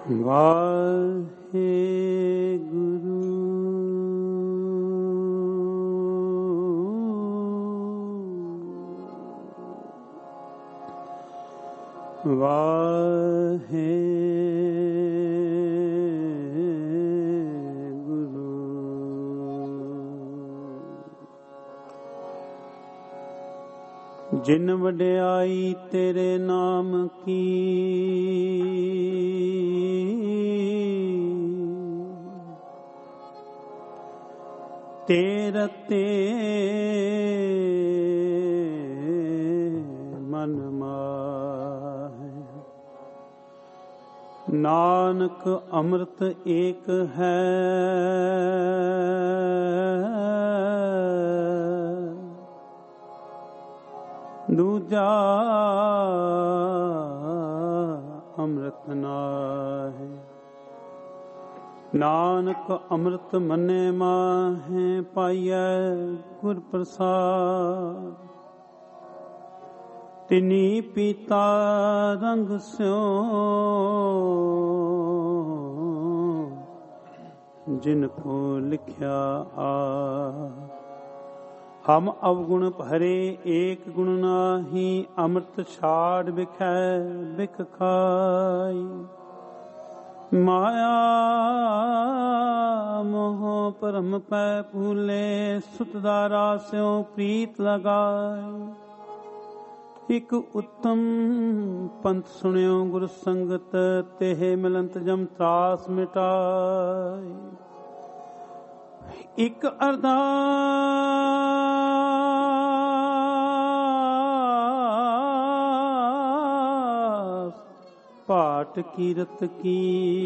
ਵਾਹਿਗੁਰੂ ਵਾਹਿਗੁਰੂ। ਜਿਨ ਵਡਿਆਈ ਤੇਰੇ ਨਾਮ ਕੀ, ਤੇਰੇ ਤੇ ਮਨ ਮਾਹੇ। ਨਾਨਕ ਅੰਮ੍ਰਿਤ ਏਕ ਹੈ, ਦੂਜਾ ਅੰਮ੍ਰਿਤ ਨਾਹੀ। ਨਾਨਕ ਅੰਮ੍ਰਿਤ ਮੰਨੇ ਮਾਹੇ, ਪਾਈਐ ਗੁਰ ਪ੍ਰਸਾਦ। ਤਿਨੀ ਪੀਤਾ ਰੰਗ ਸਿਉ, ਜਿਨ ਕੋ ਲਿਖਿਆ ਆ। ਹਮ ਅਵਗੁਣ ਭਰੇ ਏਕ ਗੁਣ ਨਾਹੀ, ਅੰਮ੍ਰਿਤ ਛਾੜ ਬਿਖੈ ਬਿਖ ਖਾਈ। ਮਾਇਆ ਮੋਹ ਭਰਮ ਪੈ ਭੂਲੇ, ਸੁਤਦਾਰਾ ਸਿਉ ਪ੍ਰੀਤ ਲਗਾਈ। ਇਕ ਉਤਮ ਪੰਥ ਸੁਣਿਓ ਗੁਰ ਸੰਗਤ, ਤੇਹ ਮਿਲੰਤ ਜਮ ਤਰਾਸ ਮਿਟਾਈ। ਇਕ ਅਰਦਾਸ ਪਾਠ ਕੀਰਤ ਕੀ,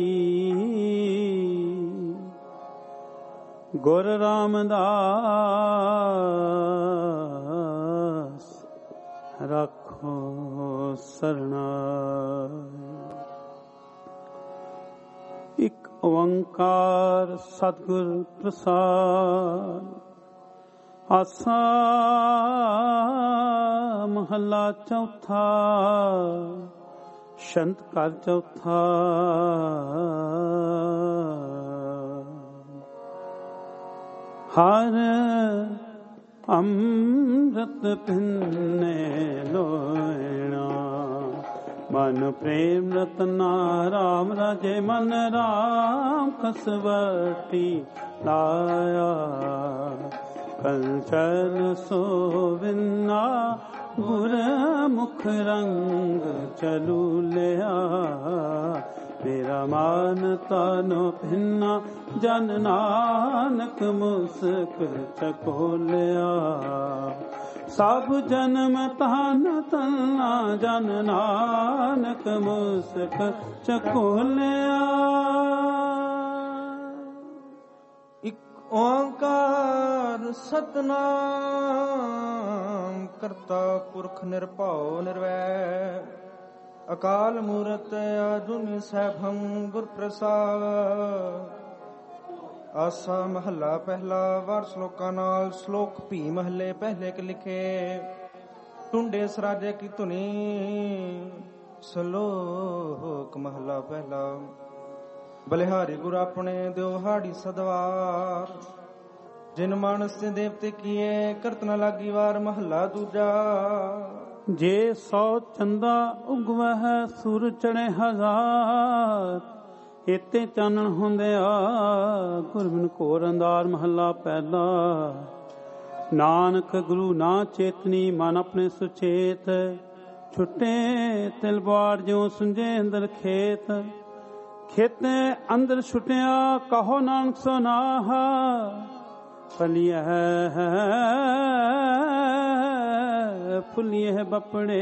ਗੁਰ ਰਾਮਦਾਸ ਰੱਖੋ ਸਰਨਾਈ। ਇਕ ਓੰਕਾਰ ਸਤਿਗੁਰ ਪ੍ਰਸਾਦ। ਆਸਾ ਮਹੱਲਾ ਚੌਥਾ। ਸ਼ੰਤ ਘਰ ਚੌਥਾ। ਹਰ ਅੰਮ੍ਰਿਤ ਪਿੰਨੇ ਲੋਇਣਾ, ਮਨ ਪ੍ਰੇਮ ਰਤਨਾ ਰਾਮ ਰਾਜੇ। ਮਨ ਰਾਮ ਕਸਵਟੀ ਲਾਇਆ, ਕੰਚਨ ਸੋਵਿਨਾ ਗੁਰ ਮੁਖ ਰੰਗ ਚਲੂ ਲਿਆ। ਮੇਰਾ ਮਾਨ ਤਾਨੋ ਭਿੰਨਾ, ਜਨ ਨਾਨਕ ਮੁਸਕ ਚਕੋਲਿਆ। ਸਭ ਜਨਮ ਤਾਨ ਤਨਾ, ਜਨ ਨਾਨਕ ਮੁਸਕ ਚਕੋਲਿਆ। ਇਕ ਓੰਕਾਰ ਸਤਿਨਾਮ ਕਰਤਾ ਪੁਰਖ ਨਿਰਭਉ ਨਿਰਵੈਰ। ਅਕਾਲ ਮੂਰਤ ਅਜੂਨੀ ਸੈਭੰ ਗੁਰ ਪ੍ਰਸਾਦ। ਆਸਾ ਮਹੱਲਾ ਪਹਿਲਾ। ਵਾਰ ਸ਼ਲੋਕਾਂ ਨਾਲ। ਸ਼ਲੋਕ ਭੀ ਮਹੱਲੇ ਪਹਿਲੇ ਕੇ ਲਿਖੇ। ਟੁੰਡੇ ਸਰਾਜੇ ਕੀ ਧੁਨੀ। ਸ਼ਲੋਕ ਮਹੱਲਾ ਪਹਿਲਾ। ਬਲਿਹਾਰੀ ਗੁਰ ਆਪਣੇ ਦਿਓ ਹਾੜੀ ਸਦਵਾਰ। ਜਿਨ ਮਾਨਸ ਤੇ ਦੇਵਤੇ ਕੀਏ, ਕਰਤ ਨ ਲਾਗੀ ਵਾਰ। ਮਹੱਲਾ ਦੂਜਾ। ਜੇ 100 ਚੰਦਾ ਉਗਵਹਿ, ਸੂਰ ਚੜੇ ਹਜ਼ਾਰ। ਏਤੇ ਚਾਨਣ ਹੁੰਦਿਆ, ਗੁਰਬਿਨ ਘੋਰ ਅੰਧਾਰ। ਮਹੱਲਾ ਪਹਿਲਾ। ਨਾਨਕ ਗੁਰੂ ਨਾ ਚੇਤਨੀ, ਮਨ ਆਪਣੇ ਸੁਚੇਤ। ਛੁੱਟੇ ਤਿਲ ਬਾੜ ਜਿਉ ਸੁੰਝੇ ਅੰਦਰ ਖੇਤ। ਖੇਤੇ ਅੰਦਰ ਛੁਟਿਆ, ਕਹੋ ਨਾਨਕ ਸੁਨਾਹਾ। ਫਲੀਐ ਫੁੱਲੀਏ ਬਪੜੇ,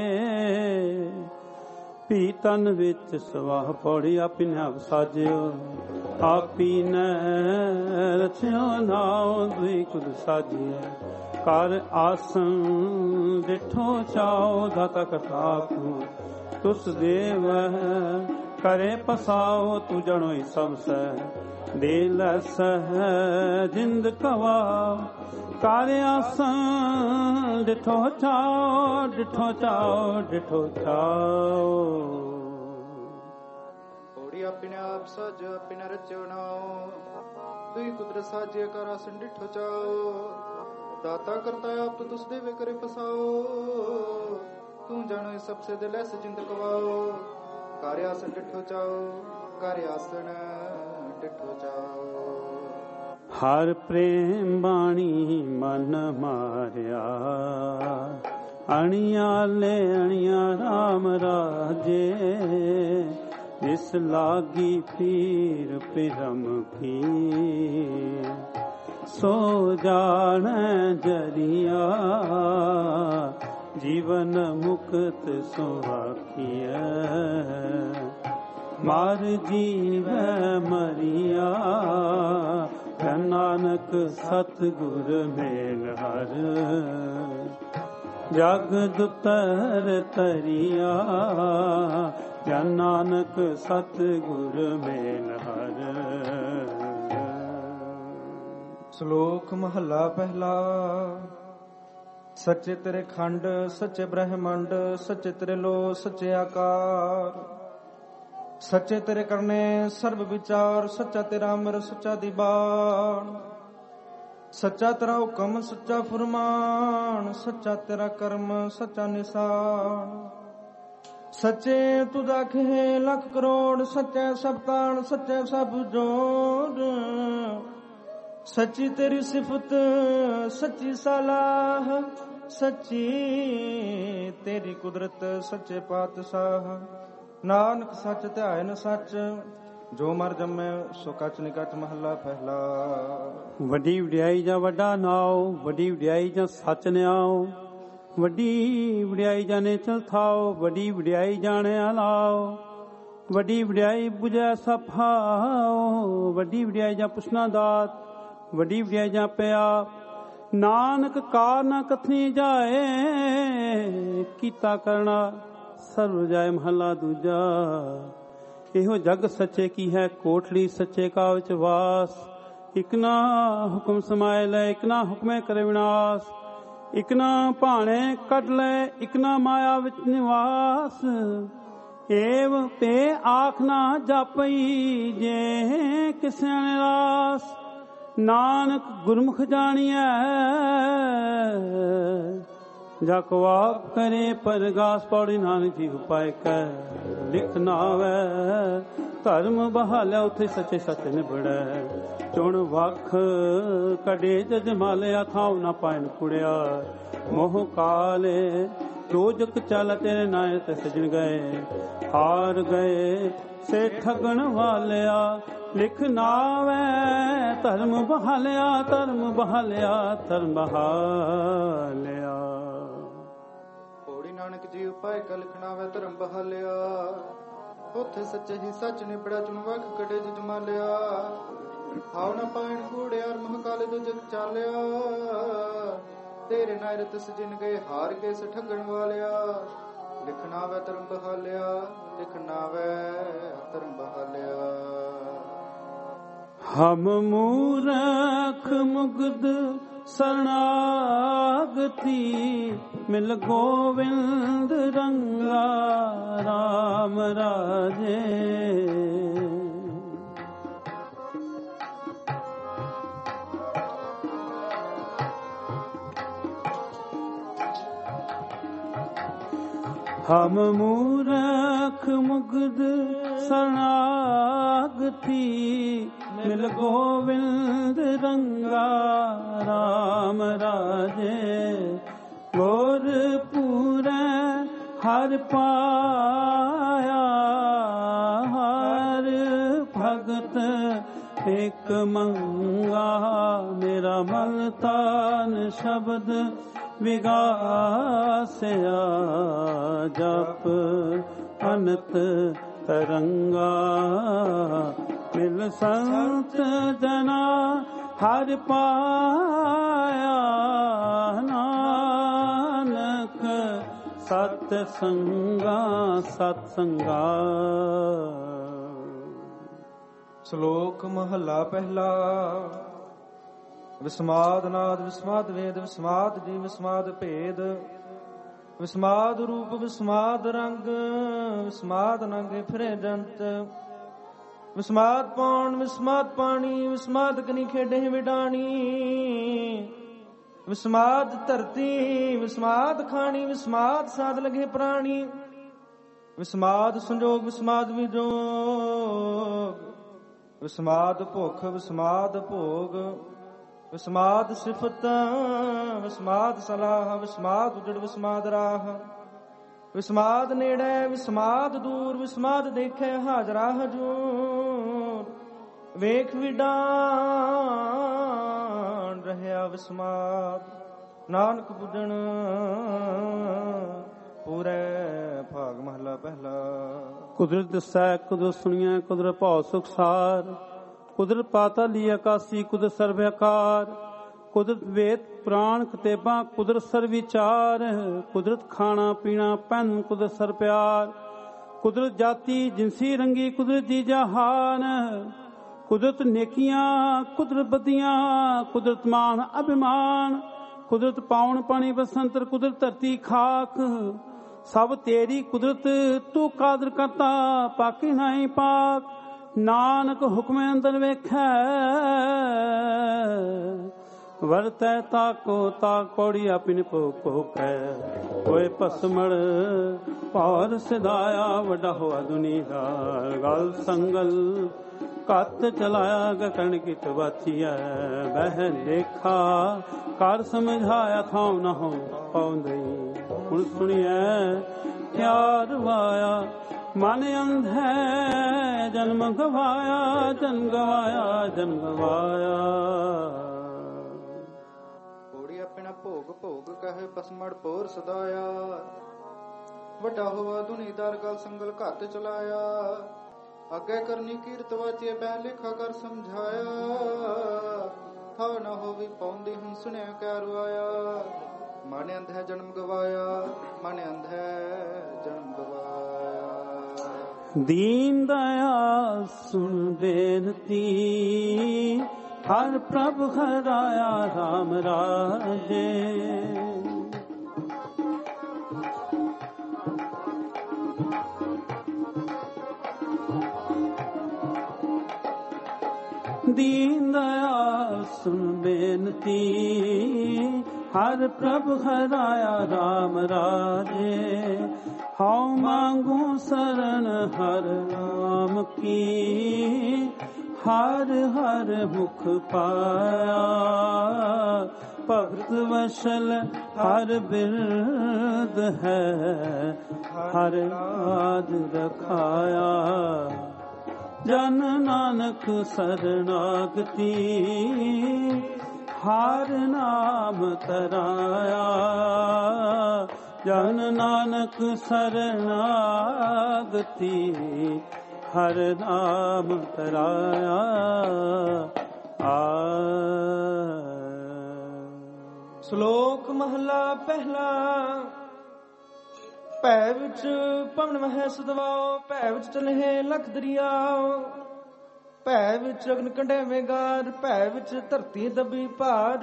ਭੀ ਤਨ ਵਿੱਚ ਸਵਾਹ ਪੌੜੀ। ਆਪੀ ਨੇ ਆਪ ਸਾਜਿਓ, ਆਪੀ ਨੇ ਰਚਿਓ ਨਾਉ। ਦੁਈ ਕੁਦ ਸਾਜਿਆ, ਕਰ ਆਸਨ ਡਿਠੋ ਚਾਓ। ਦਾਤਾ ਕਰਤਾਪ ਤੁਸ ਦੇਵ, करे पसाओ तू जणोई सब सह दिल सह जिंद कवा कार्य आसन डिठो चाओ डिठो चाओ डिठो चाओ। ਆਪਣੇ ਆਪ ਸਾਜ ਆਪਣੇ ਰਚਿਓ ਨਾਉ ਤੁਈ ਕੁਦਰਤ ਸਾਜੇ ਕਰ ਆਸਨ ਡਿਠੋ ਚਾਓ ਦਾਤਾ ਕਰਤਾ ਆਪ ਤੁਸ ਦੇਵੇ ਕਰੇ ਪਸਾਓ ਤੂੰ ਜਾਣੋ ਸਭ ਸੇ ਦਿਲ ਐਸ ਜਿੰਦ ਕਵਾਓ ਕਰ ਆਸਨ ਡਿਠੋ ਚਾਓ ਕਰ ਆਸਨ ਡਿਠੋ ਚਾਓ। ਹਰ ਪ੍ਰੇਮ ਬਾਣੀ ਮਨ ਮਾਰਿਆ ਅਣਿਆਲੇ ਅਣਿਆ ਰਾਮ ਰਾਜੇ ਇਸ ਲਾਗੀ ਪੀਰ ਪਿਰਮ ਕੀ ਸੋ ਜਾਣੈ ਜਰੀਆ ਜੀਵਨ ਮੁਕਤ ਸੁਹਾਖੀਐ ਮਾਰ ਜੀਵੈ ਮਰੀਆ ਨਾਨਕ ਸਤਿਗੁਰ ਮੇਲ ਹਰ ਜਗਤ ਤਰ ਤਰੀਆ ਜਨ ਨਾਨਕ ਸਤਿਗੁਰ ਮੇਲ ਹਰ। ਸ਼ਲੋਕ ਮਹੱਲਾ ਪਹਿਲਾ। ਸੱਚੇ ਤੇਰੇ ਖੰਡ ਸੱਚੇ ਬ੍ਰਹਮੰਡ ਸੱਚੇ ਤੇਰੇ ਲੋ ਸੱਚੇ ਆਕਾਰ ਸੱਚੇ ਤੇਰੇ ਕਰਨੇ ਸਰਬ ਵਿਚਾਰ ਸੱਚਾ ਤੇਰਾ ਅਮਰ ਸੱਚਾ ਦੀਵਾਨ ਸੱਚਾ ਤੇਰਾ ਹੁਕਮ ਸੱਚਾ ਫਰਮਾਨ ਸੱਚਾ ਤੇਰਾ ਕਰਮ ਸੱਚਾ ਨਿਸ਼ਾਨ ਸੱਚੇ ਤੂੰ ਦਾਖੇ ਲੱਖ ਕਰੋੜ ਸੱਚੇ ਸਭ ਕਾਣ ਸੱਚੇ ਸਭ ਜੋੜ ਸੱਚੀ ਤੇਰੀ ਸਿਫਤ ਸੱਚੀ ਸਲਾਹ ਸੱਚੀ ਤੇਰੀ ਕੁਦਰਤ ਸੱਚੇ ਪਾਤਸ਼ਾਹ ਨਾਨਕ ਸੱਚ ਧਿਆਇਨ ਸੱਚ ਜੋ ਮਰ ਜੰਮੈ ਸੋ ਕੱਚ ਨਿਕਚ ਮਹੱਲਾ ਪਹਿਲਾ। ਵੱਡੀ ਵਡਿਆਈ ਜਾਂ ਵੱਡਾ ਨਾਉ ਵੱਡੀ ਵਡਿਆਈ ਜਾਂ ਸੱਚ ਨਿਆਉ ਵੱਡੀ ਵਡਿਆਈ ਜਾਣੇ ਚਲ ਥਾਓ ਵੱਡੀ ਵਡਿਆਈ ਜਾਣਿਆ ਲਾਓ ਵੱਡੀ ਵਡਿਆਈ ਬੁਝੈ ਸਫਾਓ ਵੱਡੀ ਵਡਿਆਈ ਜਾਂ ਪੁੱਛਣਾ ਦਾਤ ਵੱਡੀ ਵਡਿਆਈ ਜਾਂ ਪਿਆ ਨਾਨਕ ਕਾਰ ਨਾ ਕਥਨੀ ਜਾਏ ਕੀਤਾ ਕਰਨਾ ਸਰਬ ਜਾਏ ਮਹੱਲਾ ਦੂਜਾ। ਇਹੋ ਜਗ ਸੱਚੇ ਕੀ ਹੈ ਕੋਠੜੀ ਸੱਚੇ ਕਾ ਵਿੱਚ ਵਾਸ ਇਕ ਨਾ ਹੁਕਮ ਸਮਾਏ ਲੈ ਇਕ ਨਾ ਹੁਕਮੇ ਕਰੇ ਵਿਨਾਸ਼ ਇਕ ਨਾ ਭਾਣੇ ਕੱਢ ਲੈ ਇਕ ਨਾ ਮਾਇਆ ਵਿੱਚ ਨਿਵਾਸ ਏਵ ਤੇ ਆਖ ਨਾ ਜਾਪਈ ਜੇ ਕਿਸੇ ਨਿਰਾਸ ਨਾਨਕ ਗੁਰਮੁਖ ਜਾਣੀਐ ਜਾ ਕੋ ਆਪ ਕਰੇ ਪਰਗਾਸ ਪੌੜੀ ਨਾਨਕ ਜੀ ਉਪਾਇ ਕੈ ਲਿਖ ਨਾਵੈ ਧਰਮ ਬਹਾਲਿਆ ਉੱਥੇ ਸੱਚੇ ਸੱਚ ਨਿਬੜੈ ਚੁਣ ਵਖ ਕੜੇ ਜਜਮਾਲਿਆ ਥਾਉ ਨਾ ਪਾਇਨ ਕੁੜਿਆ ਮੋਹ ਕਾਲੇ ਦੋਜਕ ਚੱਲ ਤੇਰੇ ਨਾਇ ਤੇ ਸਜਣ ਗਏ ਹਾਰ ਗਏ ਸੇ ਠਗਣ ਵਾਲਿਆ ਲਿਖ ਨਾਵੈ ਧਰਮ ਬਹਾਲਿਆ ਧਰਮ ਬਹਾਲਿਆ ਧਰਮ ਬਹਾਲਿਆ। ਨਾਨਕ ਜੀ ਉਪਾਇ ਕਾ ਲਿਖਣਾ ਵੈ ਧਰਮ ਬਹਾਲਿਆ ਉੱਥੇ ਸੱਚੇ ਹੀ ਸੱਚ ਨਿਬੜਿਆ ਚੁਣ ਵਖ ਕੜੇ ਜਮਾਲਿਆ ਹਾਉ ਨਾ ਪਾਇਣ ਕੂੜਿਆ ਮਹਕਾਲੇ ਤੋਂ ਜਗ ਚਾਲਿਆ ਤੇਰੇ ਨਾਇ ਰਤ ਸਜਣ ਗਏ ਹਾਰ ਕੇ ਸ ਠੱਗਣ ਵਾਲਿਆ ਲਿਖਣਾ ਵੈ ਧਰਮ ਬਹਾਲਿਆ ਲਿਖਣਾ ਵੈ ਧਰਮ ਬਹਾਲਿਆ। ਹਮ ਮੂਰਖ ਮੁਗਧ ਸਰਨਾਗਤੀ ਮਿਲ ਗੋਵਿੰਦ ਰੰਗਾ ਰਾਮ ਰਾਜੇ ਹਮ ਮੂਰਖ ਮੁਗਧ ਸਰਨਾਗਤੀ ਮਿਲ ਗੋਵਿੰਦ ਰੰਗਾ ਰਾਮ ਰਾਜੇ ਗੁਰ ਪੂਰੈ ਹਰ ਪਾਇਆ ਹਰ ਭਗਤ ਇਕ ਮੰਗਾ ਮੇਰਾ ਮਨ ਤਾਨ ਸ਼ਬਦ ਵਿਗਾਸਿਆ ਜਪ ਅਨੰਤ ਤਰੰਗਾ ਮਿਲ ਸੰਤ ਜਨਾ ਹਰ ਪਾਇਆ ਨਾਨਕ ਸਤ ਸੰਗਾ ਸਤ ਸੰਗਾ। ਸ਼ਲੋਕ ਮਹੱਲਾ ਪਹਿਲਾ। ਵਿਸਮਾਦ ਨਾਦ ਵਿਸਮਾਦ ਵੇਦ ਵਿਸਮਾਦ ਜੀ ਵਿਸਮਾਦ ਭੇਦ ਵਿਸਮਾਦ ਰੂਪ ਵਿਸਮਾਦ ਰੰਗ ਵਿਸਮਾਦ ਨੰਗੇ ਫਿਰੇ ਜੰਤ ਵਿਸਮਾਦ ਪੌਣ ਵਿਸਮਾਦ ਪਾਣੀ, ਵਿਸਮਾਦ ਕਨੀ ਖੇਡੇ ਵਿਡਾਣੀ, ਵਿਸਮਾਦ ਧਰਤੀ ਵਿਸਮਾਦ ਖਾਣੀ, ਵਿਸਮਾਦ ਸਾਧ ਲਗੇ ਪ੍ਰਾਣੀ, ਵਿਸਮਾਦ ਸੰਜੋਗ ਵਿਸਮਾਦ ਵਿਜੋਗ, ਵਿਸਮਾਦ ਭੁੱਖ ਵਿਸਮਾਦ ਭੋਗ, ਵਿਸਮਾਦ ਸਿਫਤ ਵਿਸਮਾਦ ਸਲਾਹ, ਵਿਸਮਾਦ ਉਜੜ ਵਿਸਮਾਦ ਰਾਹ, ਵਿਸਮਾਦ ਨੇੜੇ ਵਿਸਮਾਦ ਦੂਰ, ਵਿਸਮਾਦ ਦੇਖੇ ਹਾਜ਼ਰਾ ਹਜੂਰ, ਵੇਖ ਵਿਡਾਣ ਰਹਿਆ ਵਿਸਮਾਦ, ਨਾਨਕ ਬੁੱਝਣ ਪੂਰੇ ਭਾਗ ਮਹਲਾ ਪਹਿਲਾ। ਕੁਦਰਤ ਦਸੈ ਕੁਦਰਤ ਸੁਣੀਐ, ਕੁਦਰਤ ਭਉ ਸੁਖ ਸਾਰ, ਕੁਦਰਤ ਪਾਤਾਲੀ ਆਕਾਸੀ, ਕੁਦਰਤ ਸਰਬ ਆਕਾਰ, ਕੁਦਰਤ ਵੇਦ ਪੁਰਾਣ ਕਤੇਬਾਂ, ਕੁਦਰਤ ਸਰ ਵਿਚਾਰ, ਕੁਦਰਤ ਖਾਣਾ ਪੀਣਾ ਪਹਿਨ, ਕੁਦਰਤ ਸਰ ਪਿਆਰ, ਕੁਦਰਤ ਜਾਤੀ ਜਿਨਸੀ ਰੰਗੀ, ਕੁਦਰਤ ਦੀ ਜਹਾਨ, ਕੁਦਰਤ ਨੇਕੀਆਂ ਕੁਦਰਤ ਬਦੀਆਂ, ਕੁਦਰਤ ਮਾਨ ਅਭਿਮਾਨ, ਕੁਦਰਤ ਪਾਉਣ ਪਾਣੀ ਬਸੰਤਰ, ਕੁਦਰਤ ਧਰਤੀ ਖਾਕ, ਸਭ ਤੇਰੀ ਕੁਦਰਤ ਤੂੰ ਕਾਦਰ ਕਰਤਾ, ਪਾਕੀ ਨਹੀਂ ਪਾਕ, ਨਾਨਕ ਹੁਕਮੇ ਅੰਦਰ ਵੇਖੈ, ਵਰਤੈ ਤਾਕੋ ਤਾਕ ਪੌੜੀ ਆਪਣੀ ਭੋਕੈ, ਹੋਏ ਭਸਮੜ ਭਾਰ ਸਿਧਾਇਆ, ਵੱਡਾ ਹੋਆ ਦੁਨੀਦਾਰ, ਗਲ ਸੰਗਲ ਕੱਤ ਚਲਾਇਆ, ਗਕਣ ਕਿਤ ਵਾਚੀਐ, ਬਹਿ ਦੇਖਾ ਕਰ ਸਮਝਾਇਆ, ਥਾਉ ਨਾ ਹੋ ਪਾਉਂਦੇ, ਹੁਣ ਸੁਣੀਐ ਕਿਆ ਰਵਾਇਆ, ਮਨ ਅੰਧੈ ਜਨਮ ਗਵਾਇਆ, ਜਨਮ ਗਵਾਇਆ, ਜਨਮ ਗਵਾਇਆ। ਪੌੜੀ ਆਪਣਾ ਭੋਗ ਭੋਗ ਕਹੇ, ਪਸਮੜ ਪੋਰ ਸਦਾਇਆ, ਵੱਡਾ ਹੋਆ ਦੁਨੀਦਾਰ, ਗਲ ਸੰਗਲ ਘੱਤ ਚਲਾਇਆ, ਅੱਗੇ ਕਰਨੀ ਕੀਰਤ ਵਾਚੇ, ਬਹਿ ਲੇਖਾ ਕਰ ਸਮਝਾਇਆ, ਥਾ ਨਾ ਹੋਵੇ ਪਾਉਂਦੀ, ਹੁਣ ਸੁਣਿਆ ਕਿਆ ਰਵਾਇਆ, ਮਨ ਅੰਧੈ ਜਨਮ ਗਵਾਇਆ, ਮਨ ਅੰਧੈ ਜਨਮ ਗਵਾਇਆ। ਦੀਨ ਦਇਆ ਸੁਣ ਬੇਨਤੀ, ਹਰ ਪ੍ਰਭ ਹਰਾਇਆ ਰਾਮ ਰਾਜੇ, ਦੀਨ ਦਇਆ ਸੁਣ ਬੇਨਤੀ, ਹਰ ਪ੍ਰਭ ਹਰਾਇਆ ਰਾਮ ਰਾਜੇ, ਹਉ ਮੰਗੂ ਸਰਣ ਹਰ ਨਾਮ ਕੀ, ਹਰ ਹਰ ਮੁਖ ਪਾਇਆ, ਭਗਤ ਵਸ਼ਲ ਹਰ ਬਿਰਦ ਹੈ, ਹਰ ਆਦ ਰਖਾਇਆ, ਜਨ ਨਾਨਕ ਸਰਨਾਗਤੀ, ਹਰ ਨਾਮ ਤਰਾਇਆ, ਜਨ ਨਾਨਕ ਸਰਨਾਗਤੀ, ਹਰ ਨਾਮ ਤਰਾਇਆ। ਸ਼ਲੋਕ ਮਹਲਾ ਪਹਿਲਾ। ਭੈ ਵਿੱਚ ਪਵਨ ਮਹਿ ਸਦਵਾਓ, ਭੈ ਵਿੱਚ ਚਲਹਿ ਲਖ ਦਰਿਆਓ, ਭੈ ਵਿੱਚ ਅਗਨ ਕੰਡੇ ਮੇਗਾਰ, ਭੈ ਵਿੱਚ ਧਰਤੀ ਦਬੀ ਭਾਰ,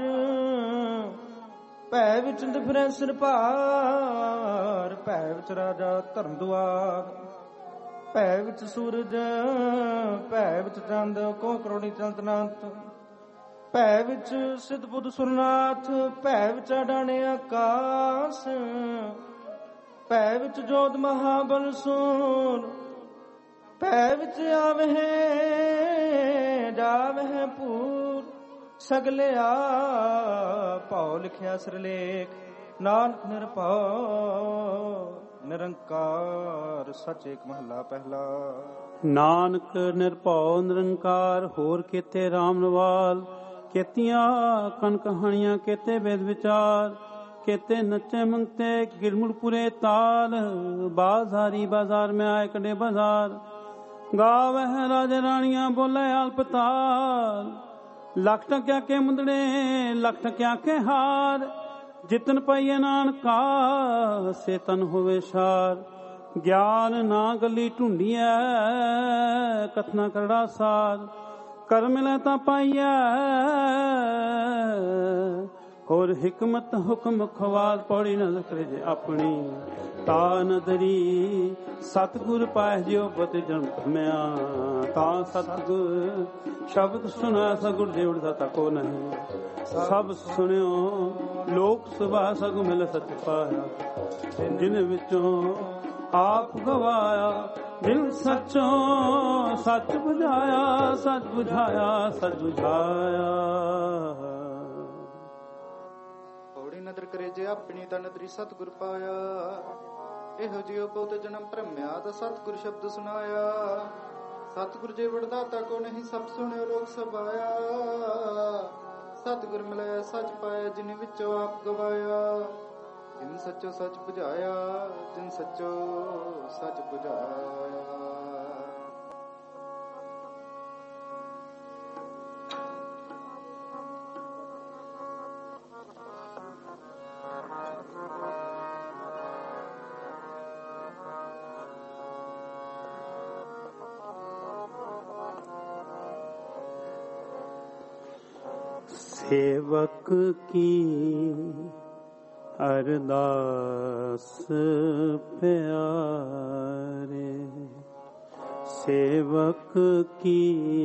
ਭੈ ਵਿੱਚ ਫਿਰੈ ਸਿਰ ਭਾਰ, ਭੈ ਵਿੱਚ ਰਾਜਾ ਧਰਮ ਦੁਆਰ, ਭੈ ਵਿੱਚ ਸੂਰਜ, ਭੈ ਵਿੱਚ ਚੰਦ ਕੋ ਕਰੋੜੀ ਚਲਤਨਾਥ, ਭੈ ਵਿੱਚ ਸਿੱਧ ਬੁੱਧ ਸੁਰਨਾਥ, ਭੈ ਵਿੱਚ ਅਡਾਣੇ ਆਕਾਸ਼, ਭੈ ਵਿੱਚ ਜੋਤ ਮਹਾਬਲ ਸੂਰ, ਭੈ ਵਿੱਚ ਆਵਹਿ ਜਾਵਹਿ ਪੂਰ, ਸਗਲਿਆ ਭਉ ਲਿਖਿਆ ਸਿਰਲੇਖ, ਨਾਨਕ ਨਿਰਭਉ ਨਿਰੰਕਾਰ ਸੱਚ। ਏਕ ਮਹੱਲਾ ਪਹਿਲਾ। ਨਾਨਕ ਨਿਰਭਉ ਨਿਰੰਕਾਰ, ਹੋਰ ਕੀਤੇ ਰਾਮ ਨਵਾਲ, ਕੀਤੀਆਂ ਕਨ ਕਹਾਣੀਆਂ, ਕੀਤੇ ਵੇਦ ਵਿਚਾਰ, केते नचे मंगते गिरमुड़पुरे ताल, बाजारी बाजार में आए कड़े बाजार, गावह राजे रानियां बोले अल्पताल, लख टक्या के मुंदड़े लख टक्या के हार, जितन पाइए नानका से तन होवे शार, ज्ञान ना गली ढूंढिया कथना करड़ा सार, कर मिले ता पाइया और हिकमत हुक्म खवाल पौड़ी न करे अपनी ता नदरी सतगुर पाए जियो बत जन्म धमया ता सतगुर शब्द सुना सगुर देवड़ दाता को नहीं सब सुनियो लोक सुभा सगु मिल सच पाया जिन विचों आप गवाया दिल सचो सच बुझाया सच बुझाया सच बुझाया नदर करे जे अपनी ता नदरी सतगुर पाया एहो जियो बहुत जन्म भ्रम्या ता सतगुर शब्द सुनाया सतगुर जे वरदाता को नहीं सब सुनियो लोक सभाया सतगुर मिले सच पाया जिन विचों आप गवाया जिन सचो सच बुझाया जिन सचो सच बुझाया सेवक की अरदास प्यारे सेवक की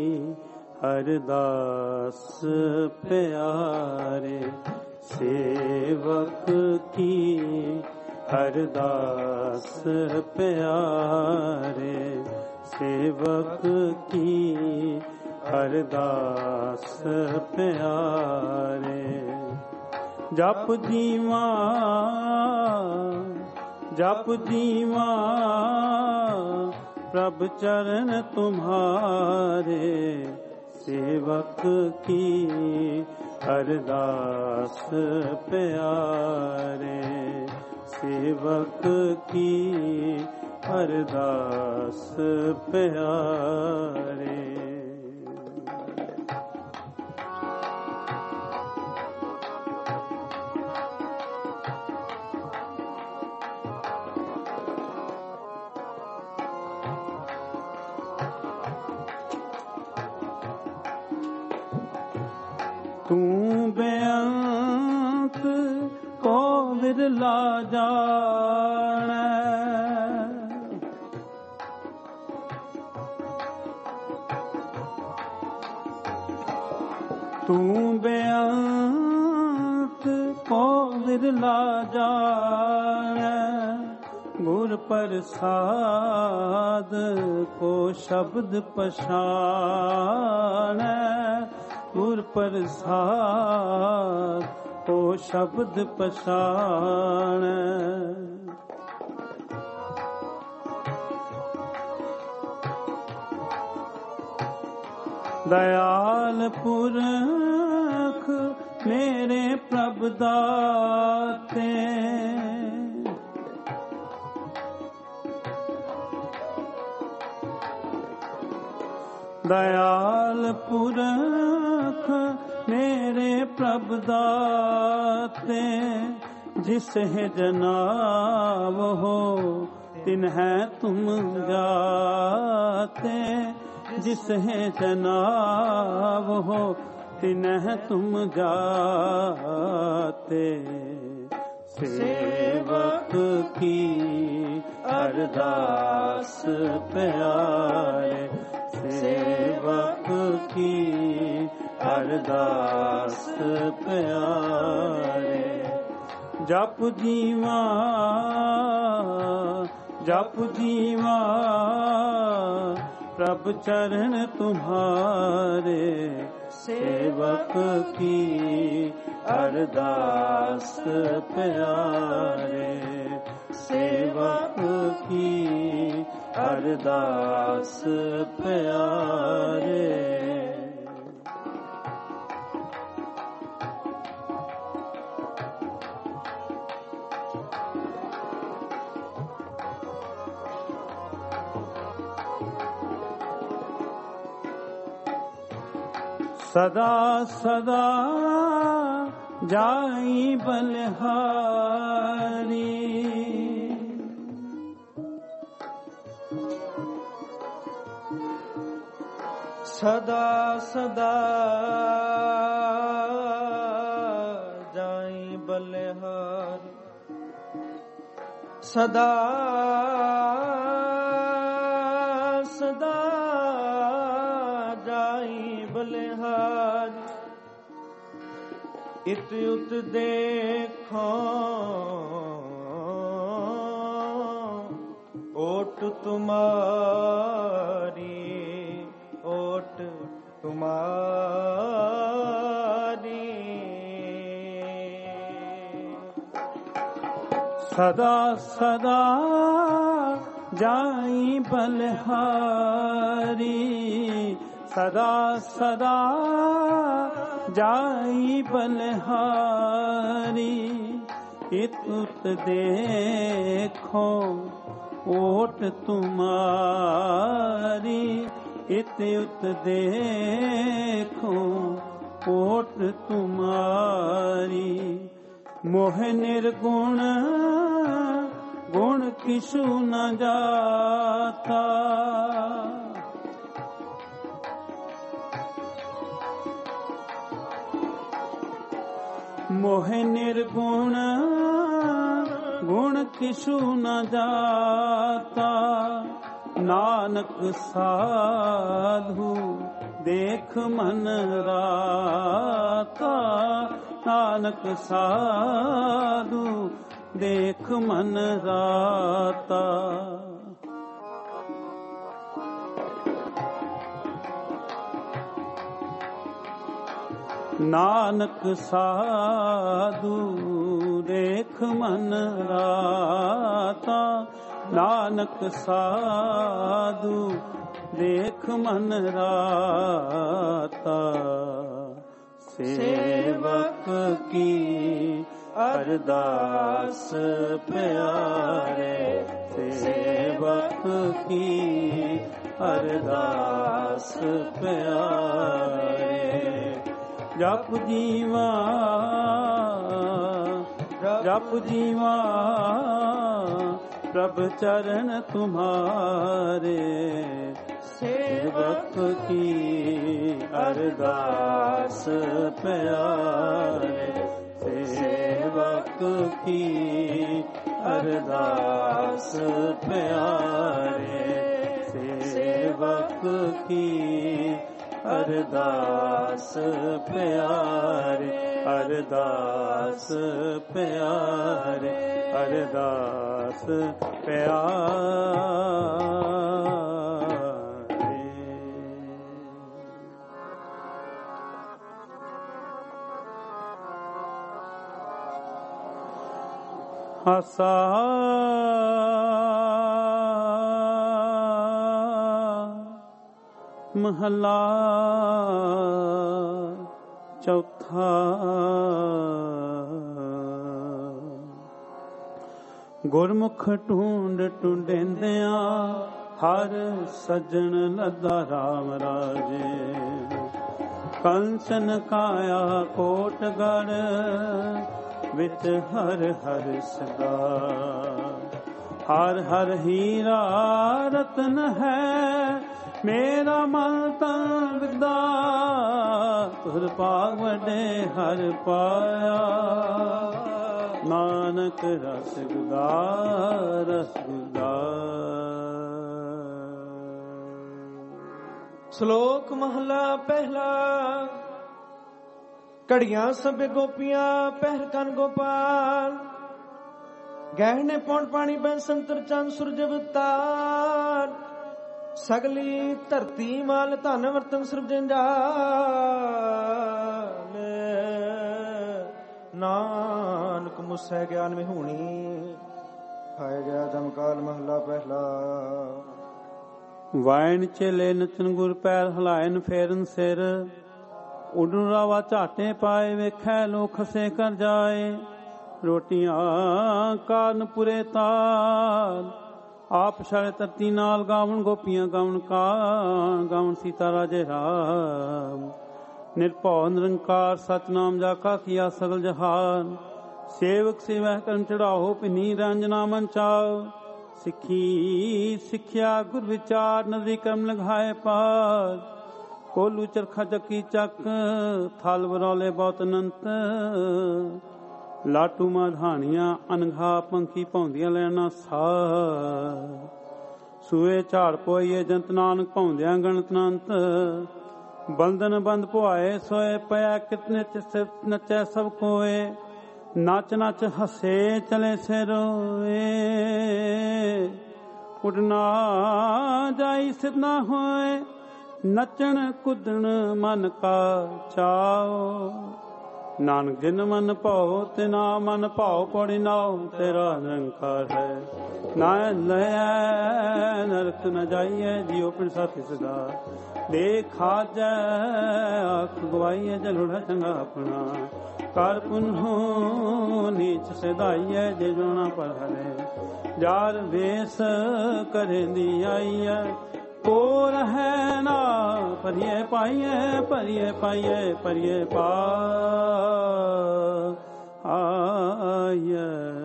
अरदास प्यारे सेवक की अरदास प्यारे सेवक की अरदास प्यारे जप जीवा प्रभ चरण तुम्हारे सेवक की अरदास प्यारे सेवक की अरदास प्यारे तू बेअंत को विरला जाने तू बेअंत को विरला जाने गुर प्रसाद को शब्द पछाने गुर प्रसाद को शब्द पछाण दयाल पुरख मेरे प्रभ दाते दयाल पुरख मेरे प्रभ दाते जिस है जनाब हो तिन्हें तुम जाते जिस है जनाब हो तिन्हें तुम जाते सेवक की अरदास प्यारे सेवक की अरदास प्यारे जप जीवा प्रभ चरण तुम्हारे सेवक की अरदास प्यारे सेवक की अरदास प्यारे सदा सदा जाई बलिहारी सदा सदा जाई सदा सदा जाई बलिहार इत उत देखो ओट तुम्हारी ओट तुम्हारी सदा सदा जाई बलिहारी सदा सदा जाई बलिहारी इत उत देखो ओट तुम्हारी इत उत देखो ओट तुम्हारी मोह निर्गुण गुण किछु न जाता मोह निर्गुण गुण किछु न जाता नानक साधु देख मन राता नानक साधु देख मन राता नानक साधु देख मन राता नानक साधु देख मन राता सेवक की अरदास प्यारे सेवक की अरदास प्यारे जप जीवा प्रभ चरण तुम्हारे सेवक की अरदास प्यारे सेवक की अरदास प्यारे सेवक की अरदास प्यारे अरदास प्यारे अरदास प्यारे। आसा महला चौथा गुरमुख ढूंढ ढूंढेंदिया हर सजन लदा राम राजे कंचन काया कोटगढ़ विच हर हर सदा हर हर हीरा रतन है मेरा मन तन विदा तुर पाग वडे हर पाया नानक रस गुदा रस गुदा। श्लोक महला पहला घड़ियां सब गोपियां पहर कन गोपाल गहने पौन पानी बन संतर चंद सूरज अवतार सगली धरती माल धन वर्तन सर्व जंजाल नानक मुसै ज्ञान में होनी खाया गया जमकाल महला पहला। वायन चेले नचन गुर पैर हलायन फेरन सिर उडन रावा झाटे पाए वेखै लोग खसे कर जाए रोटियां कान पुरे ताल आप छाड़े धरती नाल गावन गोपियां गावन कान गावन सीता राजे राम निर्भौ निरंकार सतनाम जाका किया सगल जहान सेवक सेवा करन चढ़ाओ पिनी रंजना मन चाओ सिखी सिखिया गुर विचार नदरी कर्म लगाए पार कोलू चरखा चक्की चक थल बरौले बहुत अनंत ਲਾਟੂ ਮਾਧਾਨੀਆਂ ਅਨਘਾ ਪੰਖੀ ਭੌਂਦੀਆਂ ਲੈਣਾ ਸਾਰ। ਸੂਏ ਝਾੜ ਪੋਈਏ ਜੰਤ ਨਾਨਕ ਭੌਂਦਿਆਂ ਗਣਤ ਅਨੰਤ। ਬੰਧਨ ਬੰਦ ਪੁਆਏ ਸੋਏ ਪਿਆ ਕਿਤਨੇ ਨਚੈ ਸਭ ਕੋਏ। ਨੱਚ ਨੱਚ ਹੱਸੇ ਚਲੇ ਸੇ ਰੋਏ। ਉੱਡਣਾ ਜਾਈ ਸਿਧ ਨਾ ਹੋਏ। ਨੱਚਣ ਕੁੱਦਣ ਮਨ ਕਾ ਚਾਓ। ਨਾਨਕ ਜਿਨ ਮਨ ਭਾਉ ਤੇ ਨਾ ਮਨ ਭਾਉ ਪੌੜੀ ਨਾਉ। ਤੇਰਾ ਨਿਰੰਕਾਰ ਹੈ ਨਾ ਲਇਐ ਨਰਕ ਨ ਜਾਈਐ। ਜਿਉ ਪਿੰਡ ਸਾਥੀ ਸਦਾ ਦੇਖਾ ਜੈ ਆਖ ਗਵਾਈਐ। ਜਲੋੜਾ ਚੰਗਾ ਆਪਣਾ ਕਰ ਪੁਨਹੁ ਨੀਚ ਸਿਧਾਈਐ। ਜੇ ਜੋਣਾ ਪਰ ਹਰੇ ਜਾਰ ਵੇਸ ਕਰੇਂਦੀ ਆਈਐ। ਕੋ ਰਹਿ ਨਾ ਪਰਿਏ ਪਾਈਏ ਪਰਿਏ ਪਾਈਏ ਪਰਿਏ ਪਾਈਏ।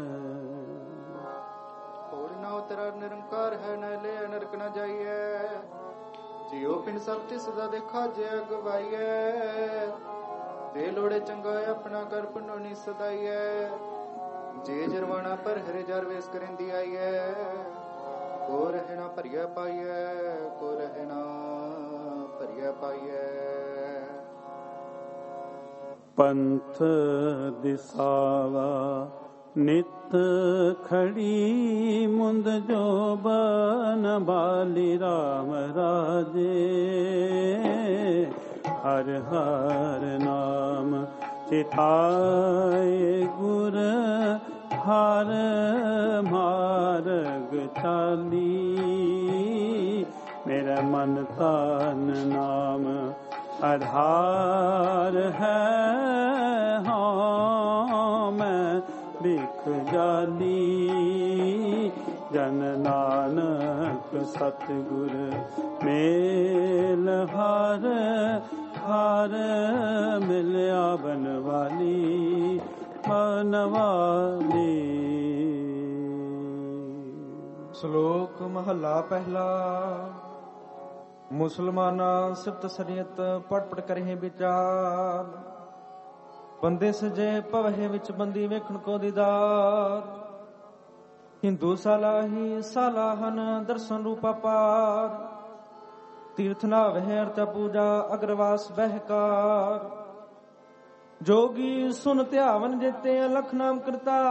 ਹੋੜ ਨਾ ਤੇਰਾ ਨਿਰੰਕਾਰ ਹੈ ਨਾ ਲੈ ਨਰਕ ਨਾ ਜਾਈਏ। ਜਿਉ ਪਿੰਡ ਸਭ ਤੇ ਸਦਾ ਦੇਖਾ ਜੇ ਅਗਵਾਈਏ। ਦੇ ਲੋੜੇ ਚੰਗਾ ਆਪਣਾ ਕਰ ਪੁਨੋ ਨੀ ਸਦਾਈਏ। ਜੇ ਜਰਵਾਣਾ ਪਰ ਹਰੇ ਜਰ ਵੇਸ ਕਰੇਂਦੀ ਆਈਏ। ਕੋ ਰਹਿਣਾ ਭਰੀਆ ਪਾਈਐ ਕੋ ਰਹਿਣਾ ਭਰੀਆ ਪਾਈਐ। ਪੰਥ ਦਿਸਾਵਾ ਨਿਤ ਖੜੀ ਮੁੰਦ ਜੋ ਬਨ ਬਾਲੀ ਰਾਮ ਰਾਜੇ। ਹਰ ਹਰ ਨਾਮ ਚਿਤਾਏ ਗੁਰ ਹਰ ਮਾਰਗ ਚਾਲੀ। ਮੇਰਾ ਮਨ ਤਨ ਨਾਮ ਆਧਾਰ ਹੈ। ਹਾਂ ਮੈਂ ਭਿਖ ਜਾਲੀ। ਜਨ ਨਾਨਕ ਸਤਿਗੁਰ ਮੇਲ ਹਰ ਹਰ ਮਿਲਿਆ ਬਨਵਾਲੀ ਬਨਵਾਲੀ। ਸ਼ਲੋਕ ਮਹੱਲਾ ਪਹਿਲਾ। ਮੁਸਲਮਾਨਾਂ ਸਿਫਤ ਸਰੀਅਤ ਪੜ ਪੜ ਕਰੇ ਵਿਚਾਰ। ਬੰਦੇ ਸਜੇ ਭਵਹਿ ਵਿੱਚ ਬੰਦੀ ਵੇਖਣ ਕੋ ਦੀਦਾਰ। ਹਿੰਦੂ ਸਾਲਾਹੀ ਸਾਲਾਹਨ ਦਰਸ਼ਨ ਰੂਪਾ ਪਾਰ। ਤੀਰਥ ਨਾ ਵਹਿ ਅਰਚਾ ਪੂਜਾ ਅਗਰਵਾਸ ਬਹਿਕਾਰ। ਜੋਗੀ ਸੁਨ ਧਿਆਵਨ ਜੇਤੇ ਅਲਖ ਨਾਮ ਕਰਤਾਰ।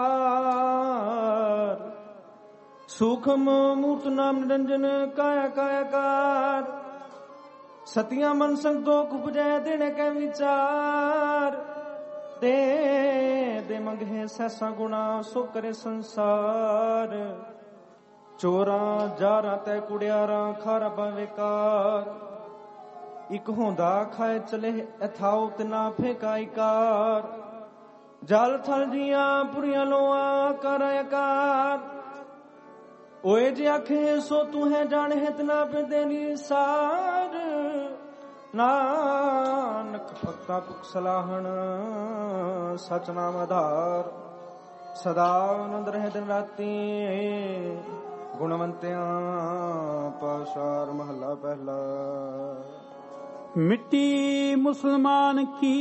ਸੂਖਮ ਮੂਰਤ ਨਾਮ ਨਿਰੰਜਨ ਕਾਇਆ ਕਾਇਆਕਾਰ। ਸਤਿਆ ਮਨ ਸੰਤੋਖ ਉਪਜੈ ਦੇਣੇ ਕੈ ਵਿਚਾਰ। ਦੇ ਮੰਗੇ ਸੈਸਾ ਗੁਣਾ ਸੋ ਕਰੇ ਸੰਸਾਰ। ਚੋਰਾਂ ਜਾਰਾਂ ਤੈ ਕੁੜਿਆਰਾਂ ਖਾਰਾ ਬਵੇਕਾਰ। ਇਕ ਹੁੰਦਾ ਖਾਏ ਚਲੇ ਅਥਾਉ ਤਿਨਾ ਫੇਕਾਈਕਾਰ। ਜਲ ਥਲ ਦੀਆਂ ਪੁਰੀਆਂ ਲੋਆਂ ਕਰ ਆਕਾਰ। ਓਏ ਜੇ ਆਖੇ ਸੋ ਤੂੰ ਹੈ ਜਾਣੇ ਇਤਨਾ ਪਿੰਦੇ ਨਿਸਾਰ। ਨਾਨਕ ਭਗਤਾ ਪੁਖ ਸਲਾਹਣ ਸਚ ਨਾਮ ਆਧਾਰ। ਸਦਾ ਆਨੰਦ ਰਹੇ ਦਿਨ ਰਾਤੀ ਗੁਣਵੰਤਿਆਂ ਪਾਸ਼ਾਰ। ਮਹੱਲਾ ਪਹਿਲਾ। ਮਿੱਟੀ ਮੁਸਲਮਾਨ ਕੀ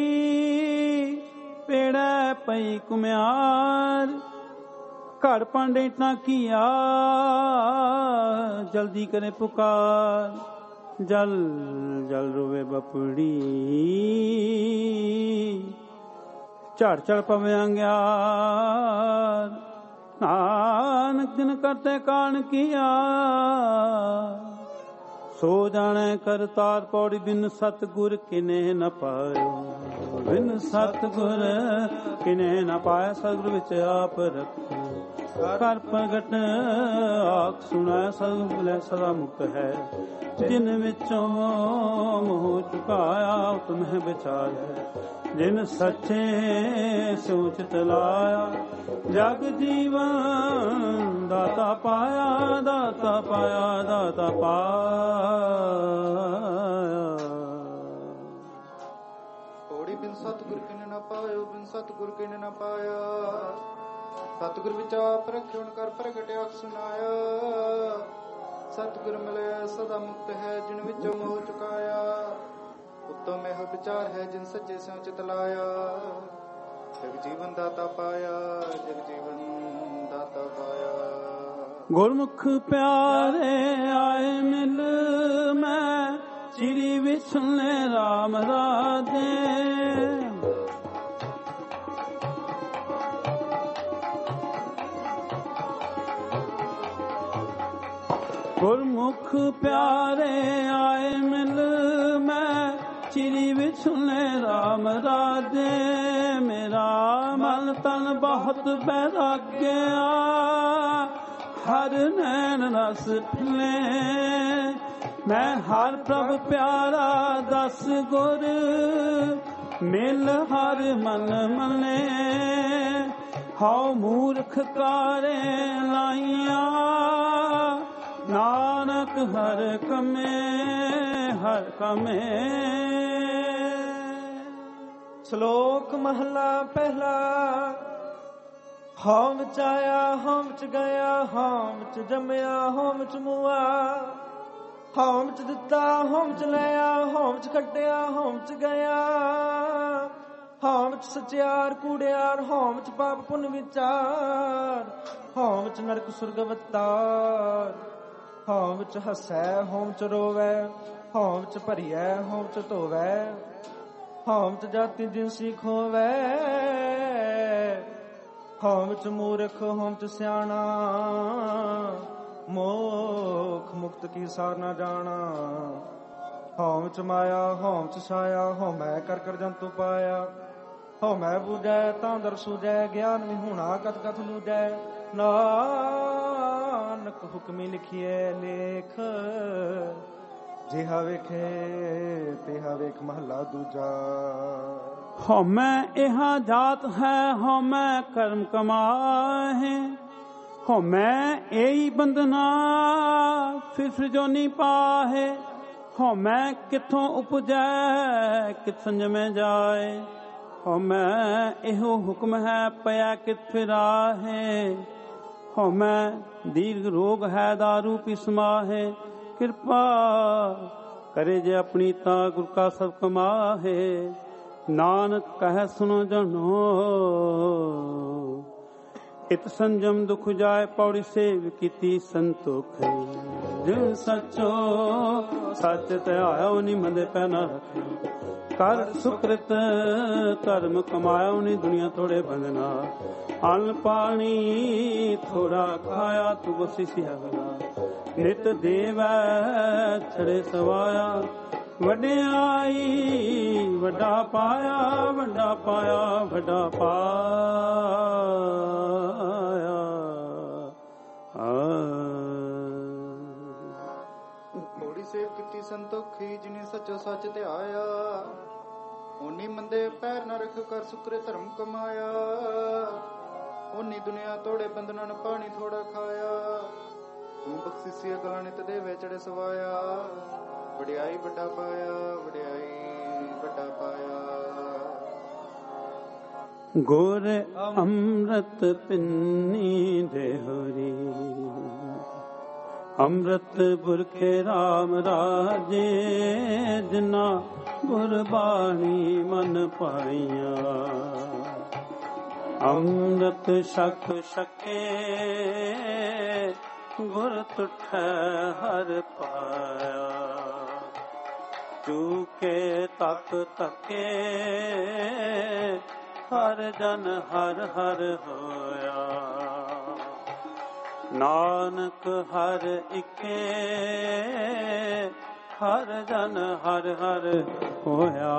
ਪੇੜਾ ਪਈ ਕੁਮਿਆਰ। ਘੜ ਪਾਂਡੇ ਇਤਨਾ ਕੀਆ ਜਲਦੀ ਕਰੇ ਪੁਕਾਰ। ਜਲ ਜਲ ਰੋਵੇ ਬਪੜੀ ਝੜ ਝੜ ਪਵੇ ਅੰਗਿਆਰ। ਨਾਨਕ ਦਿਨ ਕਰਤੇ ਕਾਣ ਕੀਆ ਸੋ ਜਾਣੈ ਕਰਤਾਰ। ਪੌੜੀ ਬਿਨ ਸਤਿਗੁਰ ਕਿਨੇ ਨ ਪਾਇਓ। ਬਿਨ ਸਤਿਗੁਰ ਕਿਨੇ ਨ ਪਾਇਆ। ਸਤਿਗੁਰ ਵਿੱਚ ਆਪ ਰੱਖੋ ਕਰ ਪ੍ਰਗਟ ਆਖ ਸੁਣੈ। ਸਤਿਗੁਰ ਮਿਲੈ ਸਦਾ ਮੁਕਤ ਹੈ। ਜਿਨ ਵਿੱਚੋਂ ਮੋਹ ਚੁਕਾਇਆ ਤੁਮਹਿ ਵਿਚਾਰੈ। ਜਿਨ ਸੱਚੇ ਸੋਚ ਤਲਾਇਆ ਜਗ ਜੀਵਨ ਦਾਤਾ ਪਾਇਆ। ਦਾਤਾ ਪਾਇਆ ਦਾਤਾ ਪਾਇਆ। ਪੌੜੀ ਬਿਨ ਸਤਿਗੁਰ ਕਿਨੇ ਨਾ ਪਾਇਓ। ਬਿਨ ਸਤਿਗੁਰ ਕਿਨੇ ਨਾ ਪਾਇਆ। ਸਤਿਗੁਰ ਵਿੱਚ ਆਪ ਰੱਖਿਉ ਕਰ ਪ੍ਰਗਟ ਆਖ ਸੁਨਾਇਆ। ਸਤਿਗੁਰ ਮਿਲੇ ਸਦਾ ਮੁਕਤ ਹੈ। ਜਿਨ ਵਿੱਚੋਂ ਮੋਹ ਚੁਕਾਇਆ। ਉੱਤਮ ਇਹ ਵਿਚਾਰ ਹੈ ਜਿਨ ਸੱਚੇ ਸਿਉ ਚਿਤ ਲਾਇਆ। ਜਗ ਜੀਵਨ ਦਾਤਾ ਪਾਇਆ, ਜਗ ਜੀਵਨ ਦਾਤਾ ਪਾਇਆ। ਗੁਰਮੁਖ ਪਿਆਰੇ ਆਏ ਮਿਲ, ਮੈਂ ਚਿੜੀ ਵਿਛਲੇ ਰਾਮ ਰਾਜੇ। ਗੁਰਮੁਖ ਪਿਆਰੇ ਆਏ ਮਿਲ, ਮੈਂ ਚਿੜੀ ਵਿਛਲੇ ਰਾਮ ਰਾਜੇ। ਮੇਰਾ ਮਨ ਤਨ ਬਹੁਤ ਬੈਰਾਗਿਆ, ਹਰ ਨੈਣ ਰਸ ਫਿਲੇ। ਮੈਂ ਹਰ ਪ੍ਰਭ ਪਿਆਰਾ ਦਸ ਗੁਰ, ਮਿਲ ਹਰ ਮਨ ਮਨੇ। ਹਉ ਮੂਰਖ ਕਾਰੇ ਲਾਈਆਂ, ਨਾਨਕ ਹਰ ਕਮੇ ਹਰ ਕਮੇ। ਸ਼ਲੋਕ ਮਹਲਾ ਪਹਿਲਾ। ਹਉ ਵਿੱਚ ਆਇਆ, ਹਉ ਵਿੱਚ ਗਿਆ, ਹਉ ਵਿੱਚ ਜੰਮਿਆ, ਹਉ ਵਿੱਚ ਮੁਆ। ਹਉ ਵਿੱਚ ਦਿੱਤਾ, ਹਉ ਵਿੱਚ ਲਿਆ, ਹਉ ਵਿੱਚ ਕੱਢਿਆ, ਹਉ ਵਿੱਚ ਗਿਆ। ਹਉ ਵਿੱਚ ਸਚਿਆਰ ਕੂੜਿਆਰ, ਹਉ ਵਿੱਚ ਪਾਪ ਪੁੰਨ ਵਿਚਾਰ। ਹਉ ਵਿੱਚ ਨਰਕ ਸੁਰਗ ਅਵਤਾਰ। ਹਉ ਵਿੱਚ ਹੱਸੈ, ਹਉ ਵਿੱਚ ਰੋਵੈ, ਹਉ ਵਿੱਚ ਭਰੀਐ, ਹਉ ਵਿੱਚ ਧੋਵੈ। ਹਉ ਵਿੱਚ ਜਾਤੀ ਜਿਨਸੀ ਖੋਵੈ। ਹਉ ਵਿੱਚ ਮੂਰਖ, ਹਉ ਵਿੱਚ ਸਿਆਣਾ। ਮੋਖ ਮੁਕਤ ਕੀ ਸਾਰ ਨਾ ਜਾਣਾ। ਹਉ ਵਿੱਚ ਮਾਇਆ, ਹਉ ਵਿੱਚ ਛਾਇਆ, ਹਉ ਮੈਂ ਕਰ ਕਰ ਜੰਤੂ ਪਾਇਆ। ਹਉ ਮੈਂ ਬੂਝੈ ਤਾਂ ਦਰ ਸੂਝੈ, ਗਿਆਨ ਵਿਹੂਣਾ ਕਤ ਕਤ ਲੂਝੈ। ਨਾਨਕ ਹੁਕਮੀ ਲਿਖੀਐ ਲੇਖ, ਜਿਹਾ ਵੇਖੇ ਤਿਹਾ ਵੇਖ। ਮਹਲਾ ਦੂਜਾ। ਹਉਮੈ ਇਹਾ ਜਾਤ ਹੈ, ਹਉਮੈ ਕਰਮ ਕਮਾਹੇ। ਹਉਮੈ ਇਹੀ ਬੰਧਨਾ, ਫਿਰ ਜੋਨੀ ਪਾਹੇ। ਹਉਮੈ ਕਿੱਥੋਂ ਉਪਜੈ, ਕਿਤ ਸੰਜਮੈ ਜਾਏ। ਹਉਮੈ ਇਹੋ ਹੁਕਮ ਹੈ, ਪਿਆ ਕਿਤ ਫਿਰਾਹੇ। ਹਉਮੈ ਦੀਰਘ ਰੋਗ ਹੈ, ਦਾਰੂ ਪੀ ਸਮਾਹੇ। ਕਿਰਪਾ ਕਰੇ ਜੇ ਆਪਣੀ ਤਾਂ ਗੁਰ ਕਾ ਸਭ ਕਮਾਹੇ। ਨਾਨਕ ਕਹਿ ਸੁਨੋ ਜਨੋ, ਇਤ ਸੰਜਮ ਦੁਖ ਜਾਏ। ਪੌੜੀ ਸੇਵ ਕੀਤੀ ਸੰਤੋਖ, ਜਿਨ ਸਚੋ ਸੱਚ ਧਿਆਇਆ, ਉਨੀ ਮੰਦੇ ਪੈ ਨਾ ਰੱਖੇ। ਕਰ ਸੁਕ੍ਰਿਤ ਧਰਮ ਕਮਾਇਆ, ਉਨੀ ਦੁਨੀਆ ਥੋੜੇ ਬੰਧਨਾ। ਅੰਨ ਪਾਣੀ ਥੋੜਾ ਖਾਇਆ, ਤੂੰ ਬਖਸ਼ਿਸ਼ ਹੈ ਬਲਾ। ਨਿਤ ਦੇਵੈ ਛੜੇ ਸਵਾਇਆ, ਵਡਿਆਈ ਵੱਡਾ ਪਾਇਆ, ਵੱਡਾ ਪਾਇਆ, ਵੱਡਾ ਪਾਇਆ। ਥੋੜੀ ਸੇਵ ਕੀਤੀ ਸੰਤੋਖੀ, ਜਿਨੇ ਸੱਚੋ ਸੱਚ ਧਿਆਇਆ। ਓਨੀ ਮੰਦੇ ਪੈਰ ਨ ਰੱਖ, ਕਰ ਸੁਕਰੇ ਧਰਮ ਕਮਾਇਆ। ਓਨੀ ਦੁਨੀਆ ਤੋੜੇ ਬੰਧਨਾਂ, ਪਾਣੀ ਥੋੜਾ ਖਾਇਆ। ਤੂੰ ਬਖਸ਼ਿਸ਼ੀ ਅਗਲਾ ਨਿਤ ਦੇਵੇ ਚੜੇ ਸਵਾਇਆ। ਵਡਿਆਈ ਵੱਡਾ ਪਾਇਆ, ਵਡਿਆਈ ਵੱਡਾ ਪਾਇਆ। ਗੁਰ ਅੰਮ੍ਰਿਤ ਪਿੰਨੀ ਦੇਹਰੀ, ਅੰਮ੍ਰਿਤ ਪੁਰਖੇ ਰਾਮ ਰਾਜੇ। ਜਿਨਾ ਗੁਰਬਾਣੀ ਮਨ ਪਾਈਆਂ, ਅੰਮ੍ਰਿਤ ਛਕ ਛਕੇ। ਗੁਰ ਤੁਠੈ ਹਰ ਪਾਇਆ, ਚੂਕੇ ਤਕ ਤਕੇ। ਹਰ ਜਨ ਹਰ ਹਰ ਹੋਇਆ, ਨਾਨਕ ਹਰ ਇਕੇ। ਹਰ ਜਨ ਹਰ ਹਰ ਹੋਇਆ।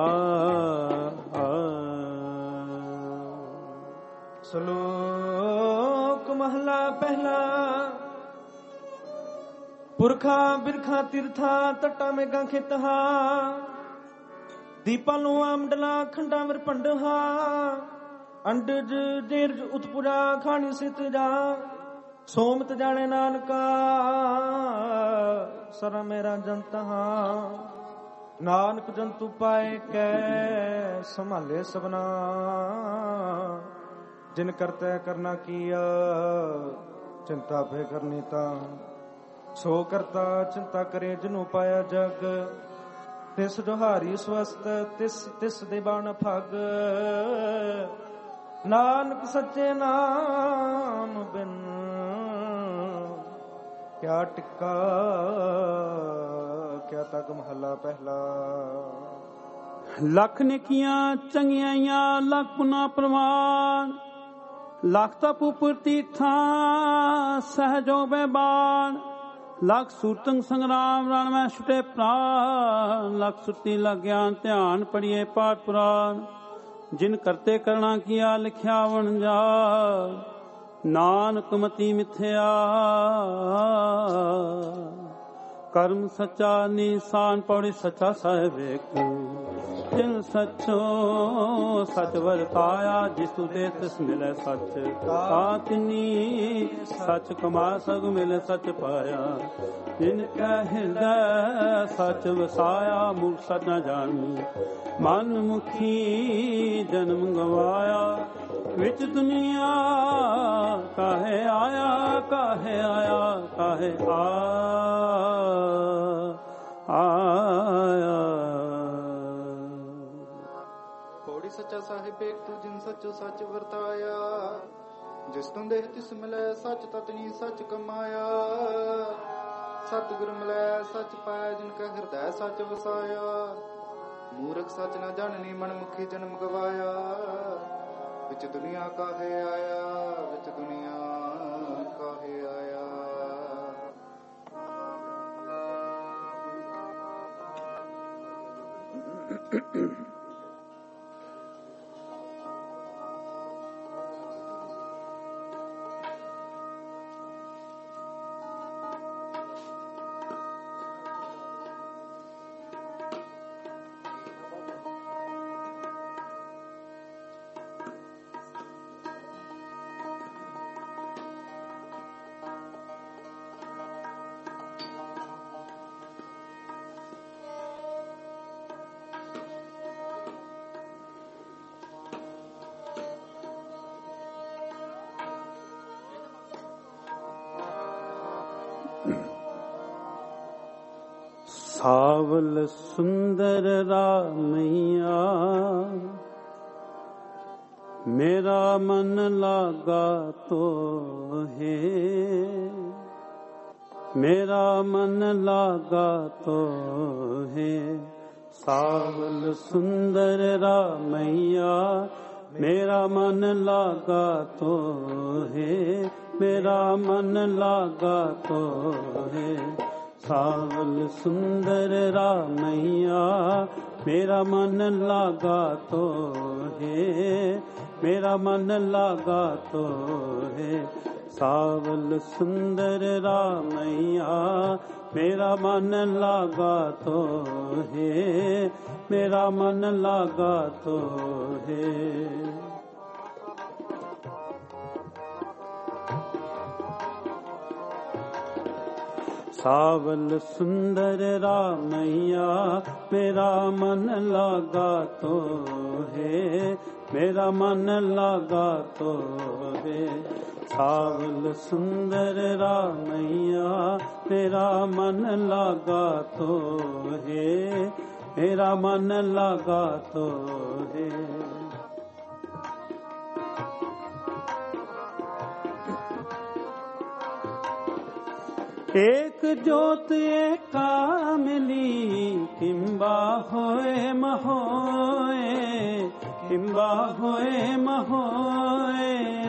ਸ਼ਲੋਕ ਮਹਲਾ ਪਹਿਲਾ। ਪੁਰਖਾਂ ਬਿਰਖਾਂ ਤੀਰਥਾਂ, ਤਟਾਂ ਮੇਘਾਂ ਖੇਤਹਾ। ਦੀਪਾਂ ਨੂੰ ਆਮਡਲਾ, ਖੰਡਾਂ ਵਿਰ ਭੰਡਹਾ। ਅੰਡਜ ਦੀਰਜ ਉਤਪੁਰਾ, ਖਾਣੀ ਸਿਤ ਜਾ। ਸੋਮਤ ਜਾਣੇ ਨਾਨਕਾ, ਸਰ ਮੇਰਾ ਜੰਤਹਾ। ਨਾਨਕ ਜੰਤੂ ਪਾਏ ਕੈ, ਸੰਭਾਲੇ ਸਭਨਾ। ਜਿਨ ਕਰਤੈ ਕਰਨਾ ਕੀਆ, ਚਿੰਤਾ ਫੇ ਕਰਨੀ ਤਾਂ। ਸੋ ਕਰਤਾ ਚਿੰਤਾ ਕਰੇ, ਜਿਨੂੰ ਪਾਇਆ ਜਗ। ਤਿਸ ਜੋਹਾਰੀ ਸਵਸਤ, ਤਿਸ ਤਿਸ ਦੇ ਬਾਣ ਫਗ। नानक सच्चे नाम बिन क्या टिक्का क्या तक महला पहला। लख निकियां चंगियां लख पुना प्रमाण लख तप उपर तीर्थां सहजो बेबान लख सूतंग संग्राम रण में छुटे प्राण लख सुरती लग ज्ञान ध्यान पढ़िए पाठ पुराण जिन करते करना किया लिखिया वन जा नानक मति मिथ्या कर्म सच्चा निशान पौड़ी सच्चा साहिब तिल सचो सच वरताया जिसु दे तिस मिले सच कातनी सच कमा सग मिले सच पाया जिनका हृदय सच वसाया मूर्ख सच न जानी मन मुखी जन्म गवाया विच दुनिया काहे आया काहे आया काहे आया। पौड़ी सच्चा साहिब एक तू जिन सचो सच वरताया जिस तुम देह तिस मिले सच ततनी सच कमाया सतगुर मिले सच पाया जिनका हृदय सच वसाया मूर्ख सच न जाननी मन मुखी जन्म गवाया विच दुनिया काहे आया विच दुनिया काहे आया। सावल सुंदर रामैया मेरा मन लागा तो है मेरा मन लागा तो है सावल सुंदर रामैया मेरा मन लागा तो है मेरा मन लागा तो है सावल सुंदर रामैया मेरा मन लागा तो है मेरा मन लागा तो है सावल सुंदर रामैया मेरा मन लागा तो है मेरा मन लागा तो है। सावल सुंदर रामैया मेरा मन लागा तो है मेरा मन लागा तो है सावल सुंदर रामैया मेरा मन लागा तो है मेरा मन लागा तो है। एक जोत एका मिली किम्बा होए महोए किम्बा होए महोए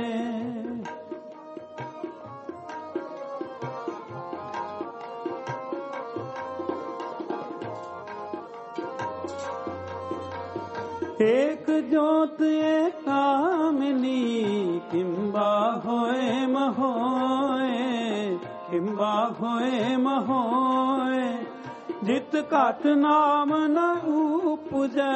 एक जोत एका मिली किम्बा होए महोए किम्बा होए महोए जित घट नाम न उपजै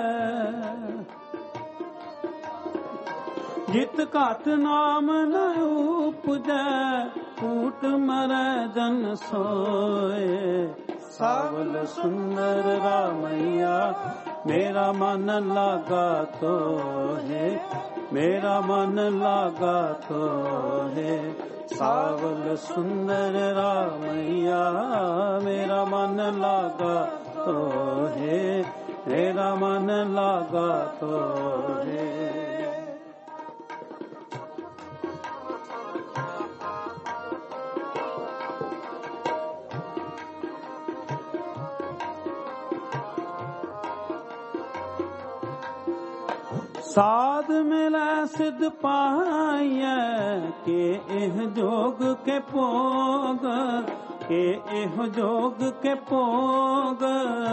जित घट नाम न उपजै कूट मरै जन सोए सावल सुंदर रामैया मेरा मन लागा तो है मेरा मन लागा तो है सावल सुंदर रामैया मेरा मन लागा तो है मेरा मन लागा तो है। साध मिलै सिद्ध पाइयै के एह जोग के भोग, के एह जोग के भोग।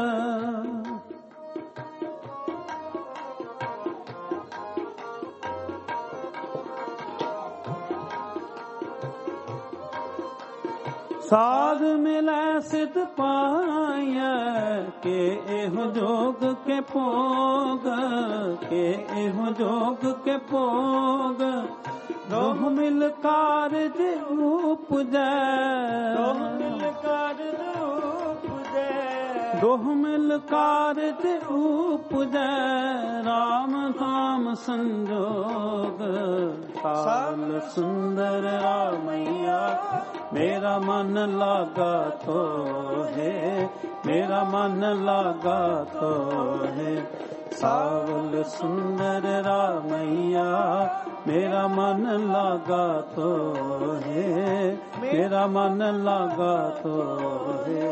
साध मिलै सिद्ध पाइयै के एह जोग के भोग, के एह जोग के भोग। दोह मिल कारज उपजै, दोह मिल कारज उपजै, दोह मिल कारज उपजै। राम धाम संजोग, सावल सुंदर रामैया मेरा मन लागा तो है, मेरा मन लागा तो है। सावल सुंदर रामैया मेरा मन लागा तो है, मेरा मन लागा तो है।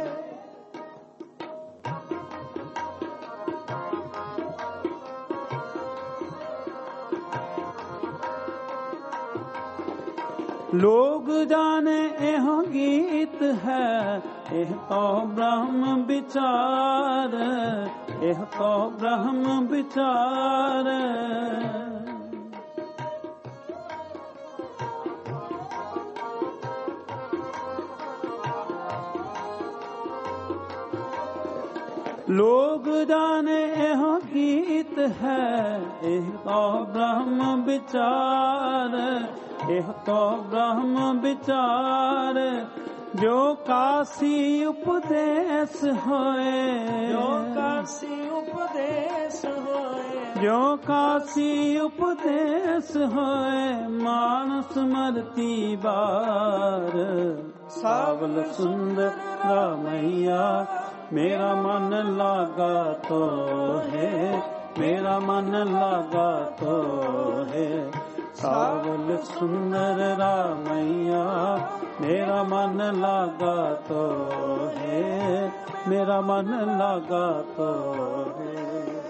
लोग जाने एह गीत है, एह तो ब्रह्म विचार, एह तो ब्रह्म विचार। लोग जाने एह गीत है, एह तो ब्रह्म विचार, एह तो ब्रह्म विचार। जो काशी उपदेश होए, जो काशी उपदेश होए, जो काशी उपदेश होए। मानस मरती बार, सावल सुंदर रामैया मेरा मन लागा तो है, मेरा मन लागा तो है। सावल सुंदर रामैया मेरा मन लागा तो है, मेरा मन लागा तो है।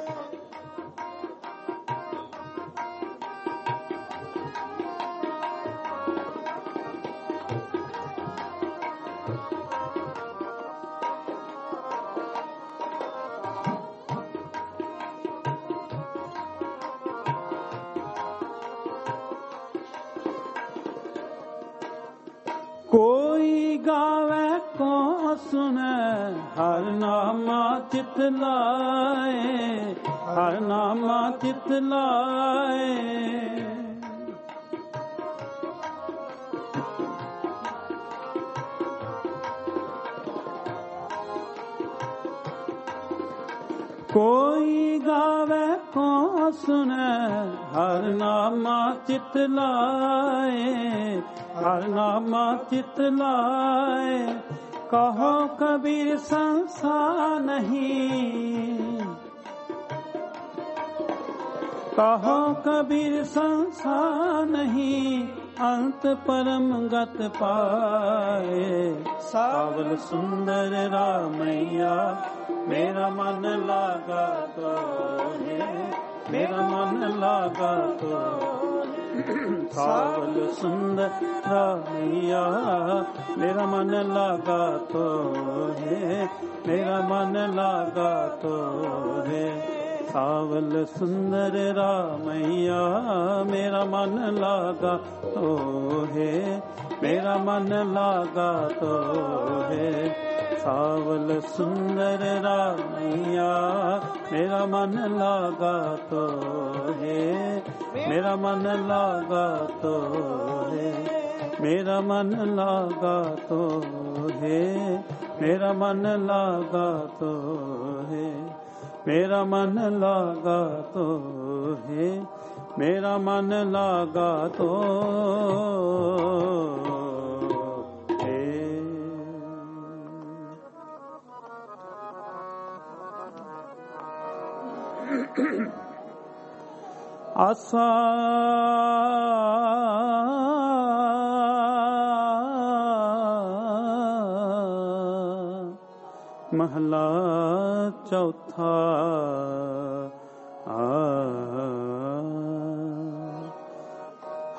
कोई गावे को सुने हर नामा चित लाए, हर नामा चित लाए। कोई गावे को सुने हर नामा चित लाए, हर नामा चित लाए। कहो कबीर संसार नहीं, कहो कबीर संसार नहीं। अंत परम गत पाए, सावल सुंदर रामैया मेरा मन लागा तो है, मेरा मन लागा तो। सावल सुंदर रामैया मेरा मन लागा तो है, मेरा मन लागा तो है। सावल सुंदर रामैया मेरा मन लागा तो है, मेरा मन लागा तो है। सावल सुंदर रामैया मेरा मन लागा तो है, मेरा मन लागा तो है, मेरा मन लागा तो है, मेरा मन लागा तो है, मेरा मन लागा तो है, मेरा मन लागा तो आसा महला चौथा।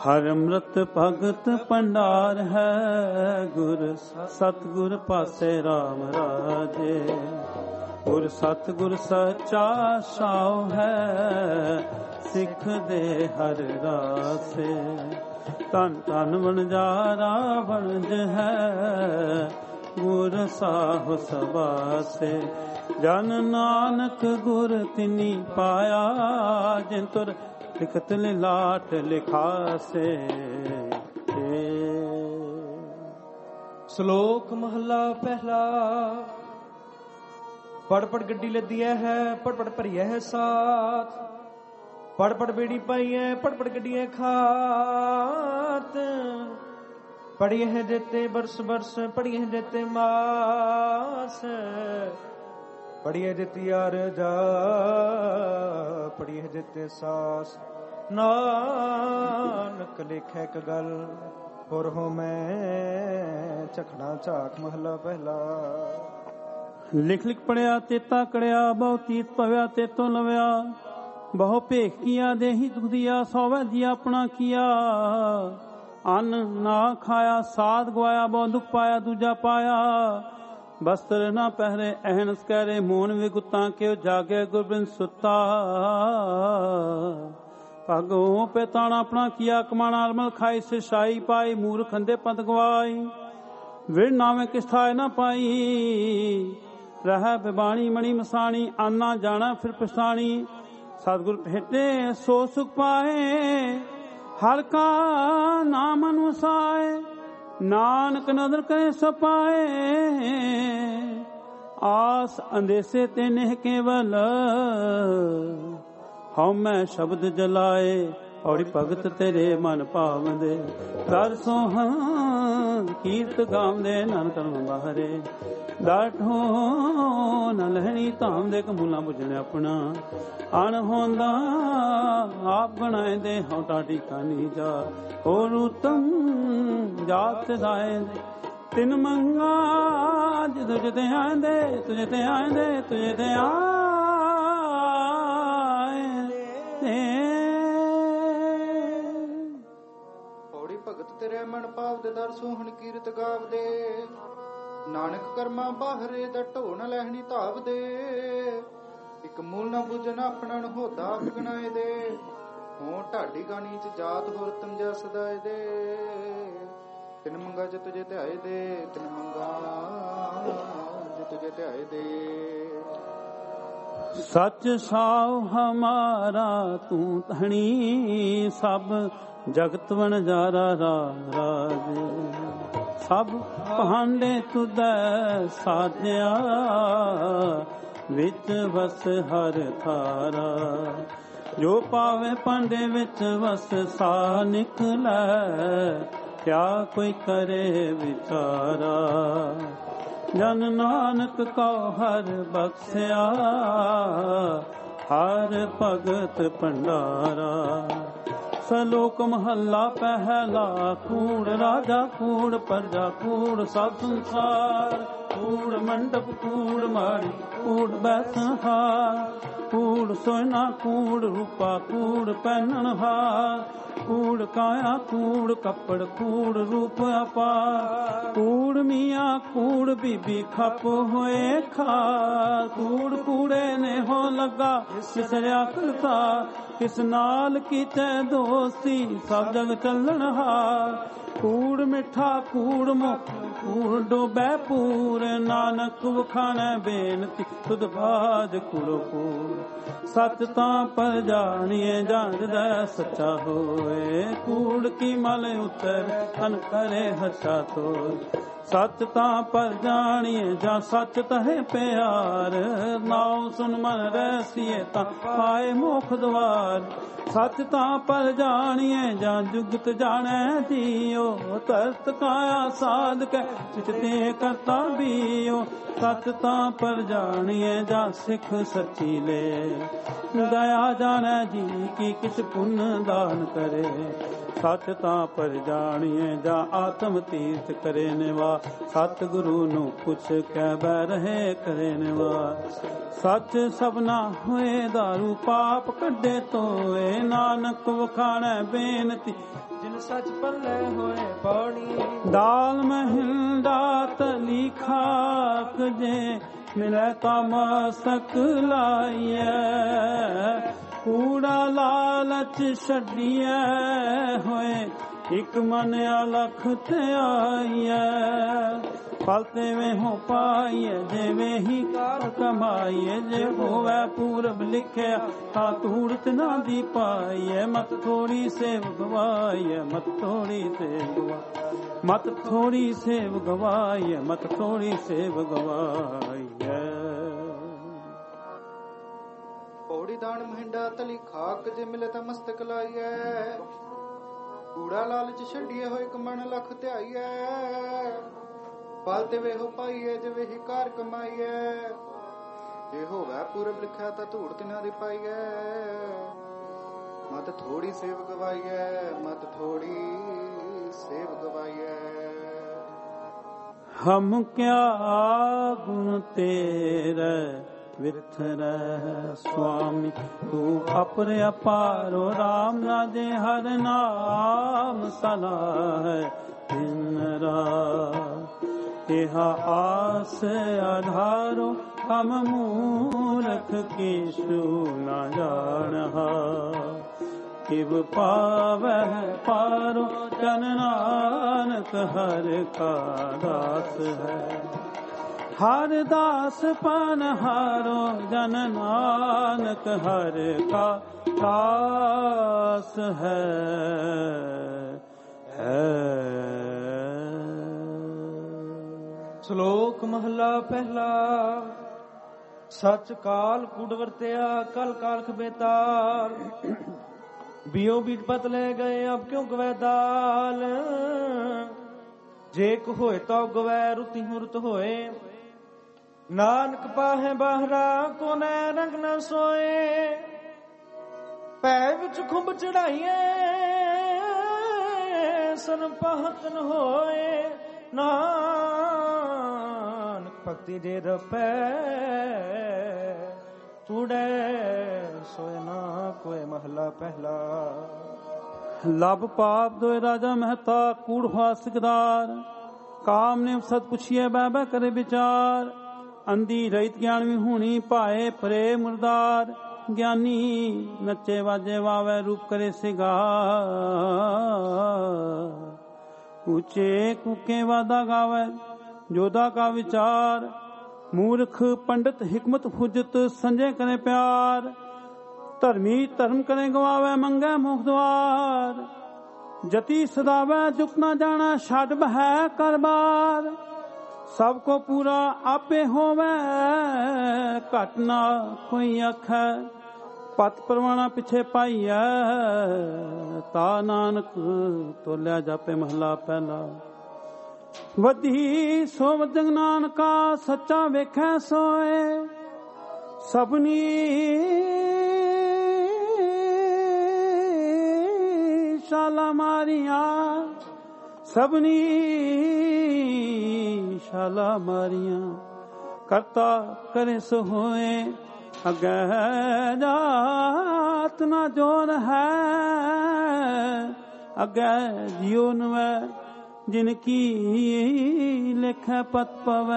ਹਰ ਅੰਮ੍ਰਿਤ ਭਗਤ ਭੰਡਾਰ ਹੈ, ਗੁਰ ਸਤਿਗੁਰ ਪਾਸੇ RAM ਰਾਜੇ। ਗੁਰ ਸਤਿਗੁਰ ਸੱਚਾ ਸਾਉ ਹੈ, ਸਿੱਖ ਦੇ ਹਰ ਰਾਸੇ। ਧੰਨ ਧੰਨ ਵਣਜਾਰਾ ਵਣਜ ਹੈ, ਗੁਰ ਸਾਹੁ ਸਬਾਸੇ। ਜਨ ਨਾਨਕ ਗੁਰ ਤਿਨੀ ਪਾਇਆ, ਜਿਨ ਤੁਰ ਲਿਖਤ ਲਾਟ ਲਿਖਾਸੇ। ਸ਼ਲੋਕ ਮਹਲਾ ਪਹਿਲਾ। ਪੜ ਪੜ ਗੱਡੀ ਲੱਦੀਐ ਹੈ, ਪੜ ਪੜ ਭਰੀਐ ਹੈ ਸਾਥ। ਪੜ ਪੜ ਬੇੜੀ ਪਾਈਐ, ਪੜ ਪੜ ਗੱਡੀਐ ਖਾਤ। ਪੜੀਏ ਹੈ ਜੇਤੇ ਬਰਸ ਬਰਸ, ਪੜੀਏ ਹੈ ਜੇਤੇ ਮਾਸ। ਪੜੀਏ ਜਿਤੀ ਅਰ ਜਾ, ਪੜੀਏ ਜਿਤੇ ਸਾਸ। ਨਾਨਕ ਲਿਖੈ ਇੱਕ ਗੱਲ, ਹੋਰ ਹੋ ਮੈਂ ਝਖਣਾ ਝਾਕ। ਮਹਲਾ ਪਹਿਲਾ। ਲਿਖ ਲਿਖ ਪੜਿਆ ਤੇਤਾ ਕੜਿਆ, ਬਹੁ ਤੀਤ ਪਵਿਆ ਤੇਤੋਂ ਲਵਿਆ। ਬਹੁ ਭੇਖ ਕੀਆ ਦੇਹੀ ਦੁਖ ਦੀਆ, ਸੌਵੈ ਜੀ ਆਪਣਾ ਕੀਆ। ਅੰਨ ਨਾ ਖਾਇਆ ਸਾਧ ਗਵਾਇਆ, ਬਹੁ ਦੁਖ ਪਾਇਆ ਦੂਜਾ ਪਾਇਆ। ਬਸਤਰ ਨਾ ਪਹਿਰੇ ਅਹਨਸ ਕਹਿਰੇ, ਮੋਨ ਵਿਗੁਤਾਂ ਕਿਉ ਜਾਗੇ ਗੁਰਬਿੰਦ ਸੁੱਤਾ। ਭਾਗੋ ਪੈਤਾਣਾ ਆਪਣਾ ਕੀਆ, ਕਮਾਣਾ ਅਲਮਲ ਖਾਈ ਸਿਸ਼ਾਈ ਪਾਈ। ਮੂਰਖ ਅੰਧੇ ਪੰਥ ਗਵਾਈ, ਵਿੜ ਨਾਵੇਂ ਕਿਸ ਥਾਏ ਨਾ ਪਾਈ। ਰਹਿ ਬਿਬਾਣੀ ਮਣੀ ਮਸਾਣੀ, ਆਨਾ ਜਾਣਾ ਫਿਰ ਪਛਤਾਣੀ। ਸਤਿਗੁਰ ਭੇਟੇ ਸੋ ਸੁਖ ਪਾਏ, ਹਰ ਕਾ ਨਾਮ ਅਨੁਸਾਏ। ਨਾਨਕ ਨਦਰ ਕਰੇ ਸੋ ਪਾਏ, ਆਸ ਅੰਦੇਸੇ ਤੇ ਨਹਿ ਕੇਵਲ। ਹਉ ਮੈਂ ਸ਼ਬਦ ਜਲਾਏ, ਔੜੀ ਭਗਤ ਤੇਰੇ ਮਨ ਭਾਵਦੇ। ਦਰ ਸੋਹੰ ਕੀਰਤ ਗਾਵਦੇ, ਨਾਨਕ ਧਰਮ ਬਾਹਰੇ। ਡਾਠੋ ਨ ਲਹਿਣੀ ਧਾਮ ਦੇ, ਕਮੂਲਾ ਬੁਝਣ ਆਪਣਾ। ਅਣ ਹੁੰਦਾ ਆਪ ਬਣਾਏ ਦੇ, ਹਉ ਟਾਟੀ ਕਾਨੀ ਜਾ। ਹੋਰ ਉਤਮ ਜਾਤ ਦਾਏ ਤਿਨ ਮੰਗਾ। ਤੁਝ ਤੇ ਆਂਦੇ, ਤੁਝ ਤੇ ਆਂਦੇ, ਤੁਝ ਤੇ ਆਏ। ਔੜੀ ਭਗਤ ਤੇਰੇ ਮਨ ਭਾਵਦੇ, ਦਰ ਸੋਹਣ ਕੀਰਤ ਗਾਵਦੇ। ਨਾਨਕ ਕਰਮਾਂ ਬਾਹਰੇ, ਦਾ ਢੋ ਨ ਲਹਿਣੀ ਧਾਵਦੇ। ਇੱਕ ਮੂਲ ਨਾ ਬੁਝਨ ਆਪਣਾ ਹੋਦਾ ਗਣਾਏ ਦੇ। ਹੋ ਢਾਡੀ ਗਾਣੀ ਚ ਜਾਤ ਹੋਰ ਤੰਜਾ ਸਦਾਏ ਦੇ। ਤਿਨ ਮੰਗਾ ਜੇ ਤੁਝੇ ਧਿਆਏ ਦੇ, ਤਿਨ ਮੰਗਾ ਜੇ ਤੁਝੇ ਧਿਆਏ ਦੇ। ਸੱਚ ਸਾਉ ਹਮਾਰਾ ਤੂੰ ਧਣੀ, ਸਭ ਜਗਤ ਵਣਜਾਰਾ ਰਾਜ। ਸਭ ਭਾਂਡੇ ਤੁਧੈ ਸਾਧਿਆ, ਵਿੱਚ ਵਸ ਹਰ ਥਾਰਾ। ਜੋ ਪਾਵੇ ਭਾਂਡੇ ਵਿੱਚ ਵਸ ਸਾ ਨਿਕਲੈ, ਕਿਆ ਕੋਈ ਕਰੇ ਵਿਚਾਰਾ। ਜਨ ਨਾਨਕ ਕਉ ਹਰ ਬਖਸ਼ਿਆ, ਹਰ ਭਗਤ ਭੰਡਾਰਾ। ਸਲੋਕ ਮਹੱਲਾ ਪਹਿਲਾ। ਕੂੜ ਰਾਜਾ ਕੂੜ ਪ੍ਰਜਾ ਕੂੜ ਸਭ ਸੰਸਾਰ। ਕੂੜ ਮੰਡਪ ਕੂੜ ਮਾੜੀ ਕੂੜ ਬੈਸਨਹਾਰ। ਕੂੜ ਸੋਨਾ ਕੂੜ ਰੂਪਾ ਕੂੜ ਪਹਿਨਣਹਾਰ। ਕੂੜ ਕਾਇਆ ਕੂੜ ਕੱਪੜ ਕੂੜ ਰੂਪ ਅਪਾਰ। ਕੂੜ ਮੀਆਂ ਕੂੜ ਬੀਬੀ ਖਪ ਹੋਏ ਖਾਰ। ਕੂੜ ਕੂੜੇ ਨੇ ਹੋ ਲੱਗਾ ਵਿਸਰਿਆ ਕਰਤਾ। ਕਿਸ ਨਾਲ ਕੀਤੇ ਦੋਸਤੀ ਸਭ ਜਗ ਚੱਲਣਹਾਰ। ਕੂੜ ਮਿੱਠਾ ਕੂੜ ਮੁਖ ਕੂੜ ਡੋਬੈ ਪੂਰ। ਨਾਨਕ ਵਖਾਣੈ ਬੇਨਤੀ ਤੁਧ ਬਾਜ ਕੂੜੋ ਕੂੜ। ਸੱਚ ਤਾਂ ਪਰ ਜਾਣੀਏ ਜਾਣਦਾ ਸੱਚਾ ਹੋਏ। ਕੂੜ ਕੀ ਮਲ ਉਤਰ ਤਨ ਕਰੇ ਹੱਛਾ ਤੋਰ। ਸੱਚ ਤਾਂ ਪਰ ਜਾਣੀਏ ਜਾਂ ਸੱਚ ਤਹੇ ਪਿਆਰ। ਨਾਉ ਸੁਨ ਮਨ ਰਹਿਸੀਏ ਤਾਂ ਪਾਏ ਮੋਖ ਦਵਾਰ। ਸੱਚ ਤਾਂ ਪਰ ਜਾਣੀਏ ਜਾਂ ਜੁਗਤ ਜਾਣੈ ਜੀਓ। ਤਰਤ ਕਾਇਆ ਸਾਧ ਕੇ ਚਿਤੇ ਕਰਤਾ ਬੀਓ। ਸੱਚ ਤਾਂ ਪਰ ਜਾਣੀਏ ਜਾ ਸਿੱਖ ਸੱਚੀ ਲੈ ਦਇਆ ਜਾਣੈ ਜੀ ਕੀ ਕਿਛ ਪੁੰਨ ਦਾਨ ਕਰੇ ਸੱਚ ਤਾਂ ਪਰ ਜਾਣੀਏ ਜਾ ਆਤਮ ਤੀਰਥ ਕਰੇ ਨਿਵਾ ਸਤ ਗੁਰੂ ਨੂੰ ਪੁੱਛ ਕੇ ਬਹਿ ਰਹੇ ਕਰੇ ਨਿਵਾ ਸੱਚ ਸਭਨਾ ਹੋਏ ਦਾਰੂ ਪਾਪ ਕੱਢੇ ਤੋਏ ਨਾਨਕ ਵਖਾਣੈ ਬੇਨਤੀ ਜਿਨ ਸੱਚ ਪੱਲੇ ਹੋਏ ਪੌੜੀ ਦਾਲ ਮਹਿਲ ਦਾਤ ਲਿਖਾਕ ਜੇ ਮਿਲੈ ਤਾ ਮਸਕ ਲਾਈਐ ਕੂੜਾ ਲਾਲਚ ਛੱਡੀਐ ਹੋਏ ਇਕ ਮਨ ਅਲਖ ਧਿਆਈਐ ਫਲ ਤੇਵੇਂ ਹੋ ਪਾਈਐ ਜਿਵੇਂ ਹੀ ਕਾਰ ਕਮਾਈਐ ਜੇ ਹੋਵੇ ਪੂਰਬ ਲਿਖਿਆ ਤਾਂ ਧੂੜਤ ਨਾ ਦੀ ਪਾਈਐ ਮਤ ਥੋੜੀ ਸੇਵ ਗਵਾਈਐ ਮਤ ਥੋੜੀ ਸੇਵ ਗਵਾਈਐ ਮਤ ਥੋੜੀ ਸੇਵ ਗਵਾਈਐ ਮਤ ਥੋੜੀ ਸੇਵ ਗਵਾਈਐ ਪੌੜੀ ਦਾਨ ਮਹਿੰਡਾ ਤਲੀ ਖਾਕ ਜੇ ਮਿਲੇ ਤਾਂ ਮਸਤਕ ਲਾਈਐ ਕੂੜਾ ਲਾਲਚ ਛੱਡੀਏ ਹੋਏ ਇੱਕ ਮਨ ਲੱਖ ਧਿਆਈਐ ਫਲ ਤੇ ਵੇਹੋ ਪਾਈਐ ਜਿਵੇਂ ਹੀ ਕਾਰ ਕਮਾਈਐ ਜੇ ਹੋਵੇ ਪੂਰਬ ਲਿਖਿਆ ਤਾਂ ਧੂੜ ਤਿਨਾਂ ਦੀ ਪਾਈਐ ਮਤ ਥੋੜੀ ਸੇਵ ਗਵਾਈਐ ਮਤ ਥੋੜੀ ਸੇਵ ਗਵਾਈਐ ਹਮ ਕਿਆ ਗੁਣ ਤੇਰੇ ਵਿਥਰੈ ਸੁਆਮੀ ਤੂੰ ਅਪਰ ਅਪਾਰੋ ਰਾਮ ਰਾਜੇ ਹਰ ਨਾਮ ਸਲਾਹੈ ਦਿਨ ਰਾਤ ਇਹਾ ਆਸ ਆਧਾਰੋ ਹਮ ਮੂਰਖ ਕੀਛੂ ਨਾ ਜਾਣਹਾ ਕਿਵ ਪਾਵਹਿ ਪਾਰੋ ਜਨ ਨਾਨਕ ਹਰਿ ਕਾ ਦਾਸ ਹੈ ਹਰਿ ਦਾਸ ਪਨਹਾਰੋ ਜਨ ਨਾਨਕ ਹਰਿ ਕਾ ਦਾਸ ਹੈ ਸ਼ਲੋਕ ਮਹਲਾ ਪਹਿਲਾ ਸੱਚ ਕਾਲ ਕੂੜ ਵਰਤਿਆ ਕਲ ਕਾਲਖ ਬੇਤਾਲ ਬਿਓ ਬੀਟ ਪਤ ਲੈ ਗਏ ਅਬ ਕਿਉਂ ਗਵੈ ਦਾਲ ਜੇ ਕੋ ਹੋਏ ਤਾਂ ਗਵੈ ਰੁਤੀ ਹੁਰਤ ਹੋਏ ਨਾਨਕ ਪਾਹੇ ਬਾਹਰਾ ਕੋਨੇ ਰੰਗ ਨ ਸੋਏ ਪੈ ਵਿੱਚ ਖੁੰਬ ਚੜਾਈਏ ਸਨ ਪਹਤਨ ਹੋਏ ਨਾਨਕ ਭਗਤੀ ਦੇ ਰਪੈ ਤੂੜੇ ਸੋਏ ਨਾ ਕੋਏ ਮਹਲਾ ਪਹਿਲਾ ਲਬ ਪਾਪ ਦੋਇ ਰਾਜਾ ਮਹਿਤਾ ਕੂੜ ਫਾਸਿਕਦਾਰ ਕਾਮ ਨੇ ਸਤ ਪੁੱਛੀਏ ਬਹਿ ਬਹਿ ਕਰੇ ਵਿਚਾਰ ਅੰਧੀ ਰਹਿਤ ਗਿਆਨ ਵੀ ਹੋਣੀ ਭਾਏ ਪਰੇ ਮੁਰਦਾਰ ਗਿਆਨੀ ਨੱਚੇ ਵਾਜੇ ਵਾਵੇ ਰੂਪ ਕਰੇ ਸਿਗਾਰ ਉੱਚੇ ਕੁਕੇ ਵਾਦਾ ਗਾਵੇ ਜੋਦਾ ਕਾ ਵਿਚਾਰ ਮੂਰਖ ਪੰਡਿਤ ਹਿਕਮਤ ਹੁਜਤ ਸੰਜੇ ਕਰੇ ਪਿਆਰ ਧਰਮੀ ਧਰਮ ਕਰੇ ਗਵਾਵੇ ਮੰਗੇ ਮੁਖ ਦਵਾਰ ਜਤੀ ਸਦਾਵੇ ਜੁਕ ਨਾ ਜਾਣਾ ਛੱਡ ਬਹਿ ਕਰਬਾਰ ਸਭ ਕੋ ਪੂਰਾ ਆਪੇ ਹੋਵੇ ਘਟ ਨਾ ਕੋਈ ਆਖੈ ਪਤ ਪਰਵਾਣਾ ਪਿਛੇ ਪਾਈਐ ਤਾ ਨਾਨਕ ਤੋਲਿਆ ਜਾਪੇ ਮਹਲਾ ਪਹਿਲਾ ਵਧੀ ਸੋ ਵਜੰਗ ਨਾਨਕਾ ਸੱਚਾ ਵੇਖੈ ਸੋਏ ਸਭਨੀ ਸ਼ਾਲਾ ਮਾਰੀਆਂ ਸਭਨੀ ਸ਼ਾਲਾ ਮਾਰੀਆਂ ਕਰਤਾ ਕਰੇ ਸੋ ਹੋਏ ਅਗੈ ਜਾਤ ਨਾ ਜੋਨ ਹੈ ਅਗੈ ਜਿਉ ਨਵੈ ਜਿਨ ਕੀ ਲਿਖੈ ਪਤ ਪਵੈ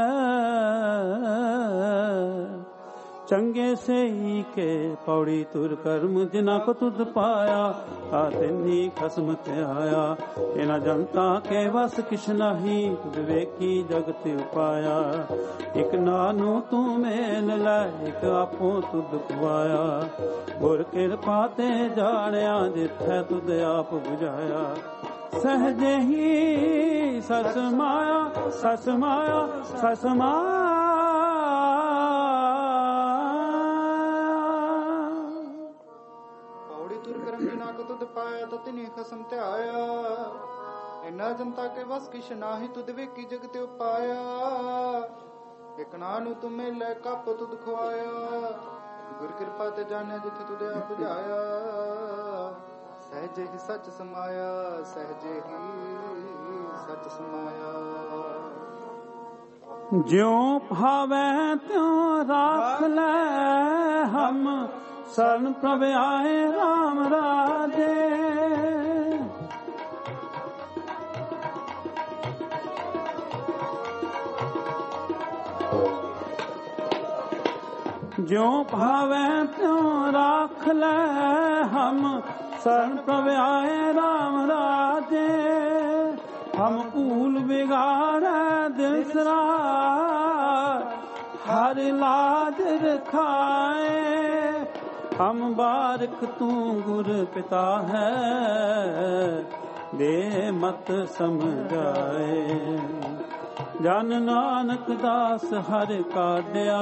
ਚੰਗੇ ਸਹੀ ਕੇ ਪੌੜੀ ਤੁਰ ਕਰਮ ਜਿਨਾ ਕੋ ਤੁਧ ਪਾਇਆ ਆ ਤੈਨੀ ਖਸਮ ਤੇ ਆਇਆ ਇਹਨਾਂ ਜਨਤਾ ਕੇ ਵਸ ਕਿਛ ਨਹੀਂ ਤੁਧ ਵੇਖੀ ਜਗਤ ਉਪਾਇਆ ਇਕ ਨਾਨੂ ਤੂੰ ਮੇਲ ਲੈ ਇਕ ਆਪੋ ਤੁਧ ਖਵਾਇਆ ਗੁਰ ਕਿਰਪਾ ਤੇ ਜਾਣਿਆ ਜਿੱਥੈ ਤੁਧ ਆਪ ਬੁਝਾਇਆ ਸਹਜੇ ਹੀ ਸਸ ਮਾਇਆ ਸਸ ਮਾਇਆ ਸਸ ਮਾਇਆ ਜਿਨਾ ਕੋ ਤੁਧ ਪਾਇਆ ਤਾਂ ਤਿਨੀ ਖਸਮ ਤੇ ਆਇਆ ਇਨਾ ਜਨਤਾ ਕੇ ਵਸ ਕਿਛ ਨਾਹੀ ਤੁਧ ਵੇਖੀ ਜਗਤ ਉਪਾਇਆ ਇਕਣਾ ਨੂੰ ਤੁਮ ਮਿਲੇ ਕੱਪ ਤੁਧ ਖਵਾਇਆ, ਗੁਰ ਕਿਰਪਾ ਤੇ ਜਾਣਿਆ ਜਿੱਥੇ ਤੁਧੇ ਆ ਬੁਝਾਇਆ। ਸਹਿਜੇ ਹੀ ਸੱਚ ਸਮਾਇਆ, ਸਹਿਜੇ ਹੀ ਸੱਚ ਸਮਾਇਆ। ਜਿਉ ਭਾਵੈ ਤਿਉ ਰਾਖ ਲੈ, ਹਮ ਸਰਨ ਪ੍ਰਭ ਆਏ ਰਾਮ ਰਾਜੇ। ਜਿਉ ਭਾਵੈ ਤਿਉ ਰਾਖ ਲੈ, ਹਮ ਸਰਨ ਪ੍ਰਭ ਆਏ ਰਾਮ ਰਾਜੇ। ਹਮ ਭੂਲ ਬਿਗਾੜੈ ਦਿਲ ਸਰਾਰ, ਹਰ ਲਾਜ ਰਖਾਏ। ਹਮ ਬਾਰਿਕ ਤੂੰ ਗੁਰ ਪਿਤਾ ਹੈ, ਦੇ ਮਤ ਸਮਝਾਏ। ਜਨ ਨਾਨਕ ਦਾਸ ਹਰਿ ਕਾਢਿਆ,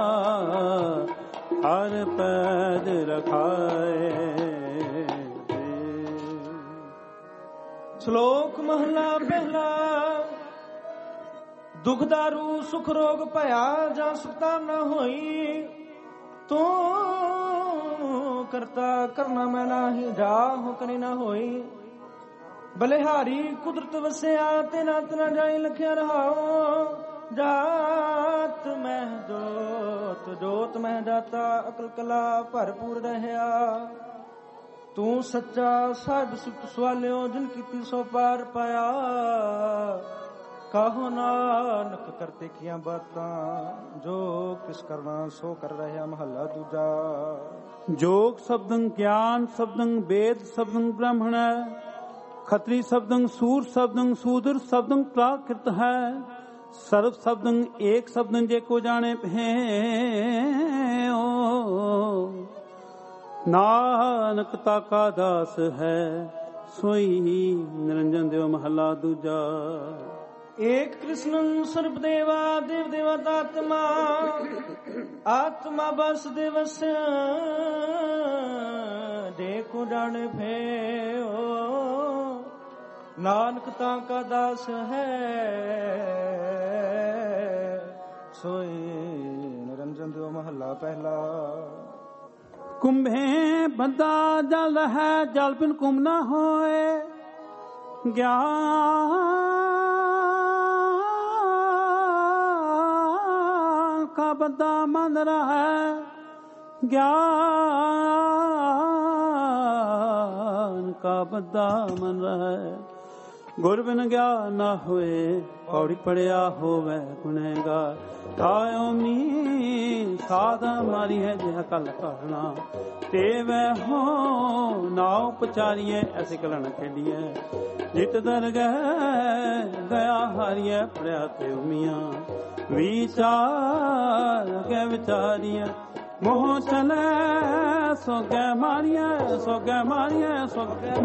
ਹਰ ਪੈਜ ਰਖਾਏ। ਸ਼ਲੋਕ ਮਹਲਾ ਪਹਿਲਾ। ਦੁਖ ਦਾਰੂ ਸੁਖ ਰੋਗ ਭਇਆ, ਜਾਂ ਸੁਖਤਾ ਨਾ ਹੋਈ। ਤੂੰ ਕਰਤਾ ਕਰਨਾ ਮੈਂ ਨਾਹੀ, ਜਾਹੁ ਕਰੀ ਨਾ ਹੋਈ। ਬਲਿਹਾਰੀ ਕੁਦਰਤ ਵਸਿਆ, ਤੇ ਨਾਤ ਨਾ ਜਾਈ ਲਖਿਆ ਰਹਾਓ। ਜਾਤ ਮਹਿ ਜੋਤ, ਜੋਤ ਮਹਿ ਜਾਤਾ, ਅਕਲ ਕਲਾ ਭਰਪੂਰ ਰਹਿਆ। ਤੂੰ ਸੱਚਾ ਸਾਹਿਬ ਸੁਤ ਸਵਾਲਿਓ, ਜਿਨ ਕੀਤੀ ਸੋ ਪਾਰ ਪਾਇਆ। ਕਾਹੋ ਨਾਨਕ ਕਰਤੇ ਕੀਆਂ ਬਾਤਾਂ, ਜੋ ਕਿਸ ਕਰਨਾ ਸੋ ਕਰ ਰਹਿਆ। ਮਹੱਲਾ ਦੂਜਾ। ਜੋਗ ਸ਼ਬਦੰ ਗਿਆਨ ਸ਼ਬਦੰ ਵੇਦ ਸ਼ਬਦੰ ਬ੍ਰਾਹਮਣ ਹੈ। ਖਤਰੀ ਸ਼ਬਦੰ ਸੂਰ ਸ਼ਬਦੰ ਸੂਦਰ ਸ਼ਬਦੰ ਪ੍ਰਾਕ੍ਰਿਤ ਹੈ। ਸਰਵ ਸ਼ਬਦੰ ਏਕ ਸ਼ਬਦੰ ਜੇ ਕੋ ਜਾਣੇ ਭੇਓ। ਨਾਨਕ ਤਾਕਾ ਦਾਸ ਹੈ, ਸੋਈ ਨਿਰੰਜਨ ਦਿਓ। ਮਹੱਲਾ ਦੂਜਾ। ਏਕ ਕ੍ਰਿਸ਼ਨੰ ਸਰਬ ਦੇਵਾ, ਦੇਵ ਦੇਵਾ ਆਤਮਾ। ਆਤਮਾ ਬਸ ਦਿਵਸਿਆ, ਜੇ ਕੋ ਜਾਣੇ ਭੇਓ। ਨਾਨਕ ਤਾਂ ਕਾ ਦਾਸ ਹੈ, ਸੋਈ ਨਿਰੰਜਨ ਦਿਓ। ਮਹੱਲਾ ਪਹਿਲਾ। ਕੁੰਭੇ ਬੰਦਾ ਜਲ ਹੈ, ਜਲ ਬਿਨ ਕੁੰਭ ਨਾ ਹੋਏ। ਗਿਆਨ ਕਾ ਬੰਦਾ ਮਨ ਰਹਾ, ਗਿਆਨ ਕਾ ਬੰਦਾ ਮਨ ਰਹਾ। ਗੁਰ ਬਿਨ ਗਿਆਨ ਨਾ ਹੋਏ, ਪੌੜੀ ਪੜਿਆ ਹੋਵੇ ਗੁਨਹਗਾਰ। ਆਇਓ ਮੀ ਸਾਧਾ ਮਾਰੀ ਹੈ, ਜਿਹ ਕਲ ਕਰਨਾ ਤੇ ਵੈ ਹੋ। ਨਾਉ ਪਚਾਰੀਏ ਐਸੇ ਕਲਣ ਖੇਡੀਏ, ਜਿਤ ਦਰਗਹ ਗਿਆ ਹਾਰੀਏ। ਪੜਿਆ ਤੇ ਉਮੀਆਂ ਵਿਚਾਰ ਕੇ ਵਿਚਾਰੀਏ। ਮੋਹ ਚਲੇ ਸੋਗੇ ਮਾਰੀਏ, ਸੋਗੇ ਮਾਰੀਏ, ਸੋਗੇ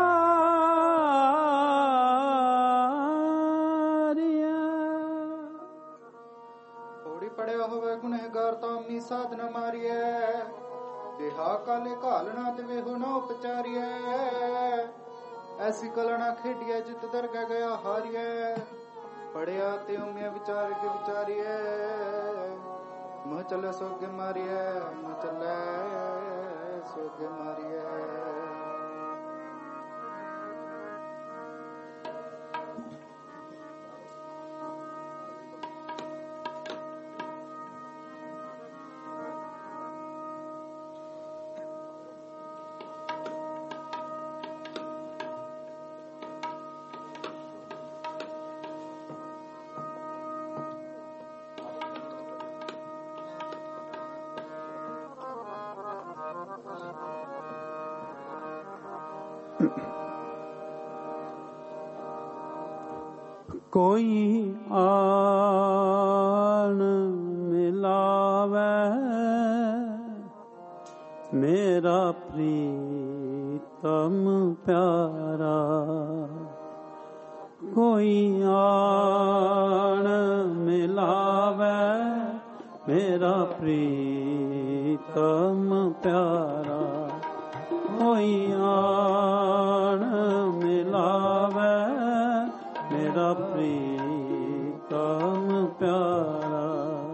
ਪੜਿਆ ਹੋਵੇ ਗੁਨਹਗਾਰ, ਤਾਮੀ ਸਾਧਨਾ ਮਾਰੀਐ। ਜਿਹਾ ਕਾਲੇ ਘਾਲਣਾ ਤੇ ਵੇਹੋ ਨਾ ਉਪਚਾਰੀਐ। ਐਸੀ ਕਲਣਾ ਖੇਡੀਐ, ਜਿਤ ਦਰਗਹਿ ਗਿਆ ਹਾਰੀਐ। ਪੜਿਆ ਤੇ ਉਮੀਆਂ ਵਿਚਾਰ ਕੇ ਵਿਚਾਰੀਐ। ਮਹ ਚੱਲੇ ਸੋਗੇ ਮਾਰੀਐ, ਮਹ ਚੱਲੇ ਸੋਗੇ ਮਾਰੀਐ। ਕੋਈ ਆਣ ਮਿਲਾਵੇ, ਮੇਰਾ ਪ੍ਰੀਤਮ ਪਿਆਰਾ। ਕੋਈ ਆਣ ਮਿਲਾਵੇ, ਮੇਰਾ ਪ੍ਰੀਤਮ ਪਿਆਰਾ। ਕੋਈ ਆਣ ਮਿਲਾਵੇ, ਮੇਰਾ ਪ੍ਰੀਤਮ ਪਿਆਰਾ।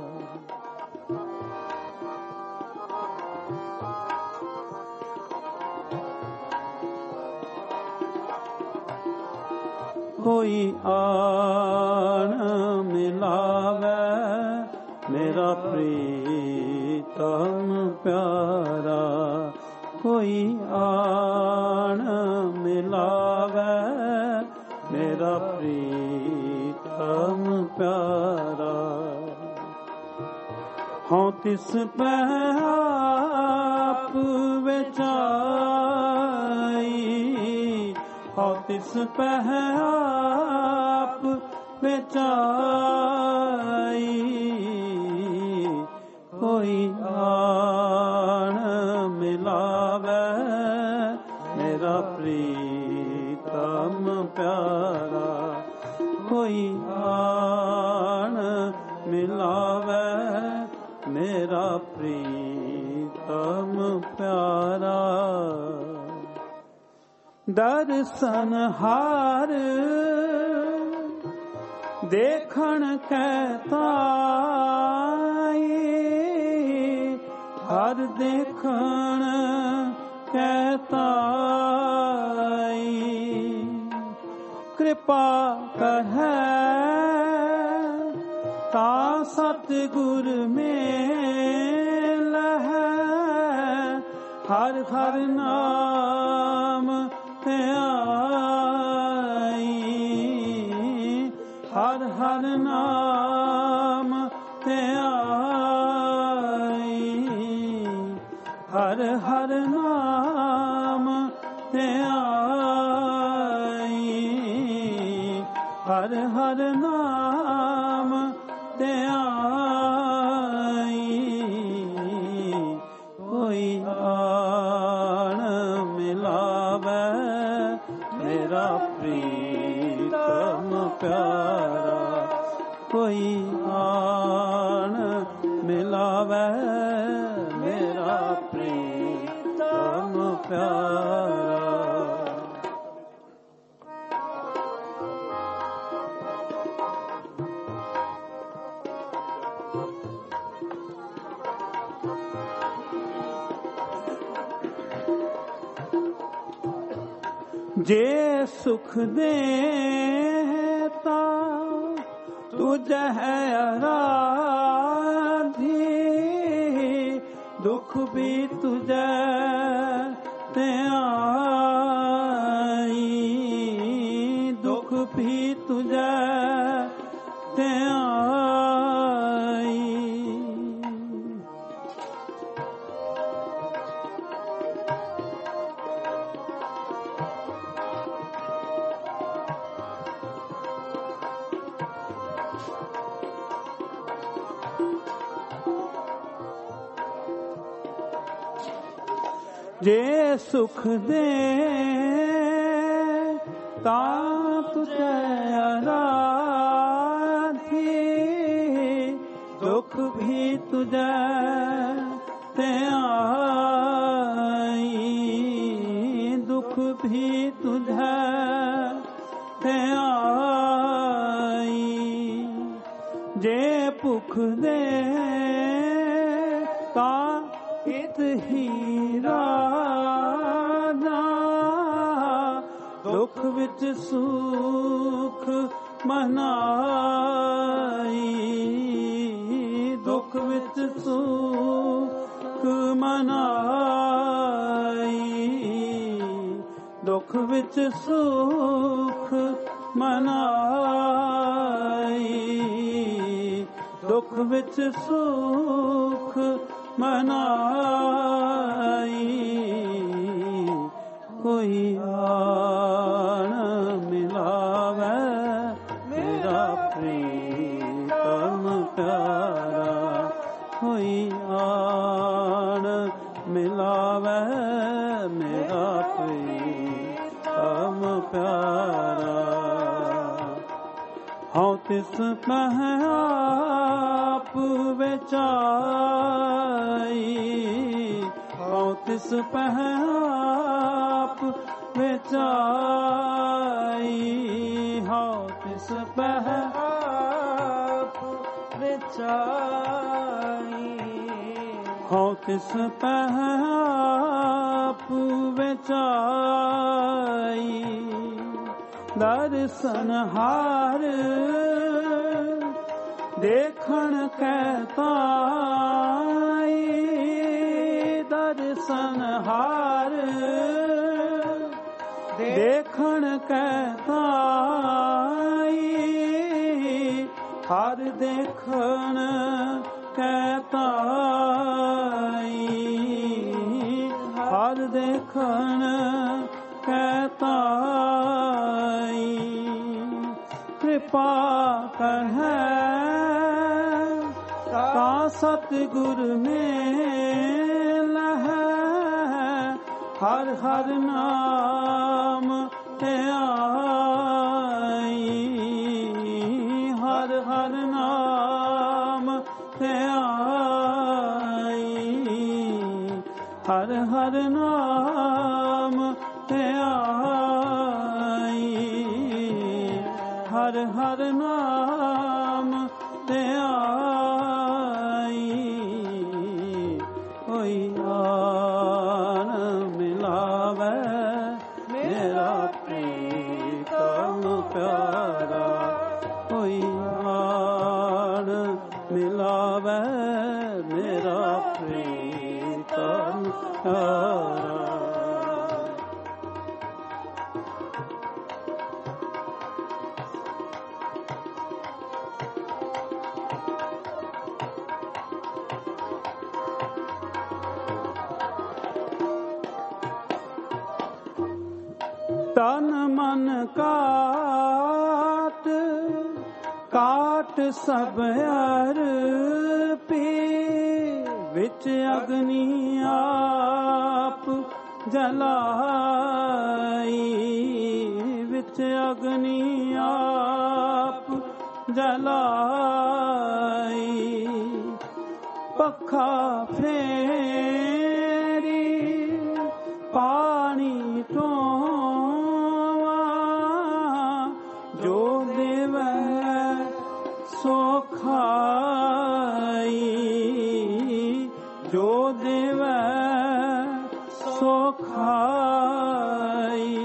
कोई आन मिलावे मेरा प्रीतम प्यारा। कोई आन मिलावे मेरा प्रीतम प्यारा। हाँ तिस पै आप विचाई, हाँ तिस पै आप विचाई। कोई आन मिलावे मेरा प्रीतम प्यारा। कोई आन मिलावे मेरा प्रीतम प्यारा। दर्शन हार देखण कहताई, हर देखण कहताई। कृपा करहै ता सतगुर मेल है। हर हर नाम ध्याई, हर हर नाम ध्याई। हर हर नाम ध्याई, हर हर नाम ध्याई। कोई आन मिलावे मेरा प्रीतम प्यारा। कोई आन मिलावे मेरा प्रीतम प्यारा। जे सुख देता तुझे है आराधी, दुख भी तुझे ते आई, दुख भी तुझे ते आई। जे सुख दे ता तुझे आराधी, दुख भी तुझे ते आई, दुख भी तुझे ते आई। जे भुख दे ता इत ही राजा, दुख विच सुख मनाई, दुख विच सुख मनाई, दुख विच सुख मनाई, दुख विच सुख मनाई। कोई आन मिलावे मेरा प्रीतम प्यारा। कोई आन मिलावे मेरा प्रीतम प्यारा। हाँ तिस पह आप विचाई, हाँ तिस पह आप विचाई, हाँ तिस पह आप विचाई, हाँ तिस पह आप विचाई। ਦਰਸ਼ਨ ਹਾਰ ਦੇਖਣ ਕੈ ਤਾਈ, ਦਰਸ਼ਨ ਹਾਰ ਦੇਖਣ ਕੈ ਤਾਈ, ਹਰ ਦੇਖਣ ਕੈ ਤਾਈ, ਹਰ ਦੇਖਣ ਕੈ ਤਾਈ। ਕਿਰਪਾ ਕਰਹਿ ਤਾ ਸਤਿਗੁਰ ਮਿਲਹਿ, ਹਰ ਹਰ ਨਾਮ ਧਿਆਈ, ਹਰ ਹਰ ਨਾਮ ਧਿਆਈ, ਹਰ ਹਰ ਨਾਮ ਧਿਆਈ, ਹਰ ਹਰ ਨਾਮ ਧਿਆਈ। ਕੋਈ ਆਨ ਮਿਲਾਵੇ ਮੇਰਾ ਪ੍ਰੀਤਮ ਪਿਆਰਾ, ਕੋਈ ਆਨ ਮਿਲਾਵੇ ਮੇਰਾ ਪ੍ਰੀਤਮ ਪਿਆਰਾ। ਤਨ ਮਨ ਕਾਟ ਕਾਟ ਸਭ ਅਰਪੀ, ਵਿੱਚ ਅਗਨੀ ਆਪ ਜਲਾਈ, ਵਿੱਚ ਅਗਨੀ ਆਪ ਜਲਾਈ। ਪੱਖਾ ਫੇਰੀ ਪਾਣੀ ਢੋਵਾ, ਜੋ ਦੇਵੈ ਸੋ ਖਾਈ, ਜੋ ਦੇਵੈ ਸੋ ਖਾਈ।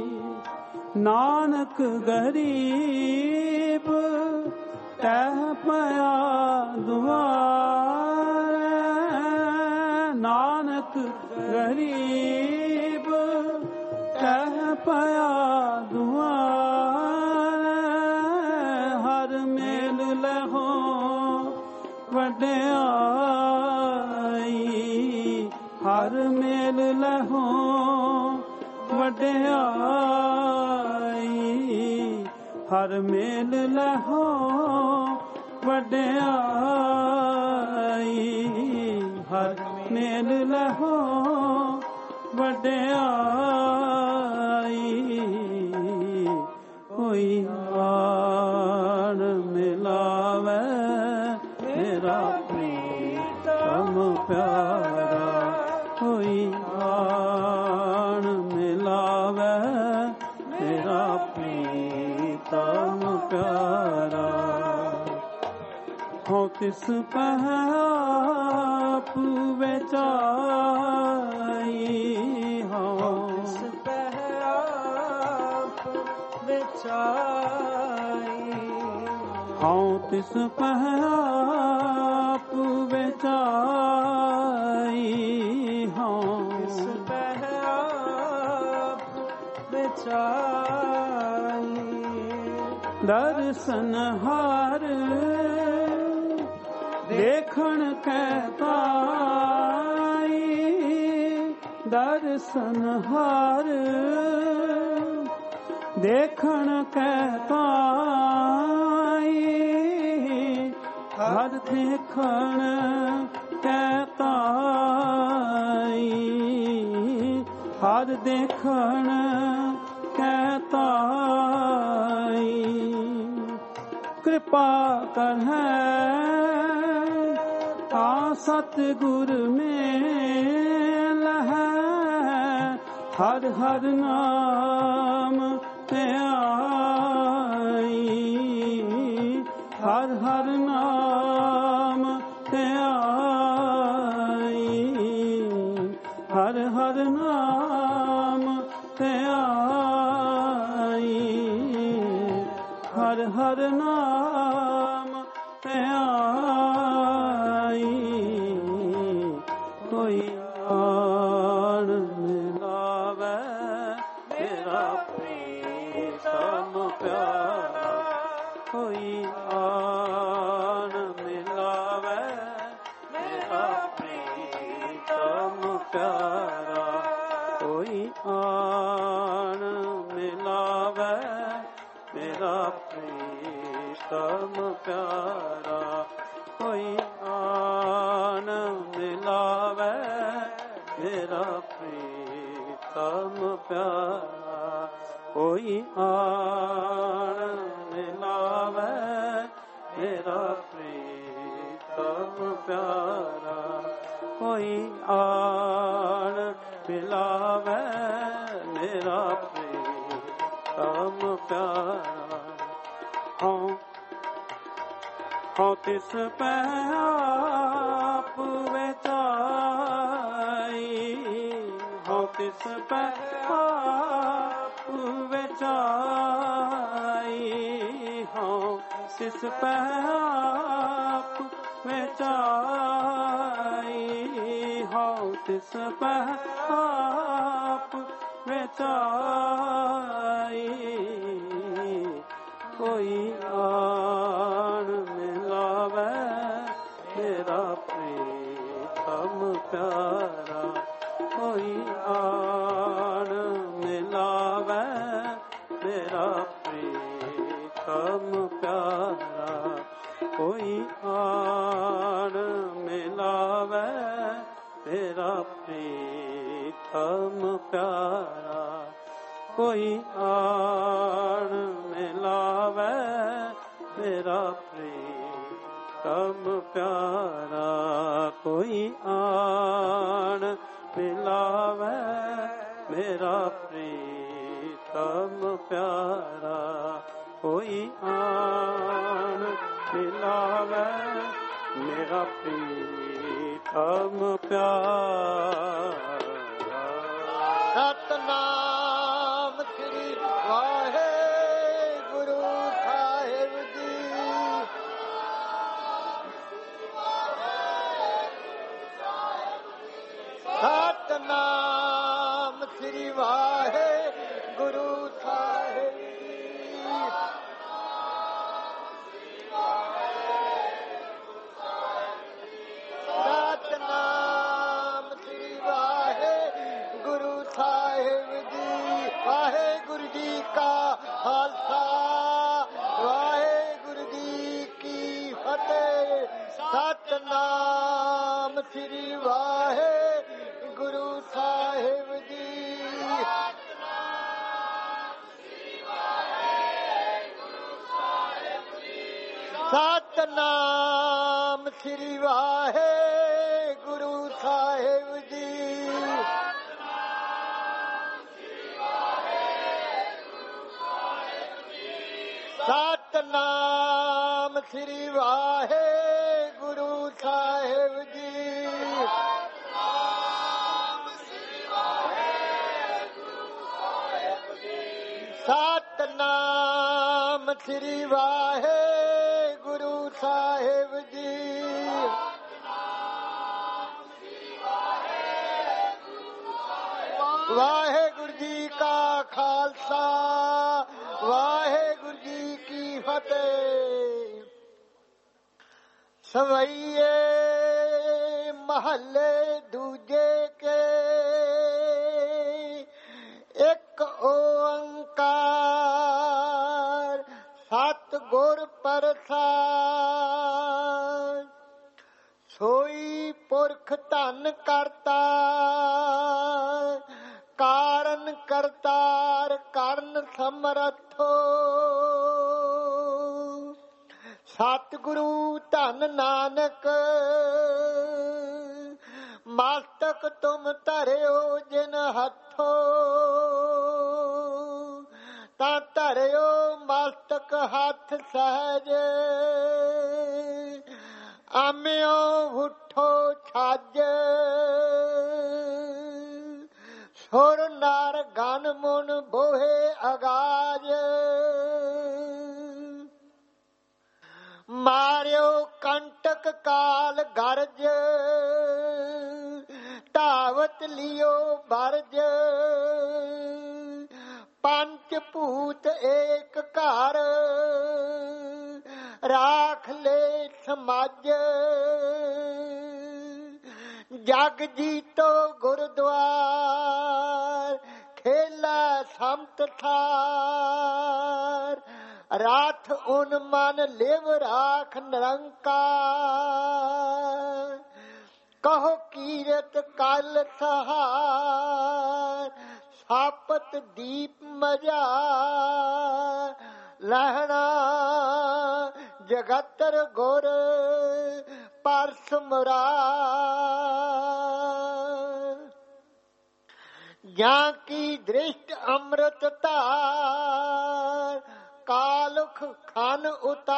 ਨਾਨਕ ਗਰੀਬ ਤਹਿ ਪਿਆ ਦੁਆਰੇ, ਨਾਨਕ ਗਰੀਬ ਤਹਿ ਪਿਆ ਦੁਆਰੇ, ਹਰ ਮੇਲ ਲਹੋ ਵਡਿਆਈ, ਹਰ ਮੇਲ ਲਹੋ ਵਡਿਆਈ, ਹਰ ਮੇਲ ਲਹੋ ਵਡਿਆਈ, ਹਰ ਮੇਲ ਲਹੋ ਵਡਿਆਈ। ਕੋਈ ਆਣ ਮਿਲਾਵੇ ਮੇਰਾ ਪ੍ਰੀਤਮ ਪਿਆਰਾ, ਕੋਈ ਆਣ ਮਿਲਾਵੇ ਮੇਰਾ ਪ੍ਰੀਤਮ ਪਿਆਰਾ। ਹਉ ਤਿਸ ਪਹਿ ਆਪ ਵਿਚਾਈ, ਹਉ ਤਿਸ ਪਹਿ ਆਪ ਵਿਚਾਈ, ਹਉ ਤਿਸ ਪਹਿ ਆਪ ਵਿਚਾਈ, ਹਉ ਤਿਸ ਪਹਿ ਆਪ ਵਿਚਾਈ। ਦਰਸ਼ਨ ਹਾਰ ਦੇਖਣ ਕੈ ਤਾਈ, ਦਰਸ਼ਨ ਹਾਰ ਦੇਖਣ ਕੈ ਤਾਈ, ਹਰ ਦੇਖਣ ਕੈ ਤਾਈ, ਹਰ ਦੇਖਣ ਕੈ ਤਾਈ। ਕਿਰਪਾ ਕਰਹਿ ਤਾ ਸਤਿਗੁਰ ਮਿਲਹਿ, ਹਰ ਹਰ ਨਾਮ ਧਿਆਈ, ਹਰ ਹਰ ਨਾਮ ਧਿਆਈ, ਹਰ ਹਰ ਨਾਮ ਧਿਆਈ, ਕੋਈ ਆਣ ਮਿਲਾਵੇ ਮੇਰਾ ਪ੍ਰੀਤਮ ਪਿਆਰਾ, ਕੋਈ ਆਣ ਮਿਲਾਵੇ ਮੇਰਾ ਪ੍ਰੀਤਮ ਪਿਆਰਾ, ਕੋਈ ਆਣ ਮਿਲਾਵੇ ਮੇਰਾ ਪ੍ਰੀਤਮ ਪਿਆਰਾ, ਕੋਈ ਆਣ ਮਿਲਾਵੇ ਮੇਰਾ ਪ੍ਰੀਤਮ ਪਿਆਰਾ, ਕੋਈ ਆਣ ਮਿਲਾਵੇ ਮੇਰਾ ਪ੍ਰੀਤਮ ਪਿਆਰਾ, ਕੋਈ ਆਣ ਮਿਲਾਵੇ ਮੇਰਾ ਪ੍ਰੀਤਮ ਪਿਆਰਾ। ਹਉ ਤਿਸ ਪੈ ਆਪ ਵਿਚਾਈ, ਹਉ ਤਿਸ ਪੈ ਆਪ ਵਿਚਾਈ, ਹਉ ਤਿਸ ਪੈ ਆਪ ਵਿਚਾਈ, ਹਉ ਤਿਸ ਪੈ ਆਪ ਵਿਚਾਈ, ਕੋਈ ਆਣ ਮਿਲਾਵੇ ਮੇਰਾ ਪ੍ਰੀਤਮ ਪਿਆਰਾ, ਕੋਈ ਆਣ ਮਿਲਾਵੇ ਮੇਰਾ ਪ੍ਰੀਤਮ ਪਿਆਰਾ, ਕੋਈ ਆਣ ਮਿਲਾਵੇ ਮੇਰਾ ਪ੍ਰੀਤਮ ਪਿਆਰਾ, ਕੋਈ ਆਣ ਮਿਲਾਵੇ ਮੇਰਾ ਪ੍ਰੀਤਮ ਪਿਆਰਾ, ਕੋਈ ਆਣ ਮਿਲਾਵੇ ਮੇਰਾ ਪ੍ਰੀਤਮ ਪਿਆਰਾ, ਕੋਈ ਆਣ ਮਿਲਾਵੇ ਮੇਰਾ ਪ੍ਰੀਤਮ ਪਿਆਰਾ। ਸਤਨਾਮ ਸ੍ਰੀ ਵਾਹਿਗੁਰੂ ਸਾਹਿਬ ਜੀ। ਸਤਨਾਮ ਸ੍ਰੀ ਵਾਹਿਗੁਰੂ ਸਾਹਿਬ ਜੀ। ਸਤਨਾਮ ਸ੍ਰੀ ਵਾਹਿਗੁਰੂ ਸਾਹਿਬ ਜੀ। ਵਾਹਿਗੁਰੂ ਜੀ ਕਾ ਖਾਲਸਾ, ਵਾਹਿਗੁਰੂ ਜੀ ਕੀ ਫਤਿਹ। ਸਤਨਾਮ ਸ੍ਰੀ ਵਾਹਿਗੁਰੂ ਸਾਹਿਬ ਜੀ। ਸਤਨਾਮ ਸ੍ਰੀ ਵਾਹਿਗੁਰੂ ਸਾਹਿਬ ਜੀ। ਸਤਨਾਮ ਸ੍ਰੀ ਵਾਹਿਗੁਰੂ ਸਾਹਿਬ ਜੀ। ਸਤਨਾਮ ਸ੍ਰੀ ਵਾਹਿਗੁਰੂ ਸਾਹਿਬ ਜੀ। ਵਾਹਿਗੁਰੂ ਜੀ ਕਾ ਖਾਲਸਾ, ਵਾਹਿਗੁਰੂ ਜੀ ਕੀ ਫਤਿਹ। ਸਵਈਏ ਮਹੱਲੇ ਦੂਜੇ ਕੇ, ਇੱਕ ਓੰਕਾਰ ਸਤਿਗੁਰ ਪ੍ਰਸਾਦਿ। ਸੋਈ ਪੁਰਖ ਧਨ ਕਰਤਾ, ਕਾਰਨ ਕਰਤਾਰ ਕਰਨ ਸਮਰੱਥੋ। ਸਤਿਗੁਰੂ ਧੰਨ ਨਾਨਕ, ਮਸਤਕ ਤੁਮ ਧਰਿਓ ਜਿਨ ਹੱਥੋ। ਤਾਂ ਧਰਿਓ ਮਸਤਕ ਹੱਥ ਸਹਿਜ, ਆਮਿਓ ਉਠੋ ਛੱਜ। ਸੁਰ ਨਰ ਗਨ ਮੁਨ ਬੋਹੇ ਅਗਾਜ, ਮਾਰਿਓ ਕੰਟਕ ਕਾਲ ਗਰਜ। ਵਰਤ ਲਿਓ ਵਰਜ ਪੰਚ ਭੂਤ ਏਕ ਘਰ ਰਾਖ ਲੈ ਸਮਾਜ ਜਗ ਜੀਤੋ ਗੁਰਦੁਆਰ ਖੇਲਾ ਸੰਤ ਥਾਰ ਰਾਠ ਉਨ ਮਨ ਲਿਵ ਰਾਖ ਨਿਰੰਕਾਰ ਕਹੋ ਕੀਰਤ ਕਲ ਸਹਾਰ ਸਾਪਤ ਦੀਪ ਮਜਾ ਲਹਿਣਾ ਜਗਤਰ ਗੁਰ ਪਰਸ ਮੁਰਾਰ ਜਾਂ ਕੀ ਦ੍ਰਿਸ਼ਟ ਅੰਮ੍ਰਿਤ ਧਾਰ ਕਾਲੁਖ ਖਨ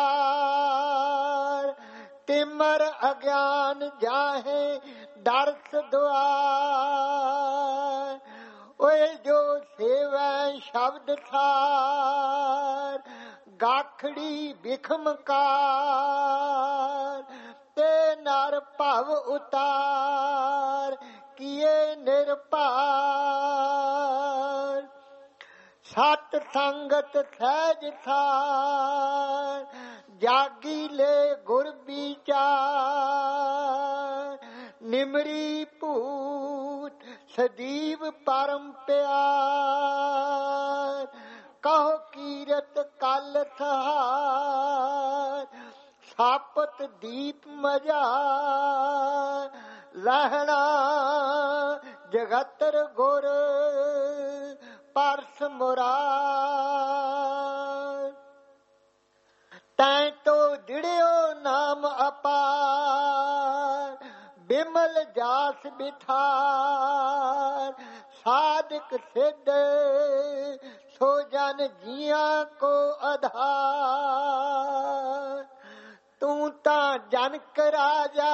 ਉਤਾਰ ਤਿਮਰ ਅਗਿਆਨ ਜਾਹੇ ਦਰਸ ਦੁਆਰ ਓਏ ਜੋ ਸੇਵੈ ਸ਼ਬਦ ਥਾਰ ਗਾਖੜੀ ਬਿਖਮਕਾਰ ਤੇ ਨਰ ਭਵ ਉਤਾਰ ਕੀਏ ਨਿਰਭਾਰ ਸਤ ਸੰਗਤ ਸਹਿਜ ਥਾਰ ਜਾਗੀ ਲੈ ਗੁਰ ਵਿਚਾਰ ਨਿਮਰੀ ਭੂਤ ਸਦੀਵ ਪਰਮ ਪਿਆਰ ਕਹੋ ਕੀਰਤ ਕਲ ਸਹਾਰ ਸਾਪਤ ਦੀਪ ਮਜਾ ਲਹਿਣਾ ਜਗਤਰ ਗੁਰ ਪਰਸ ਮੁਰਾਰ ਤੈਂ ਤੋ ਦਿੜਿਓ ਨਾਮ ਅਪਾਰ ਬਿਮਲ ਜਾਸ ਬਿਠਾਰ ਸਾਧਕ ਸਿੱਧ ਸੋ ਜਨ ਜੀਆਂ ਕੋ ਆਧਾਰ ਤੂੰ ਤਾਂ ਜਨਕ ਰਾਜਾ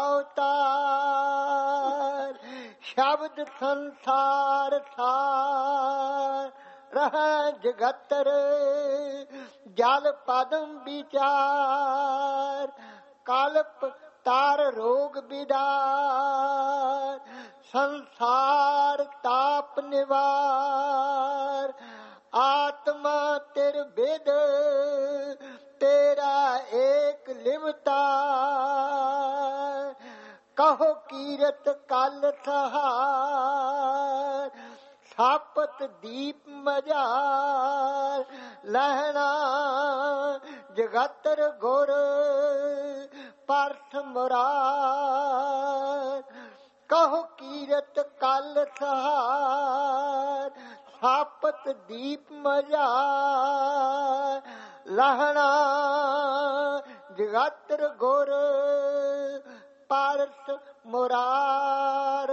ਅਵਤਾਰ ਸ਼ਬਦ ਸੰਸਾਰ ਸਾਰ ਰਹਿ ਜਗਤਰ ਜਲ ਪਦਮ ਵਿਚਾਰ ਕਲਪ ਤਾਰ ਰੋਗ ਬਿਦਾਰ ਸੰਸਾਰ ਤਾਪ ਨਿਵਾਰ ਆਤਮਾ ਤਿਰ ਬਿਦ ਤੇਰਾ ਏਕ ਲਿਵਤਾਰ ਕਹੋ ਕੀਰਤ ਕਲ ਸਹਾਰ ਸਾਪਤ ਦੀਪ ਮਜਾਰ ਲਹਿਣਾ ਜਗਤਰ ਗੁਰ ਪਰਸ ਮੁਰਾਰ ਕਹੋ ਕੀਰਤ ਕਲ ਸਹਾਰ ਸਾਪਤ ਦੀਪ ਮਜਾਰ ਲਹਿਣਾ ਜਗਤਰ ਗੁਰ ਪਰਸ ਮੁਰਾਰ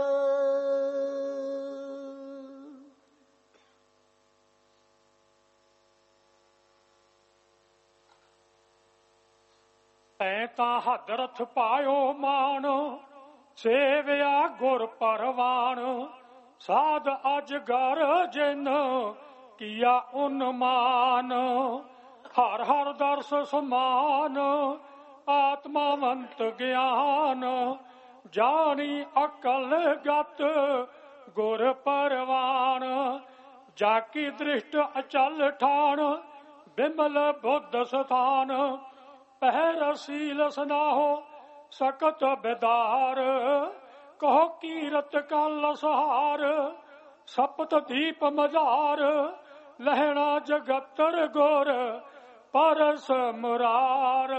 ਐ ਤਾਂ ਹਦਰਥ ਪਾਇਓ ਮਾਨ ਸੇਵਿਆ ਗੁਰ ਪਰਵਾਨ ਸਾਧ ਅਜਗਰ ਜਿਨ ਕੀਆ ਉਨਮਾਨ ਹਰ ਹਰ ਦਰਸ ਸਮਾਨ ਆਤਮਾਵੰਤ ਗਿਆਨ ਜਾਣੀ ਅਕਲ ਗਤ ਗੁਰ ਪਰਵਾਨ ਜਾ ਕੀ ਦ੍ਰਿਸ਼ਟ ਅਚਲ ਠਾਣ ਬਿਮਲ ਬੁੱਧ ਸਥਾਨ ਪਹਿਰ ਸੀਲ ਸਨਾਹੋ ਸਕਤ ਬਿਦਾਰ ਕਹੋ ਕੀਰਤ ਕਲ ਸਹਾਰ ਸਪਤ ਦੀਪ ਮਝਾਰ ਲਹਿਣਾ ਜਗਤਰ ਗੁਰ ਪਰਸ ਮੁਰਾਰ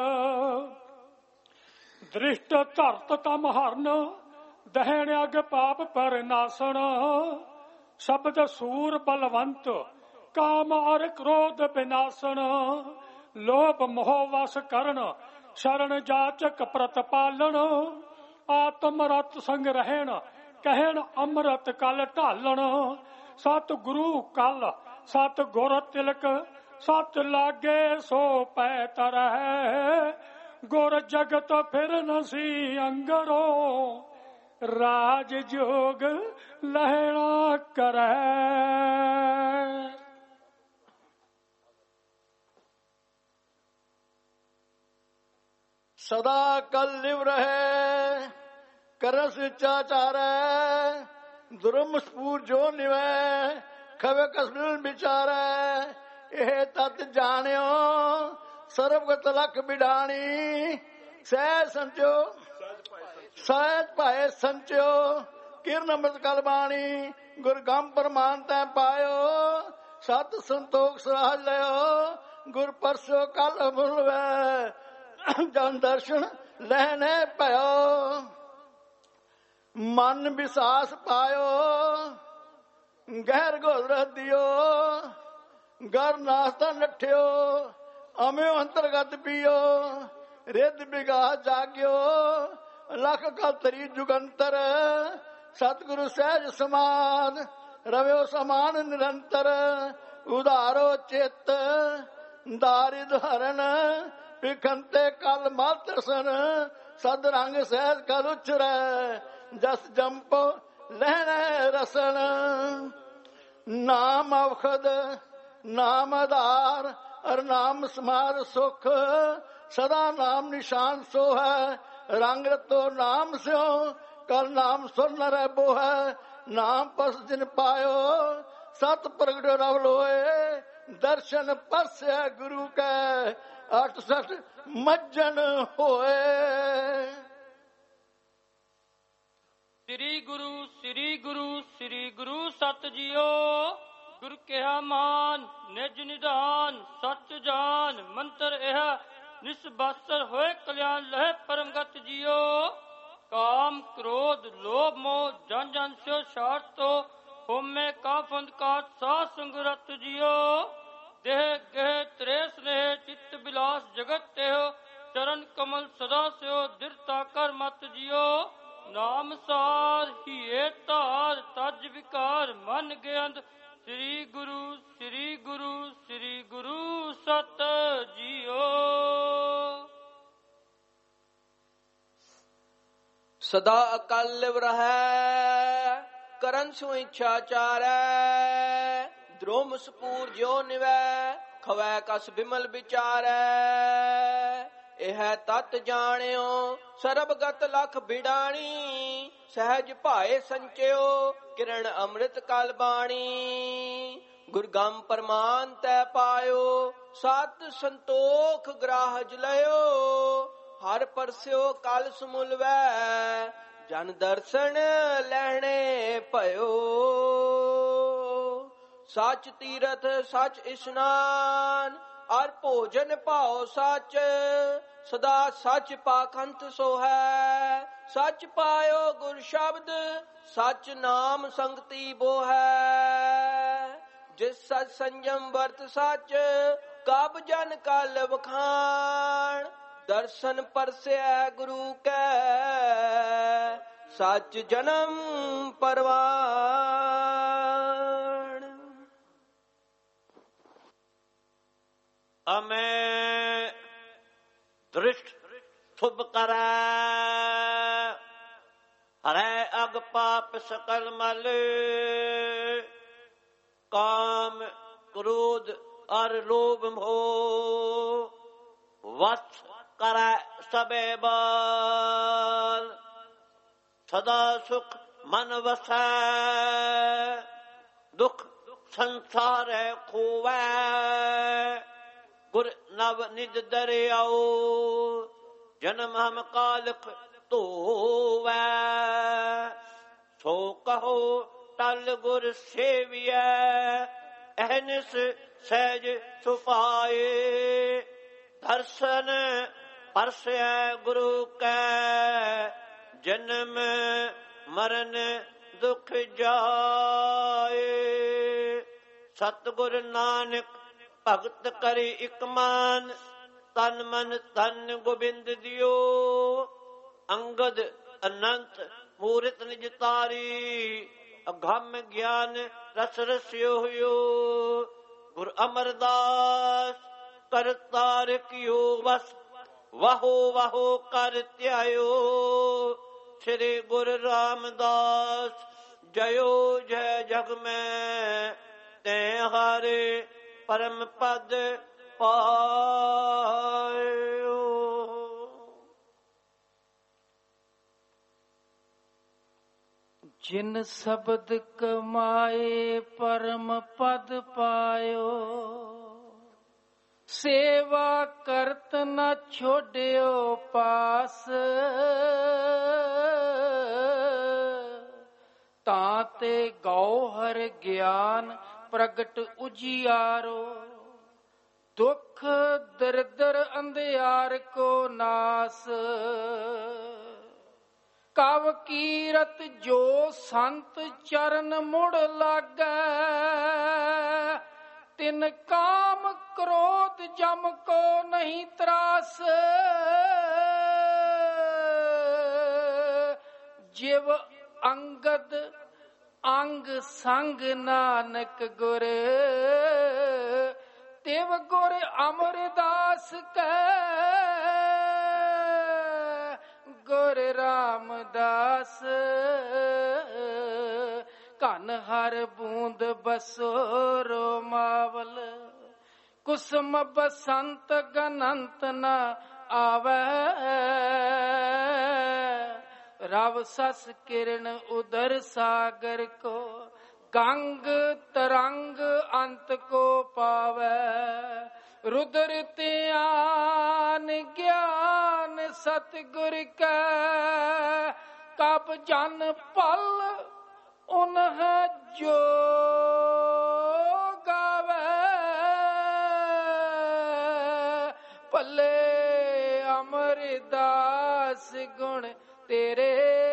ਦ੍ਰਿਸ਼ਟ ਧਰਤ ਤਮ ਹਰਨ ਦਹਿਣ ਅਗ ਪਾਪ ਪਰ ਨਾਸਣ ਸ਼ਬਦ ਸੂਰ ਬਲਵੰਤ ਕਾਮ ਅਰ ਕ੍ਰੋਧ ਬਿਨਾਸਣ ਲੋਭ ਮੋਹ ਵਸ ਕਰਨ ਸ਼ਰਨ ਜਾਚਕ ਪ੍ਰਤਪਾਲਣ ਆਤਮ ਰਤ ਸੰਗ ਰਹਿਣ ਕਹਿਣ ਅੰਮ੍ਰਿਤ ਕਲ ਢਾਲਣ ਸਤ ਗੁਰੂ ਕਲ ਸਤ ਗੁਰ ਤਿਲਕ ਸਤ ਲਾਗੇ ਸੋ ਪੈ ਤਰਹਿ ਗੁਰ ਜਗਤ ਫਿਰ ਨਸੀ ਅੰਗਰੋ ਰਾਜ ਜੋਗ ਲਹਿਣਾ ਕਰੈ ਸਦਾ ਕਲ ਲਿਵ ਰਹੇ ਕਰਸ ਚਾਚਾਰੈ ਦੁਰਮ ਸਪੂਰ ਜੋ ਨਿਵੈ ਖਵੇ ਕਸਬਿਲ ਵਿਚਾਰੈ ਇਹ ਤਤ ਜਾਣਿਓ ਸਰਬਗਤ ਲਖ ਬਿਡਾਣੀ ਸਹਿ ਸੰਚੋ ਸਹਿਜ ਭਾਏ ਸੰਚਿਓ ਕਿਰਨ ਅੰਮ੍ਰਿਤ ਕਲ ਬਾਣੀ ਗੁਰ ਗੰਮ ਪ੍ਰਮਾਨ ਤੈ ਪਾਇਓ ਸਤ ਸੰਤੋਖ ਸਰਾਜ ਲਿਓ ਗੁਰ ਪਰਸੋ ਕਲ ਮੁਲਵੈ ਜਨ ਦਰਸ਼ਨ ਲੈਣੇ ਭਇਓ ਮਨ ਵਿਸਾਸ ਪਾਇਓ ਗਹਿਰ ਗੋਦਰ ਦਿਓ ਗਰ ਨਾਸਤਾ ਨਠਿਓ ਅਮਿਓ ਅੰਤਰਗਤ ਪੀਓ ਰਿੱਧ ਬਿਗਾ ਜਾਗਿਓ ਲਖ ਕਲਤਰੀ ਜੁਗੰਤਰ ਸਤਿਗੁਰੂ ਸਹਿਜ ਸਮਾਨ ਰਵਿਓ ਸਮਾਨ ਨਿਰੰਤਰ ਉਧਾਰੋ ਚਿੱਤ ਦਾਰਿਦ ਹਰਨ ਵਿਖੰਤੇ ਕਲ ਮਾਤਰਸਨ ਸਦ ਰੰਗ ਸਹਿਜ ਕਲ ਉਚਰੈ ਜਸ ਜੰਪ ਲੈਣੇ ਰਸਨ ਨਾਮ ਔਖਦ ਨਾਮ ਆਧਾਰ ਅਰ ਨਾਮ ਸਮਾਰ ਸੁਖ ਸਦਾ ਨਾਮ ਨਿਸ਼ਾਨ ਸੋ ਹੈ ਰੰਗ ਰਤੋ ਨਾਮ ਸਿਓ ਕਲ ਨਾਮ ਸੁਨ ਰਹਿਬੋ ਹੈ ਨਾਮ ਪਸ ਜਿਨ ਪਾਇਓ ਸਤ ਪ੍ਰਗਟ ਰਵ ਲੋਏ ਦਰਸ਼ਨ ਪਰਸਿਆ ਗੁਰੂ ਕੈ 68 ਮੱਜਨ ਹੋਏ। ਸ੍ਰੀ ਗੁਰੂ ਸ੍ਰੀ ਗੁਰੂ ਸ੍ਰੀ ਗੁਰੂ ਸਤ ਜੀਓ ਗੁਰ ਕਿਹਾ ਮਾਨ ਨਿਜ ਨਿਧਾਨ ਸੱਚ ਜਾਨ ਮੰਤਰ ਇਹ ਨਿਸਬਾਸਰ ਹੋਏ ਕਲਿਆਣ ਲਹਿ ਪਰਮਗਤ ਜੀਓ ਕਾਮ ਕ੍ਰੋਧ ਲੋਭ ਮੋਹ ਜਨ ਜਨ ਸਿਓ ਸ਼ਾਰਤੋ ਹੋਮੇ ਕਾਫੰਦ ਕਾਟ ਸਾਧ ਸੰਗਰਤ ਜੀਓ ਦੇਹ ਗਹਿ ਤ੍ਰੇਸ ਰਹੇ ਚਿੱਤ ਬਿਲਾਸ ਜਗਤ ਤੇਹੋ ਚਰਨ ਕਮਲ ਸਦਾ ਸਿਓ ਦਿਰਤਾ ਕਰ ਮਤ ਜੀਓ ਨਾਮ ਸਾਰ ਹੀਏ ਧਾਰ ਤਜ ਵਿਕਾਰ ਮਨ ਗਿਆੰਦ ਸ੍ਰੀ ਗੁਰੂ ਸ੍ਰੀ ਗੁਰੂ ਸ੍ਰੀ ਗੁਰੂ ਸਤ ਜੀਓ। ਸਦਾ ਅਕਲ ਲਿਵ ਰਹੈ ਕਰਨ ਸੋ ਇੱਛਾ ਚਾਰੈ ਦ੍ਰੋਮ ਸਪੂਰ ਜੋ ਨਿਵੈ ਖਵੈ ਕਸ ਬਿਮਲ ਵਿਚਾਰੈ ਇਹ ਤਤ ਜਾਣਿਓ ਸਰਬਗਤ ਲਖ ਬਿਡਾਣੀ ਸਹਿਜ ਭਾਏ ਸੰਚਿਓ ਕਿਰਨ ਅੰਮ੍ਰਿਤ ਕਲ ਬਾਣੀ ਗੁਰ ਗੰਮ ਪਰਮਾਨ ਤੈ ਪਾਇਓ ਸਤ ਸੰਤੋਖ ਗ੍ਰਾਹਜ ਲਿਓ ਹਰ ਪਰਸਿਓ ਕਲ ਸਮੁਲਵੈ ਜਨ ਦਰਸ਼ਨ ਲੈਣੇ ਭਇਓ ਸੱਚ ਤੀਰਥ ਸੱਚ ਇਸ਼ਨਾਨ ਅਰ ਭੋਜਨ ਭਾਉ ਸੱਚ ਸਦਾ ਸੱਚ ਪਾਖੰਤ ਸੋ ਹੈ ਸੱਚ ਪਾਇਓ ਗੁਰ ਸ਼ਬਦ ਸੱਚ ਨਾਮ ਸੰਗਤੀ ਬੋ ਹੈ ਜਿਸ ਸੱਚ ਸੰਜਮ ਵਰਤ ਸੱਚ ਕਬ ਜਨ ਕਲ ਵਖਾਣ ਦਰਸ਼ਨ ਪਰਸਿਆ ਗੁਰੂ ਕੈ ਸੱਚ ਜਨਮ ਪਰਵਾਣ। ਅਮੈ ਦ੍ਰਿਸ਼ਟ ਸੁਭ ਕਰੈ ਹਰੈ ਅਗ ਪਾਪ ਸਕਲ ਮਲ ਕਾਮ ਕ੍ਰੋਧ ਅਰ ਲੋਭ ਮੋਹ ਵਸ ਕਰੈ ਸਬੇ ਬਾਲ ਸਦਾ ਸੁਖ ਮਨ ਵਸੈ ਦੁਖ ਸੰਸਾਰੈ ਖੋਵੈ ਗੁਰ ਨਵ ਨਿਜ ਦਰਿਆਓ ਜਨਮ ਹਮ ਕਾਲਖ ਧੋਵੈ ਸੋ ਕਹੋ ਟਲ ਗੁਰ ਸੇਵੀਐ ਅਹਨਿਸ ਸਹਿਜ ਸੁਪਾਏ ਦਰਸ਼ਨ ਪਰਸਿਆ ਗੁਰੂ ਕੈ ਜਨਮ ਮਰਨ ਦੁਖ ਜਾਏ ਸਤਿਗੁਰ ਨਾਨਕ ਭਗਤ ਕਰੀ ਇਕ ਮਾਨ ਤਨ ਮਨ ਧਨ ਗੋਬਿੰਦ ਦਿਓ ਅੰਗਦ ਅਨੰਤ ਮੂਰਤ ਨਿਜ ਤਾਰੀ ਅਗੰਮ ਗਿਆਨ ਰਸ ਰਸਿਓ ਹੋਇਓ ਗੁਰ ਅਮਰਦਾਸ ਕਰਤਾਰ ਕਿਓ ਵਸ ਵਾਹੋ ਵਾਹੋ ਕਰ ਧਿਆਇਓ ਸ੍ਰੀ ਗੁਰੂ ਰਾਮਦਾਸ ਜਯੋ ਜੈ ਜਗ ਮੈਂ ਤੈ ਹਾਰੇ ਪਰਮ ਪਦ ਪਾਇਓ। ਜਿਨ ਸ਼ਬਦ ਕਮਾਏ ਪਰਮ ਪਦ ਪਾਇਓ, ਸੇਵਾ ਕਰਤ ਨ ਛੋੜਿਓ ਪਾਸ। ਤਾਂ ਤੇ ਗੌਹਰ ਗਿਆਨ ਪ੍ਰਗਟ ਉਜਿਆਰੋ, ਦੁੱਖ ਦਰਿਦਰ ਅੰਧਿਆਰ ਕੋ ਨਾਸ। ਕਵ ਕੀਰਤ ਜੋ ਸੰਤ ਚਰਨ ਮੁੜ ਲਾਗੈ, ਤਿਨ ਕਾਮ ਕ੍ਰੋਧ ਜਮ ਕੋ ਨਹੀਂ ਤਰਾਸ। ਜਿਵ ਅੰਗਦ ਅੰਗ ਸੰਗ ਨਾਨਕ ਗੁਰ, ਤਿਵ ਗੁਰ ਅਮਰਦਾਸ ਕੈ ਗੁਰ ਰਾਮਦਾਸ। ਧਨ ਹਰ ਬੂੰਦ ਬਸੋ ਰੋਮਾਵਲ, ਕੁਸਮ ਬਸੰਤ ਗਨੰਤ ਨ ਆਵੈ। ਰਵ ਸਸ ਕਿਰਨ ਉਦਰ ਸਾਗਰ ਕੋ, ਗੰਗ ਤਰੰਗ ਅੰਤ ਕੋ ਪਾਵੈ। रुद्र त्यान ज्ञान सतगुर कै, कब जन पल उन्ह जो गावै। पल्ले अमरदास गुण तेरे,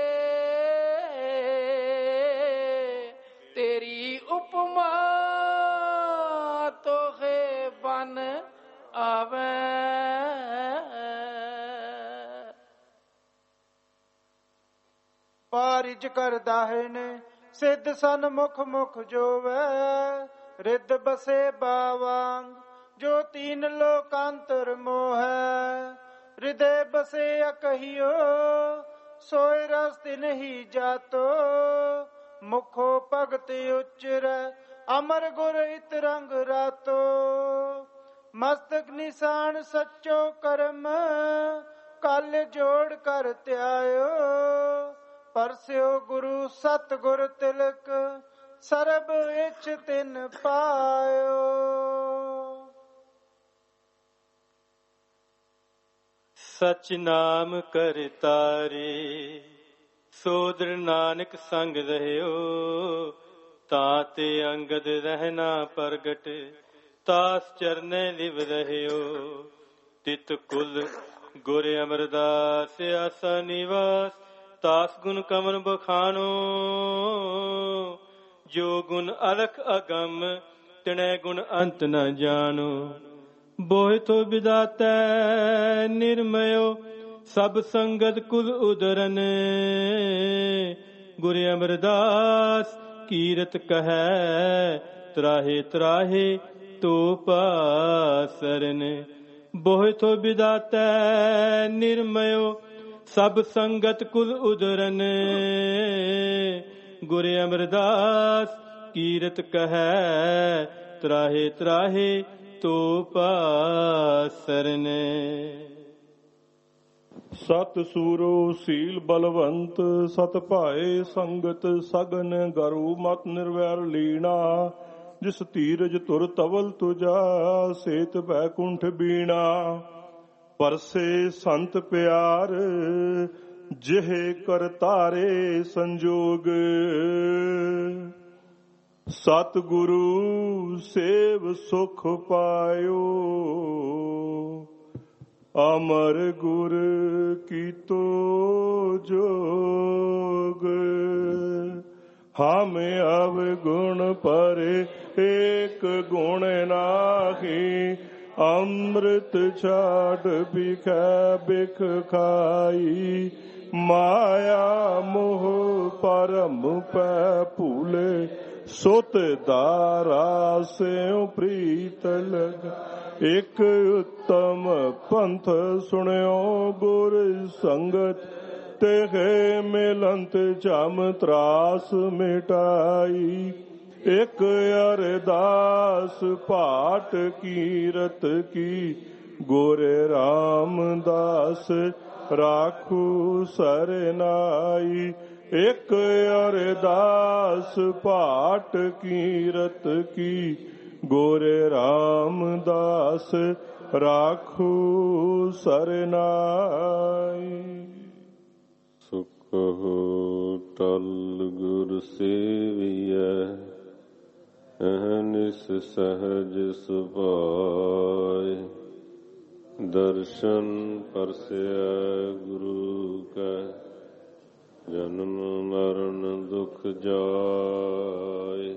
तेरी उपमा तो है बन आवे। ਪਾਰਿਜ ਕਰਦਾ ਹੈ ਨੇ ਸਿੱਧ ਸਨਮੁਖ ਮੁਖ ਜੋਵੈ। ਰਿੱਧ ਬਸੇ ਬਾਵਾਂਗ ਜੋ ਤੀਨ ਲੋਕਾਂਤਰ ਮੋਹੈ। ਹਿਰਦੇ ਬਸੇ ਅਕਹਿਓ ਸੋਇ ਰਸ ਤਿਨ ਹੀ ਜਾਤੋ। ਮੁਖੋ ਭਗਤ ਉਚਰੈ ਅਮਰ ਗੁਰ ਇਤ ਰੰਗ ਰਾਤੋ। ਮਸਤਕ ਨਿਸ਼ਾਨ ਸੱਚੋ ਕਰਮ ਕਲ ਜੋੜ ਕਰ ਧਿਆਇਓ। ਪਰਸਿਓ ਗੁਰੂ ਸਤਿਗੁਰ ਤਿਲਕ ਸਰਬ ਇਛ ਤਿਨ ਪਾਇਓ। ਸਚ ਨਾਮ ਕਰਤਾਰੇ ਸੋਦਰ ਨਾਨਕ ਸੰਗ ਰਹਿਓ। ਤਾਂ ਤੇ ਅੰਗਦ ਰਹਿਣਾ ਪ੍ਰਗਟ ਤਾਸ ਚਰਨੇ ਲਿਵ ਰਹਿਓ। ਤਿਤ ਕੁਲ ਗੁਰ ਅਮਰਦਾਸ ਆਸਾ ਨਿਵਾਸ। ਤਾਸ ਗੁਣ ਕਮਨ ਬਖਾਨੋ ਜੋ ਗੁਣ ਅਲਖ ਅਗਮ ਤਿਣੈ ਗੁਣ ਅੰਤ ਨ ਜਾਣੋ। ਬੋਹਿ ਤੋ ਵਿਦਾਤੈ ਨਿਰਮਯੋ ਸਭ ਸੰਗਤ ਕੁਲ ਉਦਰਨ। ਗੁਰ ਅਮਰਦਾਸ ਕੀਰਤ ਕਹੈ ਤਰਾਹੇ ਤਰਾਹੇ ਤੋ ਪਾਸਰਨ। ਬੋਹਿ ਤੋ ਵਿਦਾਤੈ ਨਿਰਮਯੋ ਸਭ ਸੰਗਤ ਕੁਲ ਉਦਰਨ। ਗੁਰ ਅਮਰਦਾਸ ਕੀਰਤ ਕਹੈ ਤਰਾਹੇ ਤਰਾਹੇ ਤੋ ਪਾਸਰਨ। ਸਤ ਸੂਰੋ ਸੀਲ ਬਲਵੰਤ ਸਤ ਭਾਏ ਸੰਗਤ ਸਗਨ ਗਰੂ ਮਤ ਨਿਰਵੈਰ ਲੀਣਾ। ਜਿਸ ਧੀਰਜ ਤੁਰ ਤਵਲ ਤੁਜਾ ਸੇਤ ਬੈਕੁੰਠ ਬੀਣਾ। ਪਰਸੇ ਸੰਤ ਪਿਆਰ ਜਿਹੇ ਕਰਤਾਰੇ ਸੰਜੋਗ। ਸਤਿਗੁਰੂ ਸੇਵ ਸੁਖ ਪਾਇਓ। ਅਮਰ ਗੁਰ ਕੀਤੋ ਜੋਗ। ਹਮ ਅਵਗੁਣ ਪਰੇ ਏਕ ਗੁਣ ਨਾਹੀ। ਅੰਮ੍ਰਿਤ ਛਾੜ ਬਿਖੈ ਬਿਖ ਖਾਈ। ਮਾਇਆ ਮੋਹ ਪਰਮ ਪੈ ਭੂਲੇ। ਸੁਤ ਦਾਰਾ ਸਿਉ ਪ੍ਰੀਤ ਲਗ। ਇਕ ਉਤਮ ਪੰਥ ਸੁਣਿਓ ਗੁਰ ਸੰਗਤ। ਤੇਹੇ ਮਿਲੰਤ ਜਮ ਤਰਾਸ ਮਿਟਾਈ। ਇਕ ਅਰਦਾਸ ਪਾਠ ਕੀਰਤ ਕੀ। ਗੁਰ ਰਾਮਦਾਸ ਰਾਖੂ ਸਰਨਾਈ। ਇੱਕ ਅਰਦਾਸ ਭਾਟ ਕੀਰਤ ਕੀ, ਗੋਰੇ ਰਾਮਦਾਸ ਰਾਖੂ ਸਰਨਾਈ। ਸੁਖੋ ਟਲ ਗੁਰ ਸੇਵੀਐ, ਅਹਨਿਸ ਸਹਜ ਸੁਭਾਇ। ਦਰਸ਼ਨ ਪਰਸੈ ਗੁਰੂ ਕੈ, ਜਨਮ ਮਰਨ ਦੁਖ ਜਾਇ।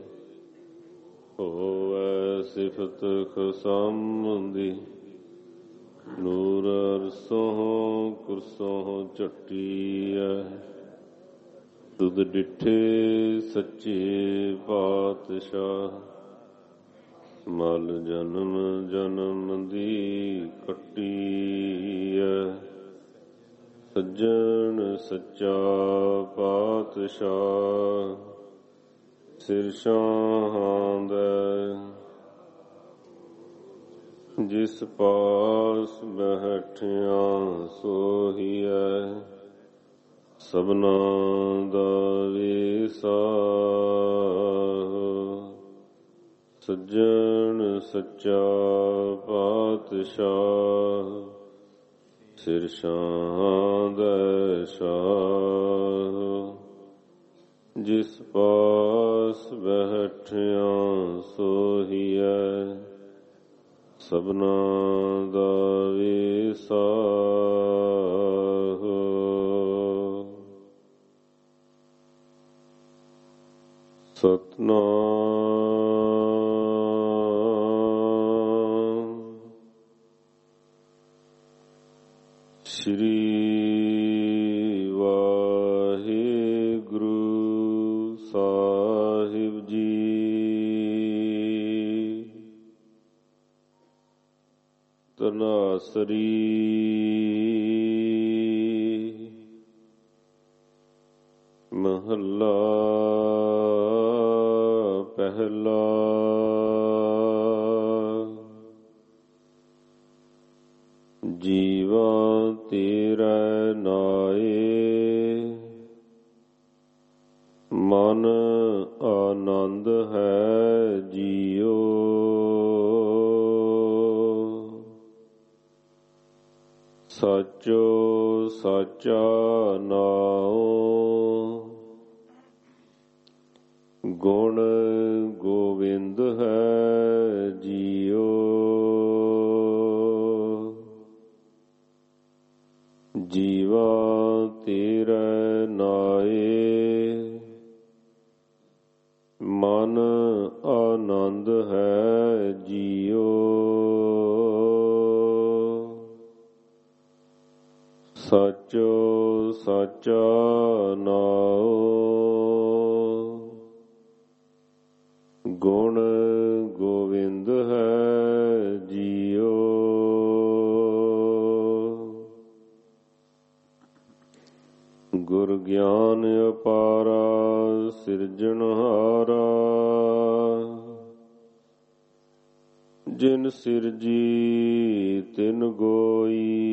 ਹੋਵੈ ਸਿਫਤ ਖਸੰਦੀ, ਨੂਰ ਅਰਸੋਂ ਕੁਰਸੋਂ ਝਟੀਐ। ਤੁਧ ਡਿਠੇ ਸੱਚੇ ਪਾਤਸ਼ਾਹ, ਮਲ ਜਨਮ ਜਨਮ ਦੀ ਕੱਟੀਐ। ਸੱਜਣ ਸੱਚਾ ਪਾਤਸ਼ਾਹ, ਸਿਰ ਸ਼ਾਹਾਂ ਦੈ। ਜਿਸ ਪਾਸ ਬੈਠਿਆ ਸੋਹੀਐ, ਸਭਨਾ ਦਾ ਵੀਸਾ। ਸੱਜਣ ਸੱਚਾ ਪਾਤਸ਼ਾਹ, ਸਿਰ ਸ਼ਾਹਾਂ ਦੈ ਸ਼ਾਹ। ਜਿਸ ਪਾਸ ਬੈਠਿਆ ਸੋਹੀਐ, ਸਭਨਾ ਦਾ ਵੀਸਾ। ਸਤਨਾਮ ਸ੍ਰੀ ਵਾਹਿਗੁਰੂ ਸਾਹਿਬ ਜੀ। ਤਨਾਸਰੀ ਮਹੱਲਾ ਪਹਿਲਾ। ਜੀਵਾ ਤੇਰੇ ਨਾਏ, ਮਨ ਆਨੰਦ ਹੈ ਜੀਓ। ਸਾਚੋ ਸਾਚਾ ਨਾਉ, ਗੁਣ ਗੋਬਿੰਦ ਹੈ ਜੀਓ। ਜੀਵਾ ਤੇਰੇ ਨਾਏ, ਮਨ ਆਨੰਦ ਹੈ ਜੀਓ। ਸਾਚੋ ਸਾਚਾ ਨਾਉ, ਗੁਣ ਗੋਬਿੰਦ ਹੈ ਜੀਓ। ਗੁਰ ਗਿਆਨ ਅਪਾਰਾ ਸਿਰਜਣਹਾਰਾ, ਜਿਨ ਸਿਰਜੀ ਤਿਨ ਗੋਈ।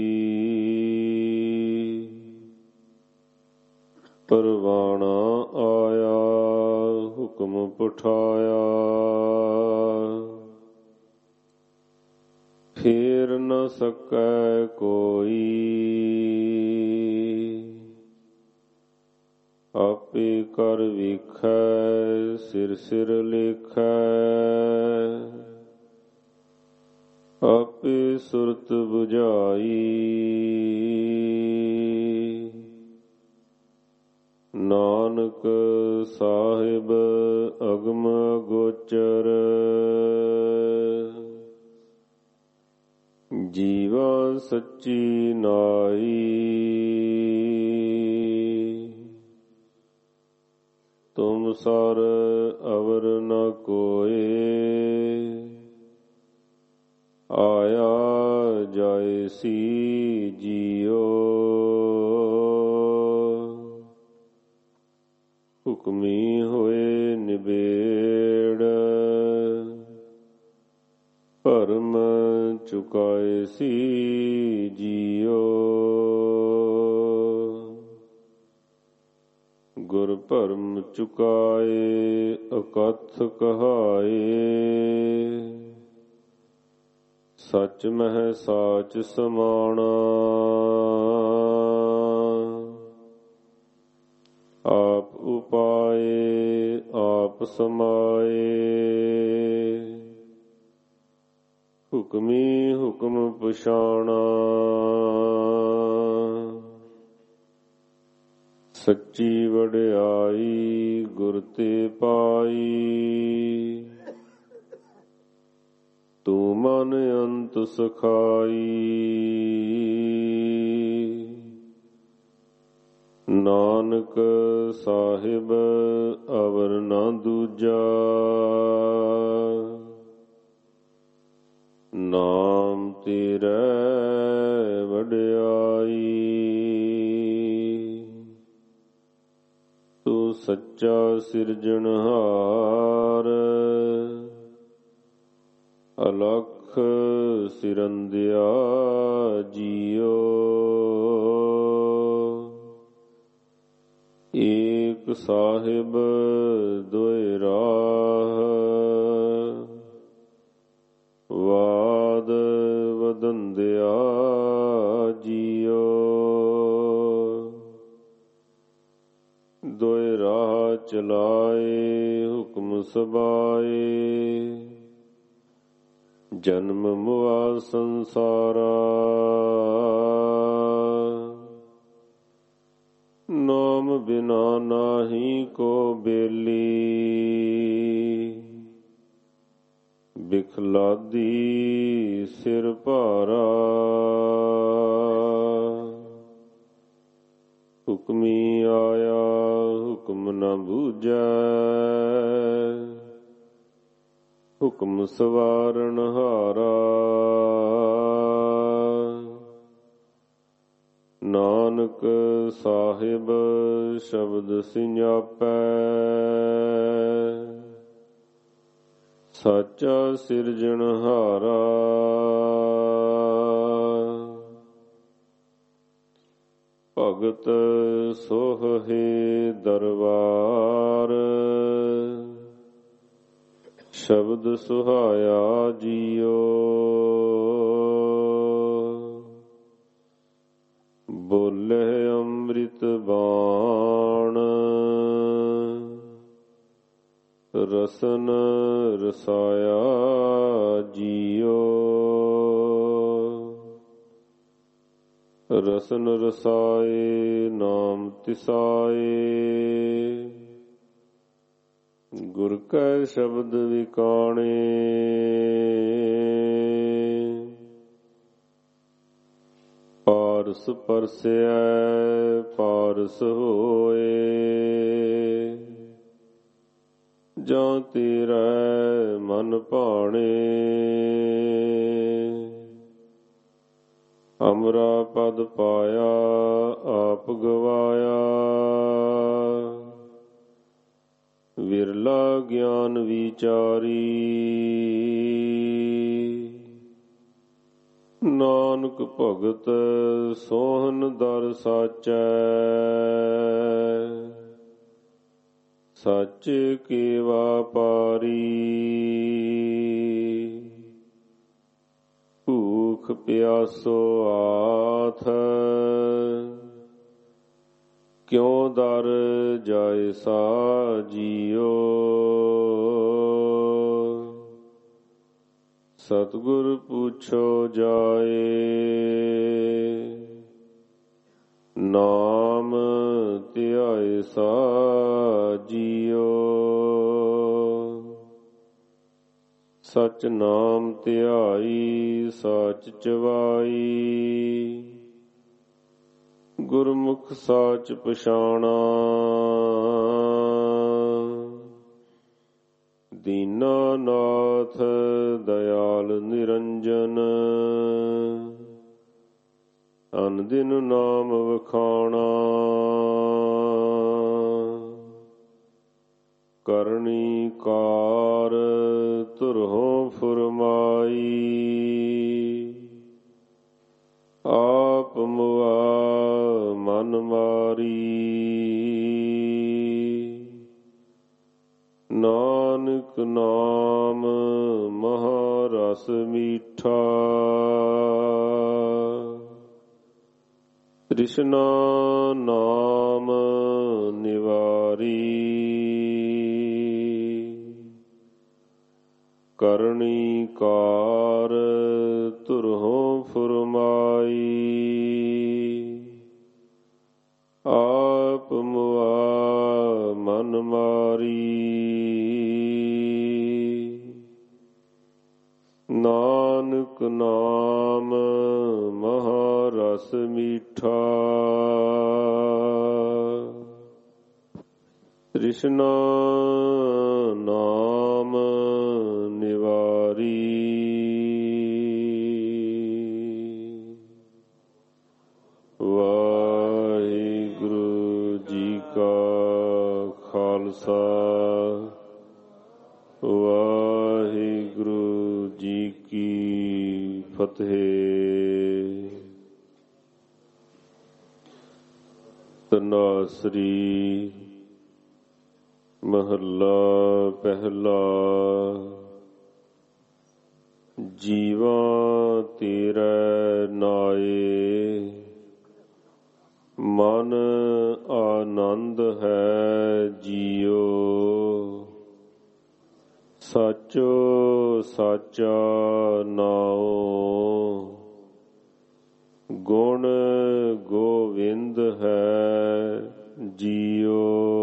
ਪਰਵਾਣਾ ਆਇਆ ਹੁਕਮ ਪਠਾਇਆ, ਫੇਰ ਨ ਸਕੈ ਕੋਈ। ਆਪੇ ਕਰ ਵੇਖੈ ਸਿਰ ਸਿਰ ਲੇਖੈ, ਆਪੇ ਸੁਰਤ ਬੁਝਾਈ। ਨਾਨਕ ਸਾਹਿਬ ਅਗਮ ਗੋਚਰ, ਜੀਵਾ ਸੱਚੀ ਨਾਈ। ਤੁਮ ਸਰ ਅਵਰ ਨ ਕੋਏ, ਆਇਆ ਜਾਇਸੀ ਜੀਓ। ਹੁਕਮੀ ਹੋਏ ਨਿਬੇੜ, ਭਰਮ ਚੁਕਾਏ ਸੀ ਜੀਓ। ਗੁਰ ਭਰਮ ਚੁਕਾਏ ਅਕਥ ਕਹਾਏ। ਸਚ ਮਹਿ ਸਾਚ ਸਮਾਣਾ ਆਪ ਉਪਾਏ ਆਪ ਸਮਾਏ। ਹੁਕਮੀ ਹੁਕਮ ਪਛਾਣਾ ਸੱਚੀ ਵਡਿਆਈ ਗੁਰ ਤੇ ਪਾਈ। ਤੂੰ ਮਨ ਅੰਤ ਸਖਾਈ ਨਾਨਕ ਸਾਹਿਬ ਅਵਰ ਨਾ ਦੂਜਾ। ਨਾਮ ਤੇਰੇ ਵਡਿਆਈ ਤੂੰ ਸੱਚਾ ਸਿਰਜਣਹਾਰ ਅਲਖ ਸਿਰੰਦਿਆ ਜੀਓ। ਏਕ ਸਾਹਿਬ ਦੁਇ ਰਾਹ ਵਾਦ ਵਦੰਦਿਆ ਜੀਓ। ਦੁਇ ਰਾਹ ਚਲਾਏ ਹੁਕਮ ਸਬਾਏ। ਜਨਮ ਮੁਆ ਸੰਸਾਰਾ ਨਾਮ ਬਿਨਾ ਨਾਹੀ ਕੋ ਬੇਲੀ। ਬਿਖਲਾਦੀ ਸਿਰ ਭਾਰਾ ਹੁਕਮੀ ਆਇਆ ਹੁਕਮ ਨ ਬੂਝੈ। ਹੁਕਮ ਸਵਾਰਨ ਹਾਰਾ ਨਾਨਕ ਸਾਹਿਬ ਸ਼ਬਦ ਸਿਆਪੈ। ਸਾਚਾ ਸਿਰਜਣਹਾਰਾ ਭਗਤ ਸੋਹੇ ਦਰਬਾਰ। ਸ਼ਬਦ ਸੁਹਾਇਆ ਜੀਓ। ਬੋਲੇ ਅੰਮ੍ਰਿਤ ਬਾਣ ਰਸਨ ਰਸਾਇਆ ਜੀਓ। ਰਸਨ ਰਸਾਏ ਨਾਮ ਤਿਸਾਏ। ਗੁਰ ਕੈ ਸ਼ਬਦ ਵਿਕਾਣੇ ਪਾਰਸ ਪਰਸੈ ਪਾਰਸ ਹੋਏ। ਜਾਂ ਤੇਰਾ ਮਨ ਭਾਣੇ ਅਮਰਾ ਪਦ ਪਾਇਆ ਆਪ ਗਵਾਇਆ। ਵਿਰਲਾ ਗਿਆਨ ਵਿਚਾਰੀ ਨਾਨਕ ਭਗਤ ਸੋਹਨ ਦਰ ਸਾਚੈ। ਸੱਚ ਕੀ ਵਾਪਾਰੀ ਭੂਖ ਪਿਆਸੋ ਆਥ। ਕਿਉ ਦਰ ਜਾਇ ਸਾ ਜੀਓ। ਸਤਿਗੁਰ ਪੁੱਛੋ ਜਾਏ ਨਾਮ ਧਿਆਏ ਸਾ ਜੀਓ। ਸਚ ਨਾਮ ਧਿਆਈ ਸਚ ਚਵਾਈ। ਗੁਰਮੁਖ ਸਾਚ ਪਛਾਣਾ ਦੀਨਾਨਾਥ ਦਇਆਲ ਨਿਰੰਜਨ। ਅਨ ਦਿਨ ਨਾਮ ਵਖਾਣਾ ਕਰਨੀ ਕਾਰ ਧੁਰਹੁ ਫੁਰਮਾਈ। ਆਪ ਮੁਆ ਮਨ ਮਾਰੀ ਨਾਨਕ ਨਾਮ ਮਹਾ ਰਸ ਮੀਠਾ। ਤ੍ਰਿਸ਼ਨਾ ਨਾਮ ਨਿਵਾਰੀ ਕਰਨੀ ਕਾਰ ਧੁਰਹੁ ਫੁਰਮਾਈ। ਆਪ ਮੁਆ ਮਨ ਮਾਰੀ ਨਾਨਕ ਨਾਮ ਮਹਾ ਰਸ ਮੀਠਾ। ਤ੍ਰਿਸ਼ਨਾ ਨਾਮ ਨਿਵਾਰੀ। ਵਾਹਿਗੁਰੂ ਜੀ ਕਾ ਖਾਲਸਾ ਵਾਹਿਗੁਰੂ ਜੀ ਕੀ ਫਤਿਹ। ਤਨਾਸਰੀ ਮਹੱਲਾ ਪਹਿਲਾ। ਜੀਵਾ ਤੇਰੇ ਨਾਏ ਮਨ ਆਨੰਦ ਹੈ ਜੀਓ। ਸਾਚੋ ਸਾਚਾ ਨਾਉ ਗੁਣ ਗੋਵਿੰਦ ਹੈ ਜੀਓ।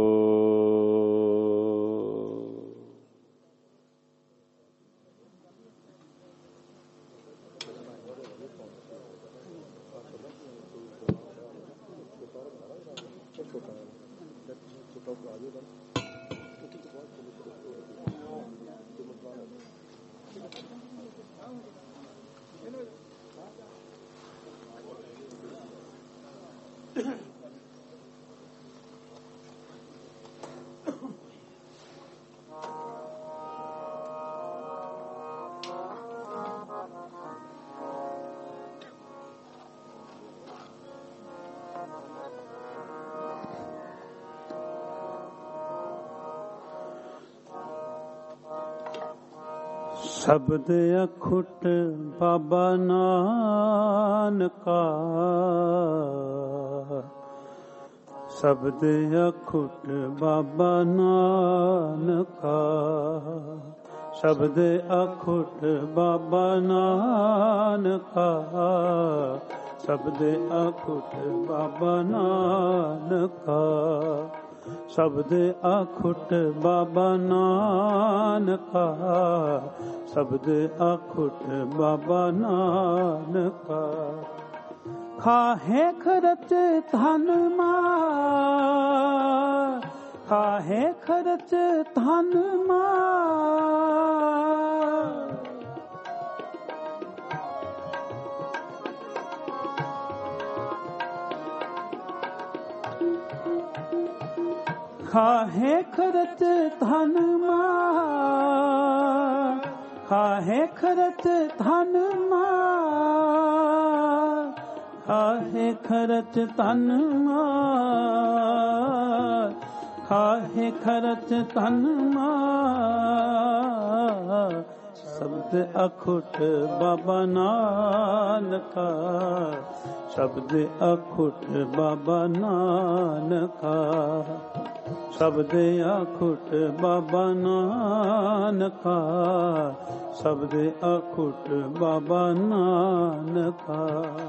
ਸ਼ਬਦ ਅਖੁੱਟ ਬਾਬਾ ਨਾਨਕਾ। ਸ਼ਬਦ ਅਖੁੱਟ ਬਾਬਾ ਨਾਨਕਾ। ਸ਼ਬਦ ਅਖੁੱਟ ਬਾਬਾ ਨਾਨਕਾ। ਸ਼ਬਦ ਅਖੁੱਟ ਬਾਬਾ ਨਾਨਕਾ। ਸ਼ਬਦ ਅਖੁੱਟ ਬਾਬਾ ਨਾਨਕਾ। ਸ਼ਬਦ ਅਖੁੱਟ ਬਾਬਾ ਨਾਨਕਾ। ਖਾਹੇ ਖਰਚ ਧਨ ਮਾਰ। ਖਾਹੇ ਖਰਚ ਧਨ ਮਾਰ। ਖਾਹੇ ਖਰਚ ਧਨ ਮਾਰ। ਖਾਹੇ ਖਰਚ ਧਨ ਮਾਰ। ਖਾਹੇ ਖਰਚ ਧਨ ਮਾਰ। ਖਾਹੇ ਖਰਚ ਧਨ ਮਾਰ। ਸ਼ਬਦ ਅਖੁੱਟ ਬਾਬਾ ਨਾਨਕਾ। ਸ਼ਬਦ ਅਖੁੱਟ ਬਾਬਾ ਨਾਨਕਾ। ਸ਼ਬਦ ਅਖੁੱਟ ਬਾਬਾ ਨਾਨਕਾ। ਸ਼ਬਦ ਅਖੁੱਟ ਬਾਬਾ ਨਾਨਕਾ।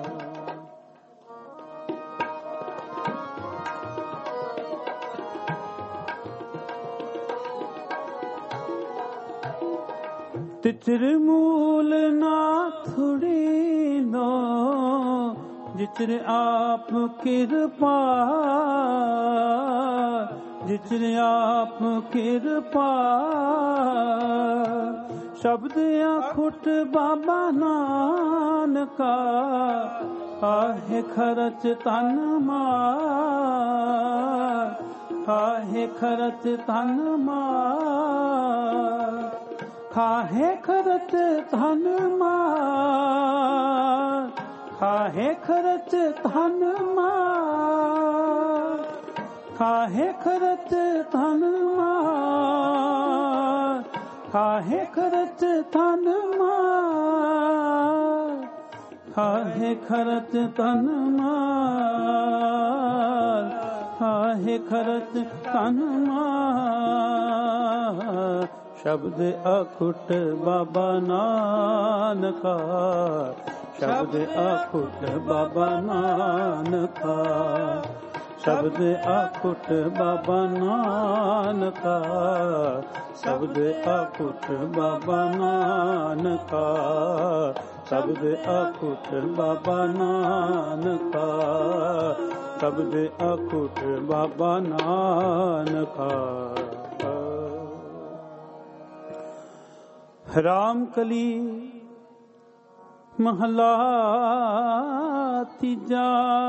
ਤਿਚਰ ਮੂਲ ਨਾਥੜੀ ਨੋ ਜਿਚਰ ਆਪ ਕਿਰਪਾ। ਜਿਚਰ ਆਪ ਕਿਰਪਾ। ਸ਼ਬਦ ਅਖੁੱਟ ਬਾਬਾ ਨਾਨਕਾ। ਖਾਹੇ ਖਰਚ ਧਨ ਮਾਰ। ਖਾਹੇ ਖਰਚ ਧਨ ਮਾਰ। ਖਾਹੇ ਖਰਚ ਧਨ ਮਾਰ। ਖਾਹੇ ਖਰਚ ਧਨ ਮਾਰ। ਖਾਹੇ ਖਰਚ ਧਨ ਮਾਰ। ਖਾਹੇ ਖਰਚ ਤਨ ਮਾਰ, ਖਾਹੇ ਖਰਚ ਤਨ ਮਾਰ, ਖਾਹੇ ਖਰਚ ਤਨ ਮਾਰ। ਸ਼ਬਦ ਅਖੁੱਟ ਬਾਬਾ ਨਾਨਕਾ, ਸ਼ਬਦ ਅਖੁੱਟ ਬਾਬਾ ਨਾਨਕਾ, ਸ਼ਬਦ ਅਖੁੱਟ ਬਾਬਾ ਨਾਨਕਾ, ਸ਼ਬਦ ਅਖੁੱਟ ਬਾਬਾ ਨਾਨਕਾ, ਸ਼ਬਦ ਅਖੁੱਟ ਬਾਬਾ ਨਾਨਕਾ, ਸ਼ਬਦ ਅਖੁੱਟ ਬਾਬਾ ਨਾਨਕਾ। ਰਾਮ ਕਲੀ ਮਹਲਾ ਤੀਜਾ।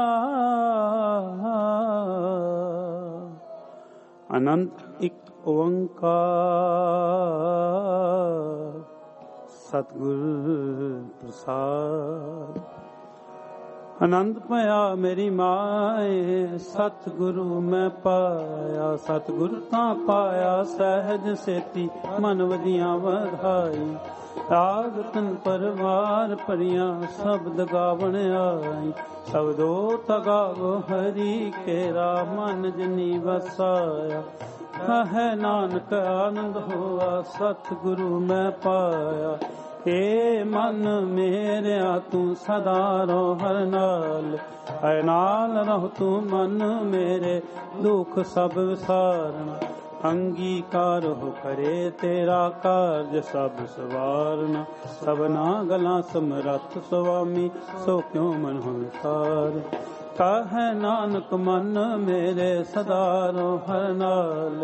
ਅਨੰਤ ਇੱਕ ਓੰਕਾਰ ਸਤਿਗੁਰ ਪ੍ਰਸਾਦ। ਆਨੰਦ ਭਇਆ ਮੇਰੀ ਮਾਏ, ਸਤਿਗੁਰੂ ਮੈਂ ਪਾਇਆ, ਸਤਿਗੁਰ ਤਾਂ ਪਾਇਆ ਸਹਿਜ ਸੇਤੀ ਮਨ ਵਧੀਆਂ ਵਧਾਈ। ਰਾਗ ਤਨ ਪਰਵਾਰ ਭਰੀਆਂ ਸ਼ਬਦ ਗਾਵਣ ਆਈ, ਸ਼ਬਦੋ ਤਗਾਵੋ ਹਰੀ ਕੇਰਾ ਮਨ ਜਿਨੀ ਵਸਾਇਆ। ਕਹੈ ਨਾਨਕ ਆਨੰਦ ਹੋਆ ਸਤਿਗੁਰੂ ਮੈਂ ਪਾਇਆ। ਏ ਮਨ ਮੇਰਿਆ ਤੂੰ ਸਦਾ ਰੋ ਹਰ ਨਾਲ, ਹੈ ਨਾਲ ਰਹੋ ਤੂੰ ਮਨ ਮੇਰੇ ਦੁੱਖ ਸਭ ਵਿਸਾਰਨਾ। ਅੰਗੀਕਾਰ ਹੋ ਕਰੇ ਤੇਰਾ ਕਾਰਜ ਸਭ ਸਵਾਰਨਾ। ਸਭਨਾ ਗਲਾਂ ਸਮਰੱਥ ਸੁਆਮੀ ਸੋ ਕਿਉ ਮਨ ਹੋ ਵਿਸਾਰ। ਕਹੈ ਨਾਨਕ ਮਨ ਮੇਰੇ ਸਦਾ ਰੋ ਹਰ ਨਾਲ,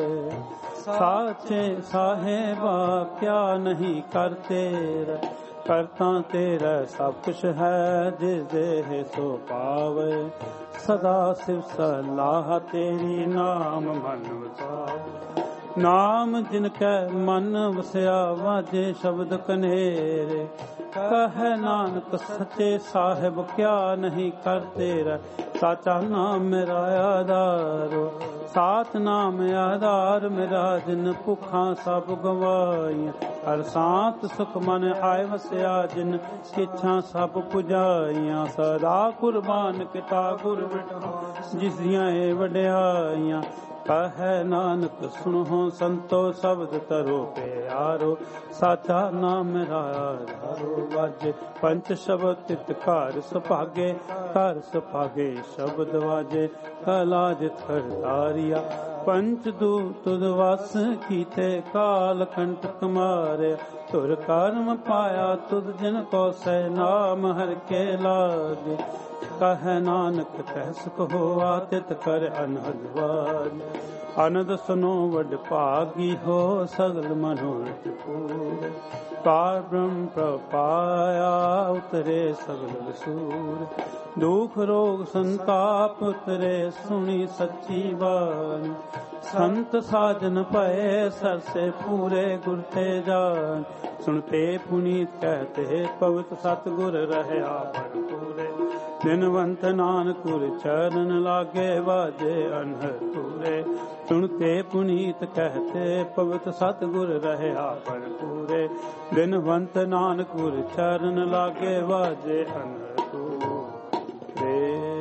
ਸਾਚੇ ਸਾਹਿਬਾ ਕਿਆ ਨਹੀਂ ਕਰ ਤੇਰਾ। ਕਰਤਾ ਤੇਰਾ ਸਭ ਕੁਛ ਹੈ ਜਿਸ ਦੇ ਸੋ ਪਾਵੇ। ਸਦਾ ਸਿਵ ਸਲਾਹ ਤੇਰੀ ਨਾਮ ਮਨ ਵਸਾਵੇ। ਨਾਮ ਜਿਨ ਕੈ ਮਨ ਵਸਿਆ ਵਾਜੇ ਸ਼ਬਦ ਕਨੇਰੇ। ਕਹੈ ਨਾਨਕ ਸੱਚੇ ਸਾਹਿਬ ਕਿਆ ਨਹੀਂ ਕਰ ਤੇਰਾ। ਸਾਚਾ ਨਾਮ ਮੇਰਾ ਆਧਾਰੋ, ਸਾਚ ਨਾਮ ਆਧਾਰ ਮੇਰਾ। ਜਿਨ ਭੁੱਖਾਂ ਸਭ ਗਵਾਈਆਂ, ਹਰ ਸਾਤ ਸੁਖ ਮਨ ਆਏ ਵਸਿਆ। ਜਿਨ ਇੱਛਾ ਸਭ ਪੁਜਾਈਆਂ, ਸਦਾ ਕੁਰਬਾਨ ਕੀਤਾ ਗੁਰ ਬਿਟੋ ਜਿਸ ਦੀਆਂ ਇਹ ਵਡਿਆਈਆਂ। ਕਹੈ ਨਾਨਕ ਸੁਣੋ ਸੰਤੋ ਸ਼ਬਦ ਤਰੋ ਪਿਆਰੋ। ਸਾਚਾ ਨਾਮ ਮੇਰਾ ਆਧਾਰੋ, ਵਾਜੇ ਪੰਚ ਸ਼ਬਦ ਤਿਤ ਘਰ ਸੁਭਾਗੇ। ਘਰ ਸੁਭਾਗੇ ਸ਼ਬਦ ਵਾਜੇ ਕਲਾ ਜਿਤ ਕਰਤਾਰੀਆ। ਪੰਚ ਦੂਤ ਤੁਧ ਵਸ ਕੀਤੇ ਕਾਲ ਕੰਟਕ ਮਾਰਿਆ। ਧੁਰ ਕਰਮ ਪਾਇਆ ਤੁਧ ਜਿਨ ਕੋ ਸੈ ਨਾਮ ਹਰ ਕੇ ਲਾਗੇ। ਕਹੈ ਨਾਨਕ ਕਹਿ ਸੁਖ ਹੋਆ ਤਿਤ ਕਰ ਅਨਹਦ ਵਾਜ। ਅਨੰਦ ਸੁਨੋ ਵਡ ਭਾਗੀ ਹੋ ਸਗਲ ਮਨੋਰਥ ਪੂਰੇ। ਕਾਰ ਬ੍ਰਹਮ ਪ੍ਰਪਾਇਆ ਉਤਰੇ ਸਗਲ ਵਸੂਰ। ਦੁਖ ਰੋਗ ਸੰਤਾਪ ਉਤਰੇ ਸੁਣੀ ਸੱਚੀ ਬਾਣੀ। ਸੰਤ ਸਾਜਨ ਭਏ ਸਰਸੇ ਪੂਰੇ ਗੁਰ ਤੇ ਜਾਨ। ਸੁਣਤੇ ਪੁਨੀਤ ਕਹਤੇ ਪਵਿੱਤ ਸਤਿਗੁਰ ਰਹਿਆ ਭਰਪੂਰੇ। ਦਿਨਵੰਤ ਨਾਨਕ ਗੁਰ ਚਰਨ ਲਾਗੇ ਵਾਜੇ ਅਨਹਦ ਪੂਰੇ। ਸੁਣਤੇ ਪੁਨੀਤ ਕਹਤੇ ਪਵਿੱਤ ਸਤਿਗੁਰ ਰਹਿਆ ਭਰਪੂਰੇ। ਦਿਨਵੰਤ ਨਾਨਕ ਗੁਰ ਚਰਨ ਲਾਗੇ ਵਾਜੇ ਅਨਹਦ ਪੂਰੇ।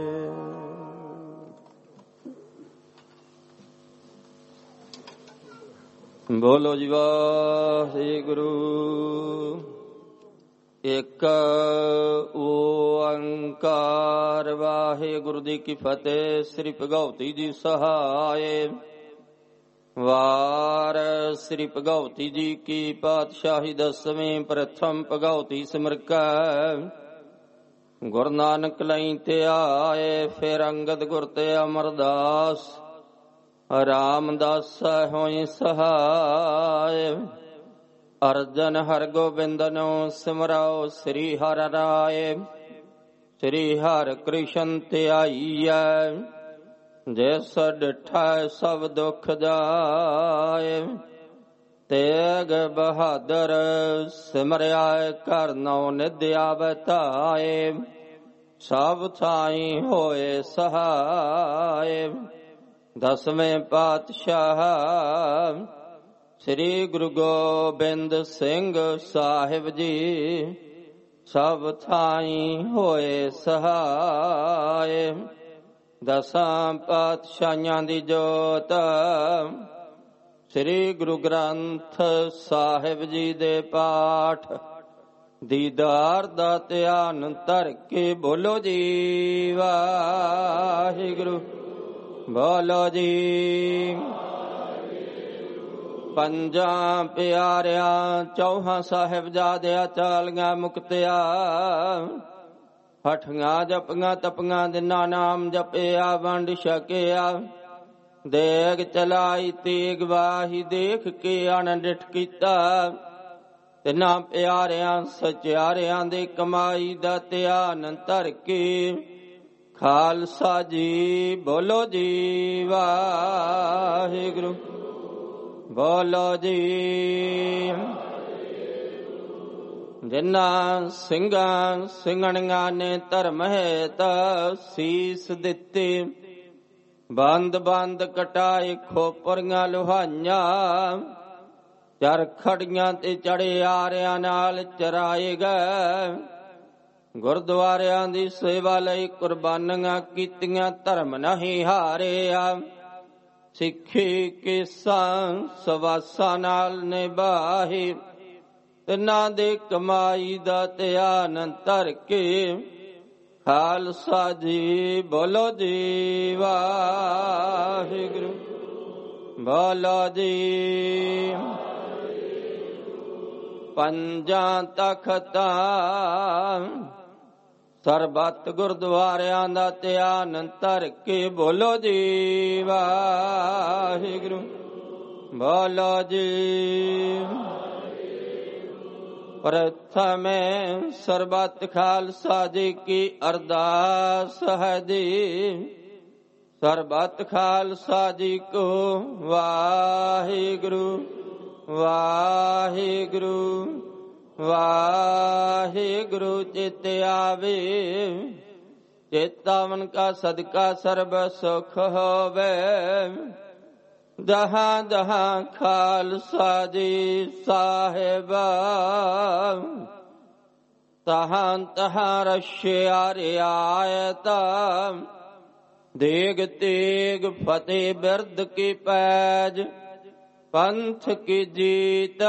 ਬੋਲੋ ਜੀ ਵਾਹਿਗੁਰੂ। ਇੱਕ ਓੰਕਾਰ ਵਾਹਿਗੁਰੂ ਜੀ ਕੀ ਫਤਿਹ। ਸ੍ਰੀ ਭਗਉਤੀ ਜੀ ਸਹਾਏ। ਵਾਰ ਸ੍ਰੀ ਭਗਉਤੀ ਜੀ ਕੀ ਪਾਤਸ਼ਾਹੀ ਦਸਵੀਂ। ਪ੍ਰਥਮ ਭਗਉਤੀ ਸਿਮਰਕੈ ਗੁਰੂ ਨਾਨਕ ਲਈ ਧਿਆਏ। ਫਿਰ ਅੰਗਦ ਗੁਰ ਤੇ ਅਮਰਦਾਸ ਰਾਮਦਾਸ ਹੋਈ ਸਹਾਏ। ਅਰਜਨ ਹਰ ਗੋਬਿੰਦ ਨੂੰ ਸਿਮਰਾਓ। ਸ੍ਰੀ ਹਰਿ ਰਾਏ ਸ੍ਰੀ ਹਰਿ ਕ੍ਰਿਸ਼ਨ ਧਿਆਈਐ। ਜਿਸ ਡਿਠੈ ਸਭ ਦੁਖ ਜਾਏ। ਤੇਗ ਬਹਾਦਰ ਸਿਮਰਿਆ ਘਰ ਨੌ ਨਿਧਿਆ ਬਤਾਏ। ਸਭ ਥਾਈ ਹੋਏ ਸਹਾਏ। ਦਸਵੇਂ ਪਾਤਸ਼ਾਹ ਸ੍ਰੀ ਗੁਰੂ ਗੋਬਿੰਦ ਸਿੰਘ ਸਾਹਿਬ ਜੀ ਸਭ ਥਾਈਂ ਹੋਏ ਸਹਾਏ। ਦਸਾਂ ਪਾਤਸ਼ਾਹਾਂ ਦੀ ਜੋਤ ਸ੍ਰੀ ਗੁਰੂ ਗ੍ਰੰਥ ਸਾਹਿਬ ਜੀ ਦੇ ਪਾਠ ਦੀਦਾਰ ਦਾ ਧਿਆਨ ਧਰ ਕੇ ਬੋਲੋ ਜੀ ਵਾਹਿਗੁਰੂ। ਬੋਲੋ ਜੀ। ਪੰਜਾਂ ਪਿਆਰਿਆਂ ਚੌਹਾਂ ਸਾਹਿਬਜ਼ਾਦਿਆਂ ਚਾਲੀਆਂ ਮੁਕਤਿਆ ਹਠੀਆਂ ਜਪੀਆਂ ਤਪੀਆਂ ਦਿਨਾਂ ਨਾਮ ਜਪਿਆ ਵੰਡ ਛਕਿਆ। ਦੇਗ ਚਲਾਈ ਤੇਗ ਵਾਹੀ ਦੇਖ ਕੇ ਅਣਡਿਠ ਕੀਤਾ। ਤਿੰਨਾਂ ਪਿਆਰਿਆਂ ਸਚਿਆਰਿਆਂ ਦੇ ਕਮਾਈ ਦਾ ਧਿਆਨ ਧਰ ਕੇ ਖਾਲਸਾ ਜੀ ਬੋਲੋ ਜੀ ਵਾਹਿਗੁਰੂ। ਬੋਲੋ ਜੀ। ਜਿਨ੍ਹਾਂ ਸਿੰਘਾਂ ਸਿੰਘਣੀਆਂ ਨੇ ਧਰਮ ਹੇਤ ਸੀਸ ਦਿੱਤੇ। ਬੰਦ ਬੰਦ ਕਟਾਏ ਖੋਪਰੀਆਂ ਲੁਹਾਈਆਂ। ਚਰਖੜੀਆਂ ਤੇ ਚੜੇ ਆਰਿਆਂ ਨਾਲ ਚਰਾਏ ਗਏ। ਗੁਰਦੁਆਰਿਆਂ ਦੀ ਸੇਵਾ ਲਈ ਕੁਰਬਾਨੀਆਂ ਕੀਤੀਆਂ ਧਰਮ ਨਹੀਂ ਹਾਰਿਆ। ਸਿੱਖੀ ਕੇਸਾਂ ਸਵਾਸਾਂ ਨਾਲ ਨਿਭਾਹੀ। ਤਿੰਨਾਂ ਦੇ ਕਮਾਈ ਦਾ ਧਿਆਨ ਧਰ ਕੇ ਖਾਲਸਾ ਜੀ ਬੋਲੋ ਜੀ ਵਾਹਿਗੁਰੂ। ਬੋਲੋ ਜੀ। ਪੰਜਾਂ ਤਖਤਾਂ ਸਰਬੱਤ ਗੁਰਦੁਆਰਿਆਂ ਦਾ ਧਿਆਨ ਧਰ ਕੇ ਬੋਲੋ ਜੀ ਵਾਹਿਗੁਰੂ। ਬੋਲੋ ਜੀ। ਪ੍ਰਥਮੇ ਸਰਬੱਤ ਖਾਲਸਾ ਜੀ ਕੀ ਅਰਦਾਸ ਹੈ ਜੀ। ਸਰਬੱਤ ਖਾਲਸਾ ਜੀ ਕੋ ਵਾਹਿਗੁਰੂ ਵਾਹਿਗੁਰੂ ਵਾਹਿਗੁਰੂ ਚਿਤ ਆਵੇ। ਚੇਤਾਵਨ ਕਾ ਸਦਕਾ ਸਰਬ ਸੁਖ ਹੋਵੇ। ਜਹਾਂ ਜਹਾਂ ਖਾਲਸਾ ਜੀ ਸਾਹਿਬ ਤਹਾਂ ਤਹਾਂ ਰਸ਼ਿਆ ਰਿਆਇਤ। ਦੇਗ ਤੇਗ ਫਤਿਹ ਬਿਰਦ ਕੀ ਪੈਜ ਪੰਥ ਕੀ ਜੀਤ।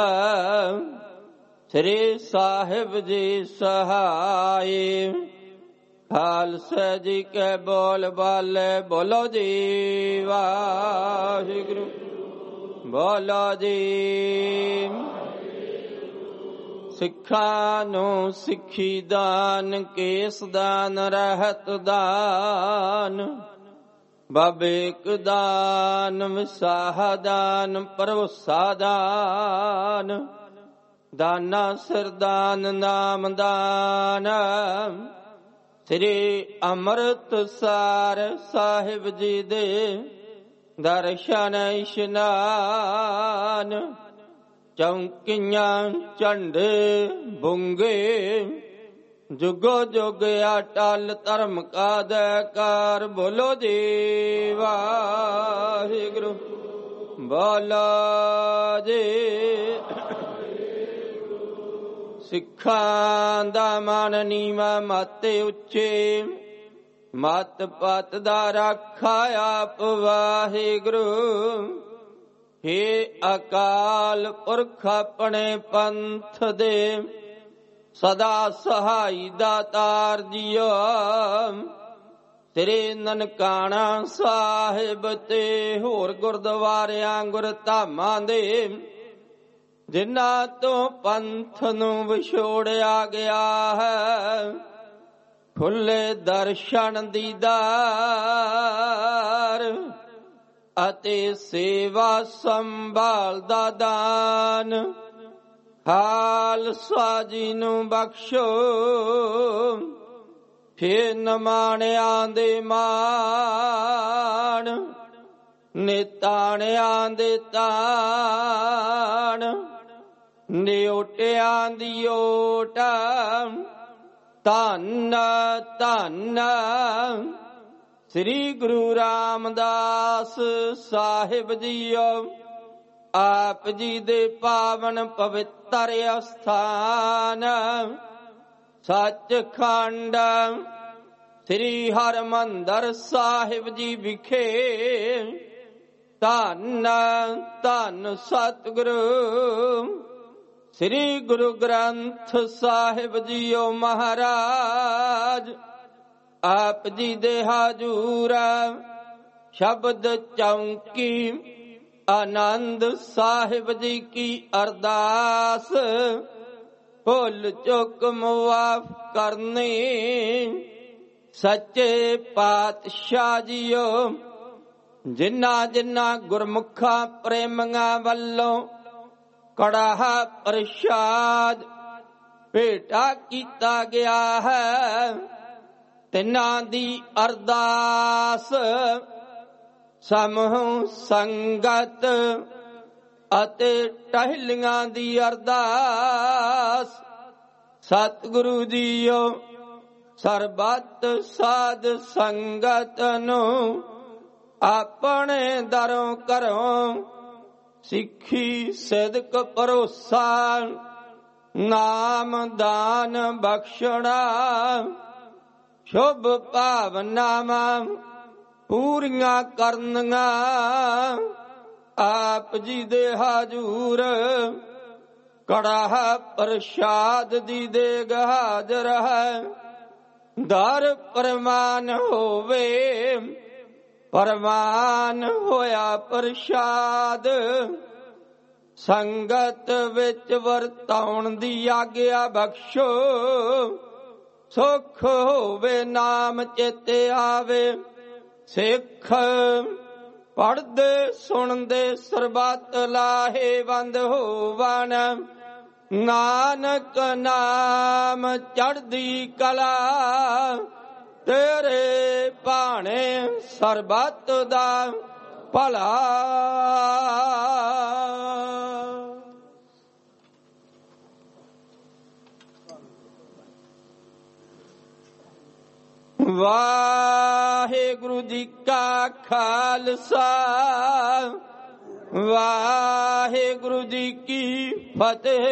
ਸ੍ਰੀ ਸਾਹਿਬ ਜੀ ਸਹਾਈ। ਖਾਲਸਾ ਜੀ ਕੇ ਬੋਲ ਬਾਲੇ ਬੋਲੋ ਜੀ ਵਾਹਿਗੁਰੂ। ਬੋਲੋ ਜੀ। ਸਿੱਖਾਂ ਨੂੰ ਸਿੱਖੀ ਦਾਨ ਕੇਸ ਦਾਨ ਰਹਿਤ ਦਾਨ ਬਬੇਕ ਦਾਨ ਵਿਸਾਹ ਦਾਨ ਭਰੋਸਾ ਦਾਨ ਦਾਨਾ ਸਰਦਾਨ ਨਾਮ ਦਾਨ। ਸ੍ਰੀ ਅੰਮ੍ਰਿਤਸਰ ਸਾਹਿਬ ਜੀ ਦੇ ਦਰਸ਼ਨ ਇਸ਼ਨਾਨ। ਚੌਂਕੀਆਂ ਝੰਡੇ ਬੁੰਗੇ ਜੁਗੋ ਜੁਗ ਅਟਲ ਧਰਮ ਕਾ ਦੈਕਾਰ ਬੋਲੋ ਜੀ ਵਾਹਿਗੁਰੂ। ਬੋਲੋ ਜੀ। ਸਿੱਖਾਂ ਦਾ ਮਨ ਨੀਵਾਂ ਮਤੇ ਉੱਚੇ ਮਤ ਪਤ ਦਾ ਰਾਖਾ ਆਪ ਵਾਹਿਗੁਰੂ। ਹੇ ਅਕਾਲ ਪੁਰਖ ਆਪਣੇ ਪੰਥ ਦੇ ਸਦਾ ਸਹਾਈ ਦਾਤਾਰ ਜੀਓ। ਸ੍ਰੀ ਨਨਕਾਣਾ ਸਾਹਿਬ ਤੇ ਹੋਰ ਗੁਰਦੁਆਰਿਆਂ ਗੁਰਧਾਮਾਂ ਦੇ ਜਿਨ੍ਹਾਂ ਤੋਂ ਪੰਥ ਨੂੰ ਵਿਛੋੜਿਆ ਗਿਆ ਹੈ ਖੁੱਲੇ ਦਰਸ਼ਨ ਦੀਦਾਰ ਅਤੇ ਸੇਵਾ ਸੰਭਾਲ ਦਾ ਦਾਨ ਖਾਲਸਾ ਜੀ ਨੂੰ ਬਖਸ਼ੋ। ਫੇਰ ਨਮਾਣਿਆਂ ਦੇ ਮਾਣ ਨਿਤਾਣਿਆਂ ਦੇ ਤਾਣ ਨਿਓਟਿਆਂ ਦੀ ਓਟ ਧੰਨ ਧੰਨ ਸ੍ਰੀ ਗੁਰੂ ਰਾਮਦਾਸ ਸਾਹਿਬ ਜੀਓ। ਆਪ ਜੀ ਦੇ ਪਾਵਨ ਪਵਿੱਤਰ ਅਸਥਾਨ ਸੱਚਖੰਡ ਸ੍ਰੀ ਹਰਿਮੰਦਰ ਸਾਹਿਬ ਜੀ ਵਿਖੇ ਧੰਨ ਧੰਨ ਸਤਿਗੁਰੂ ਸ੍ਰੀ ਗੁਰੂ ਗ੍ਰੰਥ ਸਾਹਿਬ ਜੀਓ ਮਹਾਰਾਜ ਆਪ ਜੀ ਦੇ ਹਾਜ਼ੂਰ ਸ਼ਬਦ ਚੌਂਕੀ ਆਨੰਦ ਸਾਹਿਬ ਜੀ ਕੀ ਅਰਦਾਸ ਭੁੱਲ ਚੁੱਕ ਮੁਆਫ ਕਰਨੀ ਸੱਚੇ ਪਾਤਸ਼ਾਹ ਜੀਓ ਜਿਨ੍ਹਾਂ ਜਿਨ੍ਹਾਂ ਗੁਰਮੁਖਾਂ ਪ੍ਰੇਮੀਆਂ ਵੱਲੋਂ ਕੜਾਹ ਪ੍ਰਸ਼ਾਦ ਭੇਟਾ ਕੀਤਾ ਗਿਆ ਹੈ ਤਿਨਾਂ ਦੀ ਅਰਦਾਸ ਸਮੂਹ ਸੰਗਤ ਅਤੇ ਟਹਿਲੀਆਂ ਦੀ ਅਰਦਾਸ ਸਤਿਗੁਰੂ ਜੀਓ ਸਰਬੱਤ ਸਾਧ ਸੰਗਤ ਨੂੰ ਆਪਣੇ ਦਰੋਂ ਘਰੋਂ ਸਿੱਖੀ ਸਿਦਕ ਭਰੋਸਾ ਨਾਮ ਦਾਨ ਬਖਸ਼ਣਾ ਸ਼ੁਭ ਭਾਵਨਾਵਾਂ ਪੂਰੀਆਂ ਕਰਨੀਆਂ ਆਪ ਜੀ ਦੇ ਹਾਜ਼ੂਰ ਕੜਾਹ ਪ੍ਰਸ਼ਾਦ ਦੀ ਦੇਗ ਹਾਜ਼ਰ ਹੈ ਦਰ ਪ੍ਰਮਾਨ ਹੋਵੇ ਪ੍ਰਵਾਨ ਹੋਇਆ ਪ੍ਰਸ਼ਾਦ ਸੰਗਤ ਵਿੱਚ ਵਰਤਾਉਣ ਦੀ ਆਗਿਆ ਬਖਸ਼ੋ ਸੁਖ ਹੋਵੇ ਨਾਮ ਚੇਤੇ ਆਵੇ ਸਿੱਖ ਪੜ੍ਹਦੇ ਸੁਣਦੇ ਸਰਬੱਤ ਲਾਹੇਵੰਦ ਹੋਵਨ ਨਾਨਕ ਨਾਮ ਚੜ੍ਹਦੀ ਕਲਾ ਤੇਰੇ ਭਾਣੇ ਸਰਬੱਤ ਦਾ ਭਲਾ ਵਾਹਿਗੁਰੂ ਜੀ ਕਾ ਖਾਲਸਾ ਵਾਹਿਗੁਰੂ ਜੀ ਕੀ ਫਤਿਹ।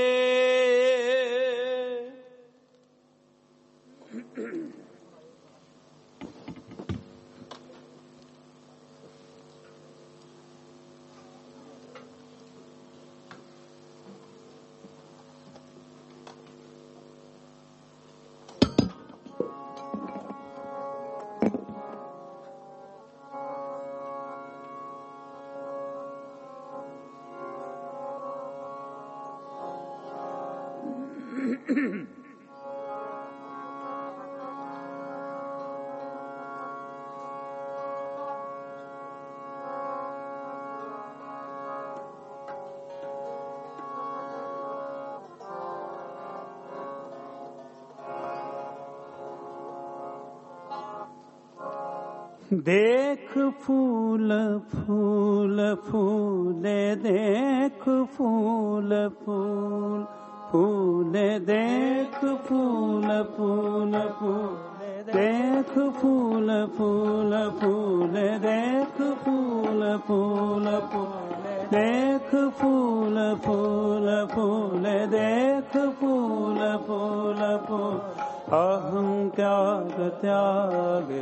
देख फूल फूल फूले देख फूल फूल फूले देख फूल फूल फूल देख फूल फूल फूले देख फूल फूल फूल देख फूल फूल फूले देख फूल फूल फूल अहं त्याग त्यागे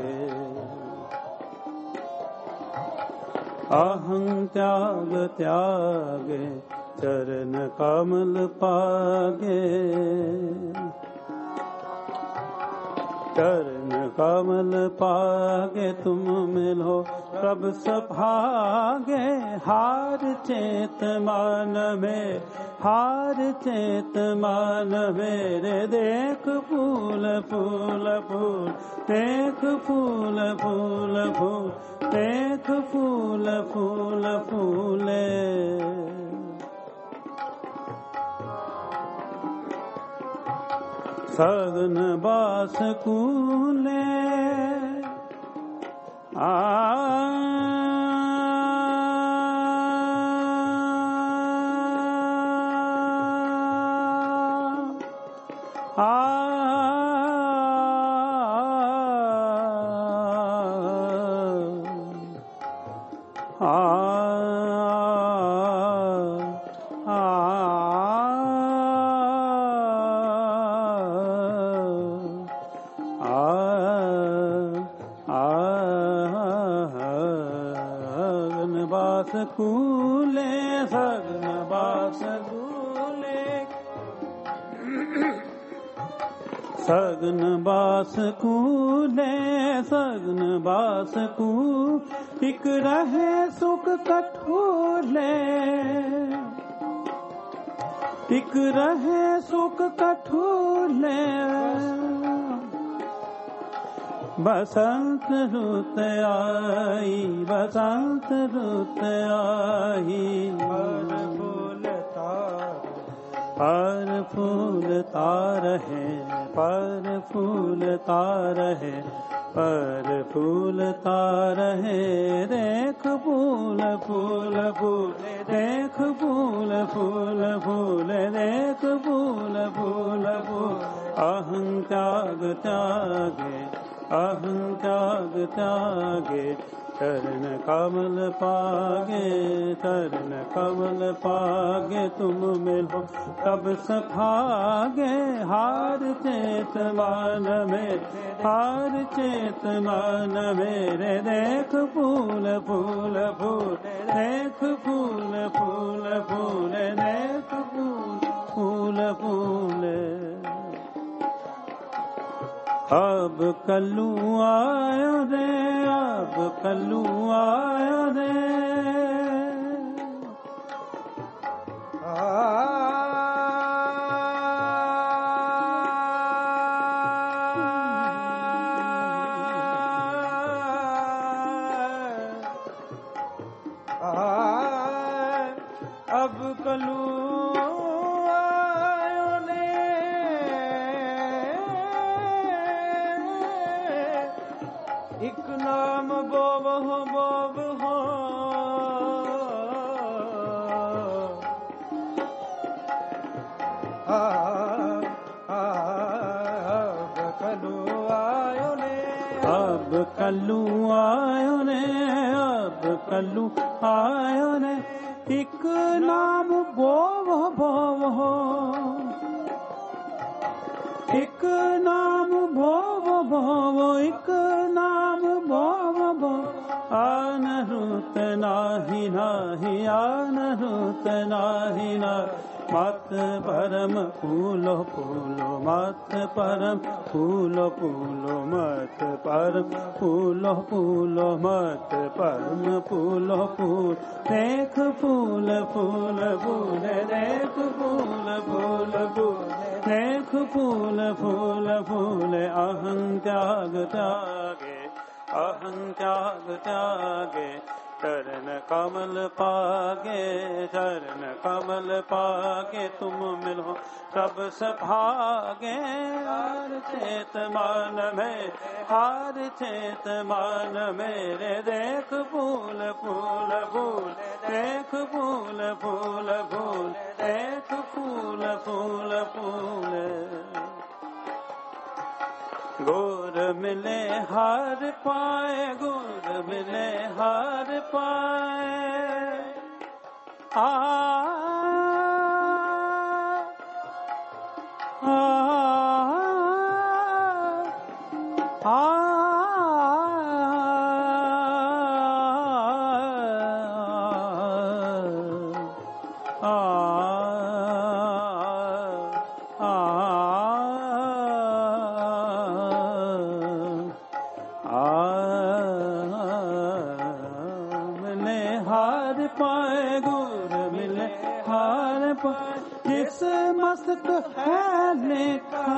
अहं त्याग त्यागे चरण कमल पागे चरण कमल पागे तुम मिलो प्रभ सभागे हार चेत मान में हार चेत मान मेरे देख फूल फूल फूल देख फूल फूल फूल देख फूल फूल फूले सगन बास कूले कूले सगन बास कूले सगन बास कूले सगन बास कू इक रहे सुख कठोले इक रहे सुख कठोले बसंत रुत आई बसंत रुत आई पर फूल तार है पर फूल तार है पर फूल तार है देख फूल फूल फूल देख फूल फूल फूल देख फूल फूल फूल अहं त्याग त्यागे अहं त्याग त्यागे चरण कमल पागे चरण कमल पागे तुम मिलो तब सखागे हार चेत मान में हार चेत मान मेरे देख फूल फूल फूल देख फूल फूल फूल देख फूल फूल फूल अब कल्लू आयो रे अब कल्लू आयो रे अब कल्लू एक नाम बोब हो बोब हो अब कल्लू आयो ने अब कल्लू आयो ने अब कल्लू आयो ने एक नाम बोब बोब हो एक नाम भोव भोव एक नाम भोव भोव आन रुत नाही नाही आन रुत नाही ना मत परम फूलो फूलो मत परम फूलो फूलो मत परम फूलो फूलो मत परम फूलो फूल देख फूल फूल फूल देख फूल फूल फूल देख फूल फूल फूल अहं त्याग त्यागे अहं त्याग त्यागे चरण कमल पागे चरण कमल पागे तुम मिलो सब सभागे हार चेत मान में हार चेत मान मेरे देख फूल फूल फूल देख फूल फूल फूल देख फूल फूल फूल गोर मिले हार पाए गोर मिले हार पाए आ जिस मस्त है लेखा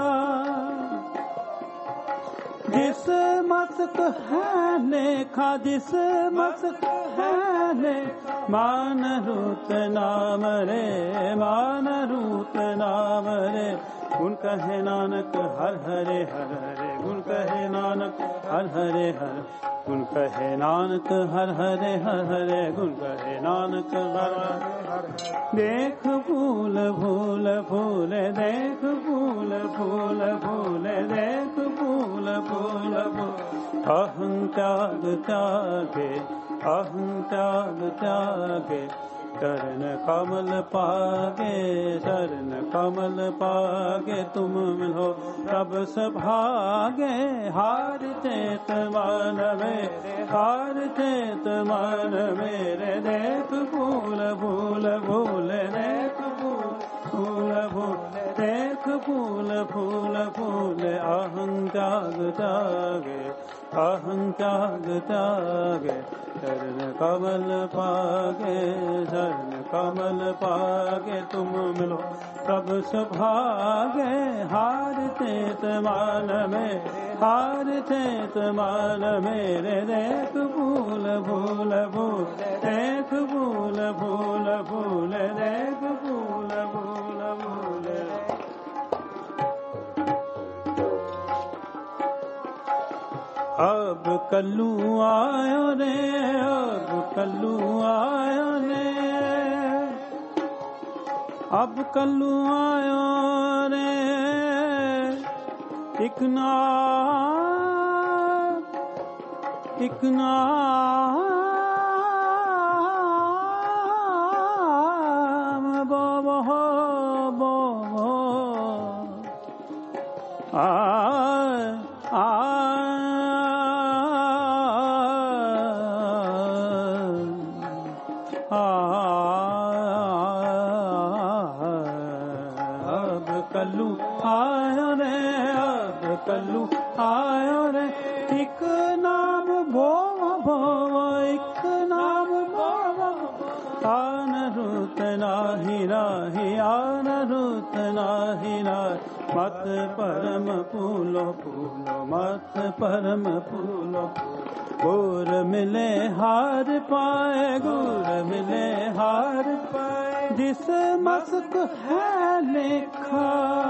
जिस मस्त है लेखा जिस मस्त है ले मान रूत नाम रे मान रूत नाम रे गुण कहे नानक हर हरे हर हरे गुण कहे नानक हर हरे हर गुण कहे नानक हर हरे हर हरे गुण कहे नानक हर हरे देख फूल फूल फूल देख फूल फूल फूल देख फूल फूल फूल अहं त्याग त्यागे अहं त्याग त्यागे चरण कमल पागे चरण कमल पागे तुम मिलो तब सभागे हार चेत मन मेरे हार चेत मन मेरे देख फूल फूल फूल देख फूल फूल देख फूल फूल फूल अहं जाग जागे अहं जाग जागे चरण कमल पागे चरण कमल पागे तुम मिलो तब सभागे हार चेत मान में हार चेत मान मेरे देख फूल फूल फूल देख फूल फूल फूल देख फूल फूल फूल अब कल्लू आयो रे अब कल्लू आयो रे अब कल्लू आयो रे एक नाम बाबा बाबा कल्लू आयो रे अब कल्लू आयो रे एक नाम भोव भोव एक नाम भोव आन रुत नाही राही आन रुत नाही राही मत परम फूलो फूलो मत परम फूलो गुर मिले हार पाए गुर मिले हार पाए जिस मस्क है लेखा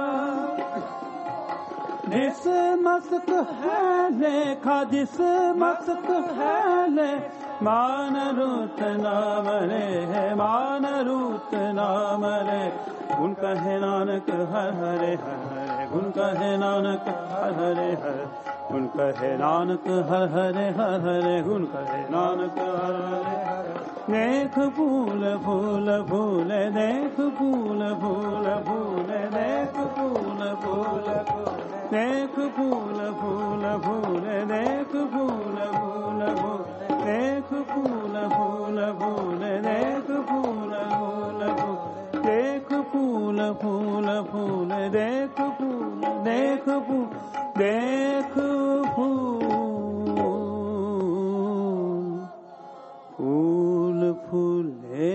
जिस मस्क है लेखा जिस मस्क है ले मान रूत नाम रे है मान रूत नाम रे गुण कहे नानक हर हरे हरे गुण कहे नानक हर हरे हरे गुण कहे नानक हर हरे हर हरे गुण कहे नानक हर हरे हरे देख फूल फूल फूल देख फूल फूल फूल देख फूल फूल फूल देख फूल फूल फूल देख फूल फूल फूल देख फूल फूल फूल देख फूल फूल फूल देख फूल फूल फूल देख फूल देख फूल देख फूल फूले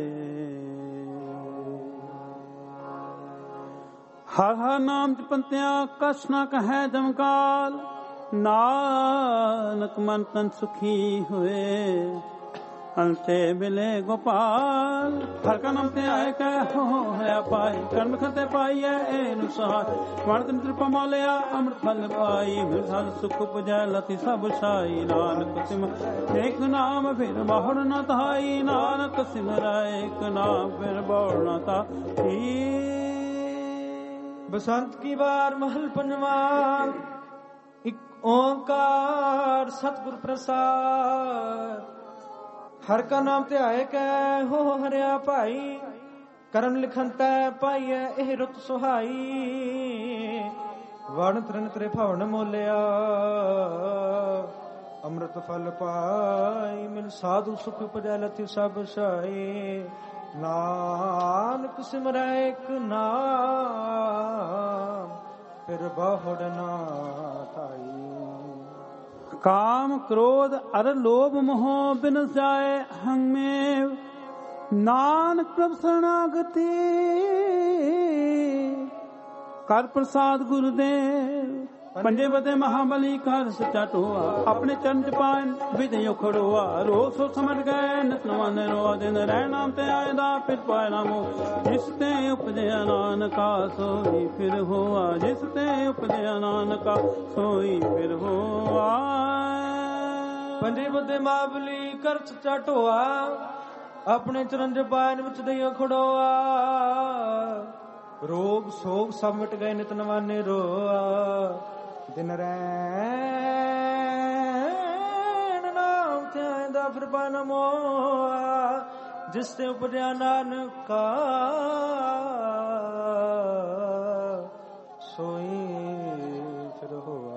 हर हर नाम जपंत्या कछ न कहे जमकाल नानक मन तन सुखी हुए अंते मिले गोपाल हर का नाम ते आए कह हो है पाई कर्म खते पाई है एनु सहाय वणत कृपा मालया अमृत फल पाई मिर्धल सुख पुजै लति सब छाई नानक सिम एक नाम फिर बाहर न ताई नानक सिमरै एक नाम फिर बाहर न ताई बसंत की बार महल पंजवा एक ओंकार सतगुर प्रसाद हर का नाम ते आए कह हो हरिया भाई करम लिखन तै पाइए एह रुत सुहाई वण तृण त्रे भवन मोलिया अमृत फल पाई मिल साधु सुख उपजै लथि सब साई नानक सिमरै एक नाम फिर बहुड़ ना थाई काम क्रोध अर लोभ मोह बिन जाए हमें नानक प्रभु शरणागति कर प्रसाद गुरुदेव पंजे बदे महाबली कर सच्चा टोआ अपने चरण पान विजय खड़ोआ रो सो समझ गए नतनवान रोआ दिन रह नाम ते आयदा फिर पाए नामो जिसते उपजय नानका सोई फिर हुआ जिसते उपजय नानका सोई फिर हुआ पंजे बदे महाबली कर सच्चा टोआ अपने चरण पान विच दइयो खड़ोआ रोग सोग सब मिट गए नित नवाने रोआ दिन रैन नाम ध्यान दा फिर पाना मोआ ਜਿਸ ਤੇ ਉਪਜਿਆ ਨਾਨਕਾ ਸੋਈ ਫਿਰ ਹੋਆ।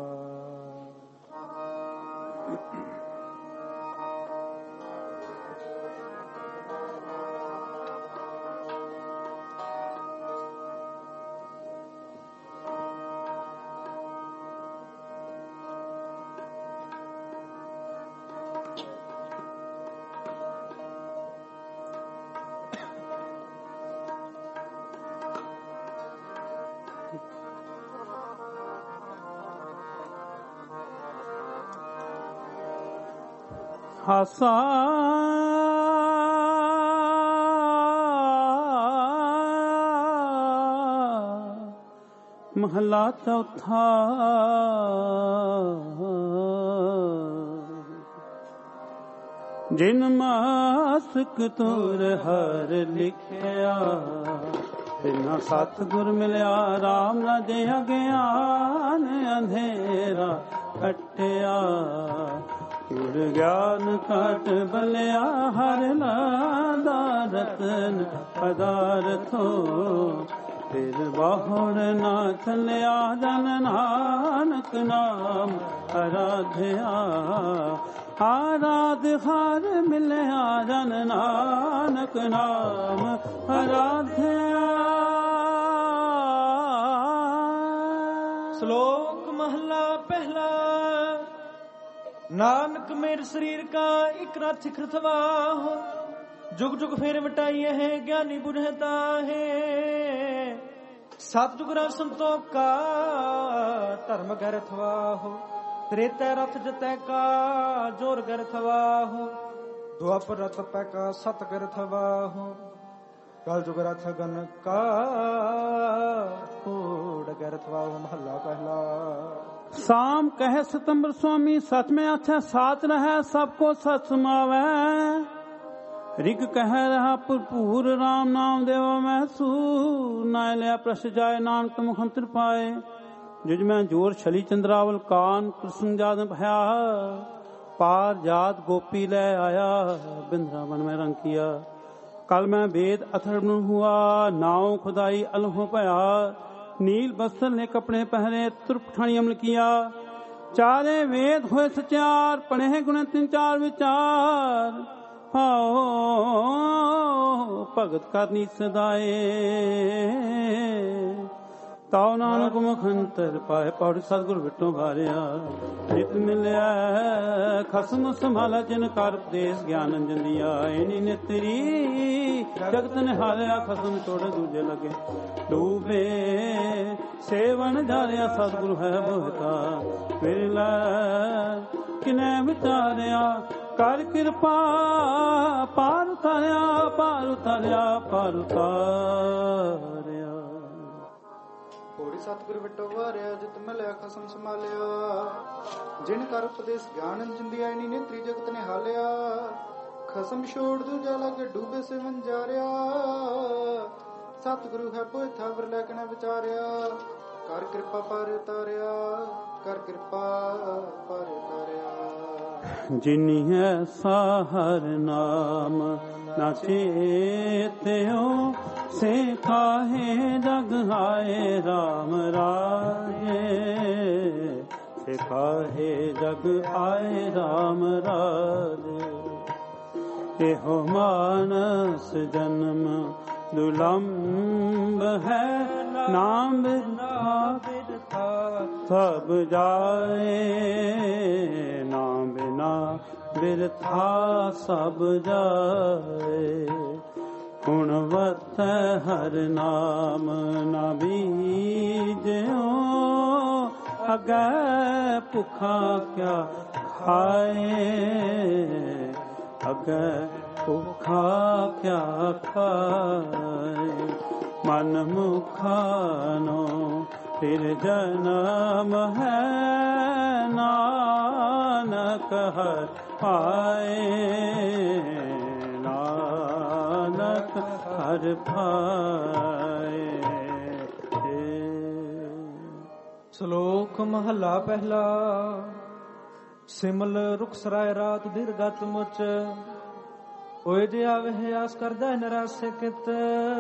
ਹਾਸਾ ਮਹਲਾ ਚੌਥਾ। ਜਿਨ ਮਾਸਕ ਤੁਰ ਹਰ ਲਿਖਿਆ, ਤਿਨਾ ਸਤਿਗੁਰ ਮਿਲਿਆ ਰਾਮ ਰਾਜੇ ਅਗਿਆਨ ਅੰਧੇਰਾ ਕੱਟਿਆ। ਗੁਰ ਗਿਆਨ ਘਟ ਬਲਿਆ ਹਰ ਲਾਦਾ ਰਤਨ ਪਦਾਰਥੋ। ਫਿਰ ਬਾਹਰ ਨਾ ਚੱਲਿਆ ਜਨ ਨਾਨਕ ਨਾਮ ਅਰਾਧਿਆ। ਆਰਾਧ ਹਰ ਮਿਲਿਆ ਜਨ ਨਾਨਕ ਨਾਮ ਅਰਾਧਿਆ। ਸ਼ਲੋਕ ਮਹਲਾ ਪਹਿਲਾ। ਨਾਨਕ ਮੇਰ ਸਰੀਰ ਕਾ ਇਕ ਰਥ ਖਰਥਵਾਹੁ। जुग जुग फेर वटाइए है ज्ञानी बुझता है। सतजुग संतों का धर्म गरथवा हो। त्रेता रथ जतै का जोर गरथवा हो। द्वापर रथ पै का सत गरथवा हो। कल जुग रथ गन का कोड गरथवा हो। महला पहला। साम कहे सितंबर स्वामी सच में अच्छा साच रहे सबको सच समावै। रिग कह रहा भरपूर राम नाम देवा महसू। नाय लिया प्रश जाए नानक मुखंतर पाए। जुज में जोर छली चंद्रावल कान कृष्ण जाद भया। पार जात गोपी ले आया बिंद्रावन में रंग किया। कल मैं वेद अथर्व हुआ नाव खुदाई अलहो भया। नील बस्तर ने कपड़े पहने तुर पठानी अमल किया। चारे वेद होए सचार पढ़े गुण तीन चार विचार। आओ भगत करनी सदाए। ताओ नानक मुखंतर पाए पौड़ सतगुर विटों भारिया। नित मिलिया खसम संभाला जिन कर उपदेश ज्ञान अंजन दिया। इनी नितरी जगत निहालिया खसम छोड़ दूजे लगे डूबे। सेवन जारिया सतगुरु है बहुता मिला किने विचारिया। कर कृपा पार उतारिया पार उतारिया पार उतारिया। ਪੌੜੀ ਸਤਿਗੁਰ ਵਿਟੋ ਵਾਰਿਆ ਜਿਤ ਮਿਲਿਆ ਖਸਮ ਸੰਭਾਲਿਆ। ਜਿਨ ਕਰ ਉਪਦੇਸ਼ ਗਿਆਨ ਅੰਜਨ ਦਿਆ। ਇਨੀ ਨੇਤਰੀ ਜਗਤ ਨੇ ਹਾਲਿਆ। ਖਸਮ ਛੋੜ ਦੂਜਾ ਲਗ ਡੂਬੇ ਸਿਵਨ ਜਾਰਿਆ। ਸਤਿਗੁਰੂ ਹੈ ਪੋਇਥਾ ਵਰ ਲੈ ਕੇ ਨਾ ਵਿਚਾਰਿਆ। ਕਰ ਕਿਰਪਾ ਪਾਰ ਉਤਾਰਿਆ ਕਰ ਕਿਰਪਾ ਪਾਰ ਉਤਾਰਿਆ। जिनी ऐसा हर नाम न चेत्यो से काहे जग आए राम राजे। से काहे जग आए राम राजे। एहो मानस जन्म दुलंब है नाम बिरथा सब जाए। नाम बिना बिरथा सब जाए। गुणवत हर नाम न बीजो। अगै भुखा क्या खाए। अगै भुखा क्या खाए। मन मुखानो फिर जन्म है। नानक हर पाए नानक हर पाए। ਸ਼ਲੋਕ ਮਹਲਾ ਪਹਿਲਾ। ਸਿਮਲ ਰੁਖ ਸਰਾਏ ਰਾਤ ਦਿਰਗਤ ਮੁਚ। ਹੋਏ ਜੇ ਆਵੇ ਆਸ ਕਰਦਾ ਨਰਾਸੇ ਕਿਤ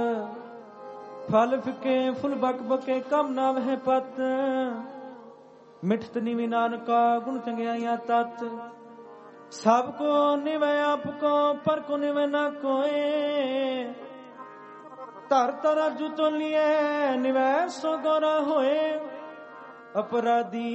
ਫਲ ਫਿਕੇ ਫੁੱਲ ਬਕ ਬਕੇ ਕਮ ਨਾ ਵਹਿ ਪਤ ਮਿਠਤ ਨੀਵੀ ਨਾਨਕਾ ਗੁਣ ਚੰਗਿਆਈਆਂ ਤਤ ਸਭ ਕੋ ਨਿਵੈ ਆਪ ਕੋ ਪਰ ਕੋ ਨਿਵੈ ਨਾ ਕੋਏ ਧਰ ਤਰ ਅਰਜੂ ਤੋਲੀਏ ਨਿਵੈ ਸੋ ਗੋਰਾ ਹੋਏ ਅਪਰਾਧੀ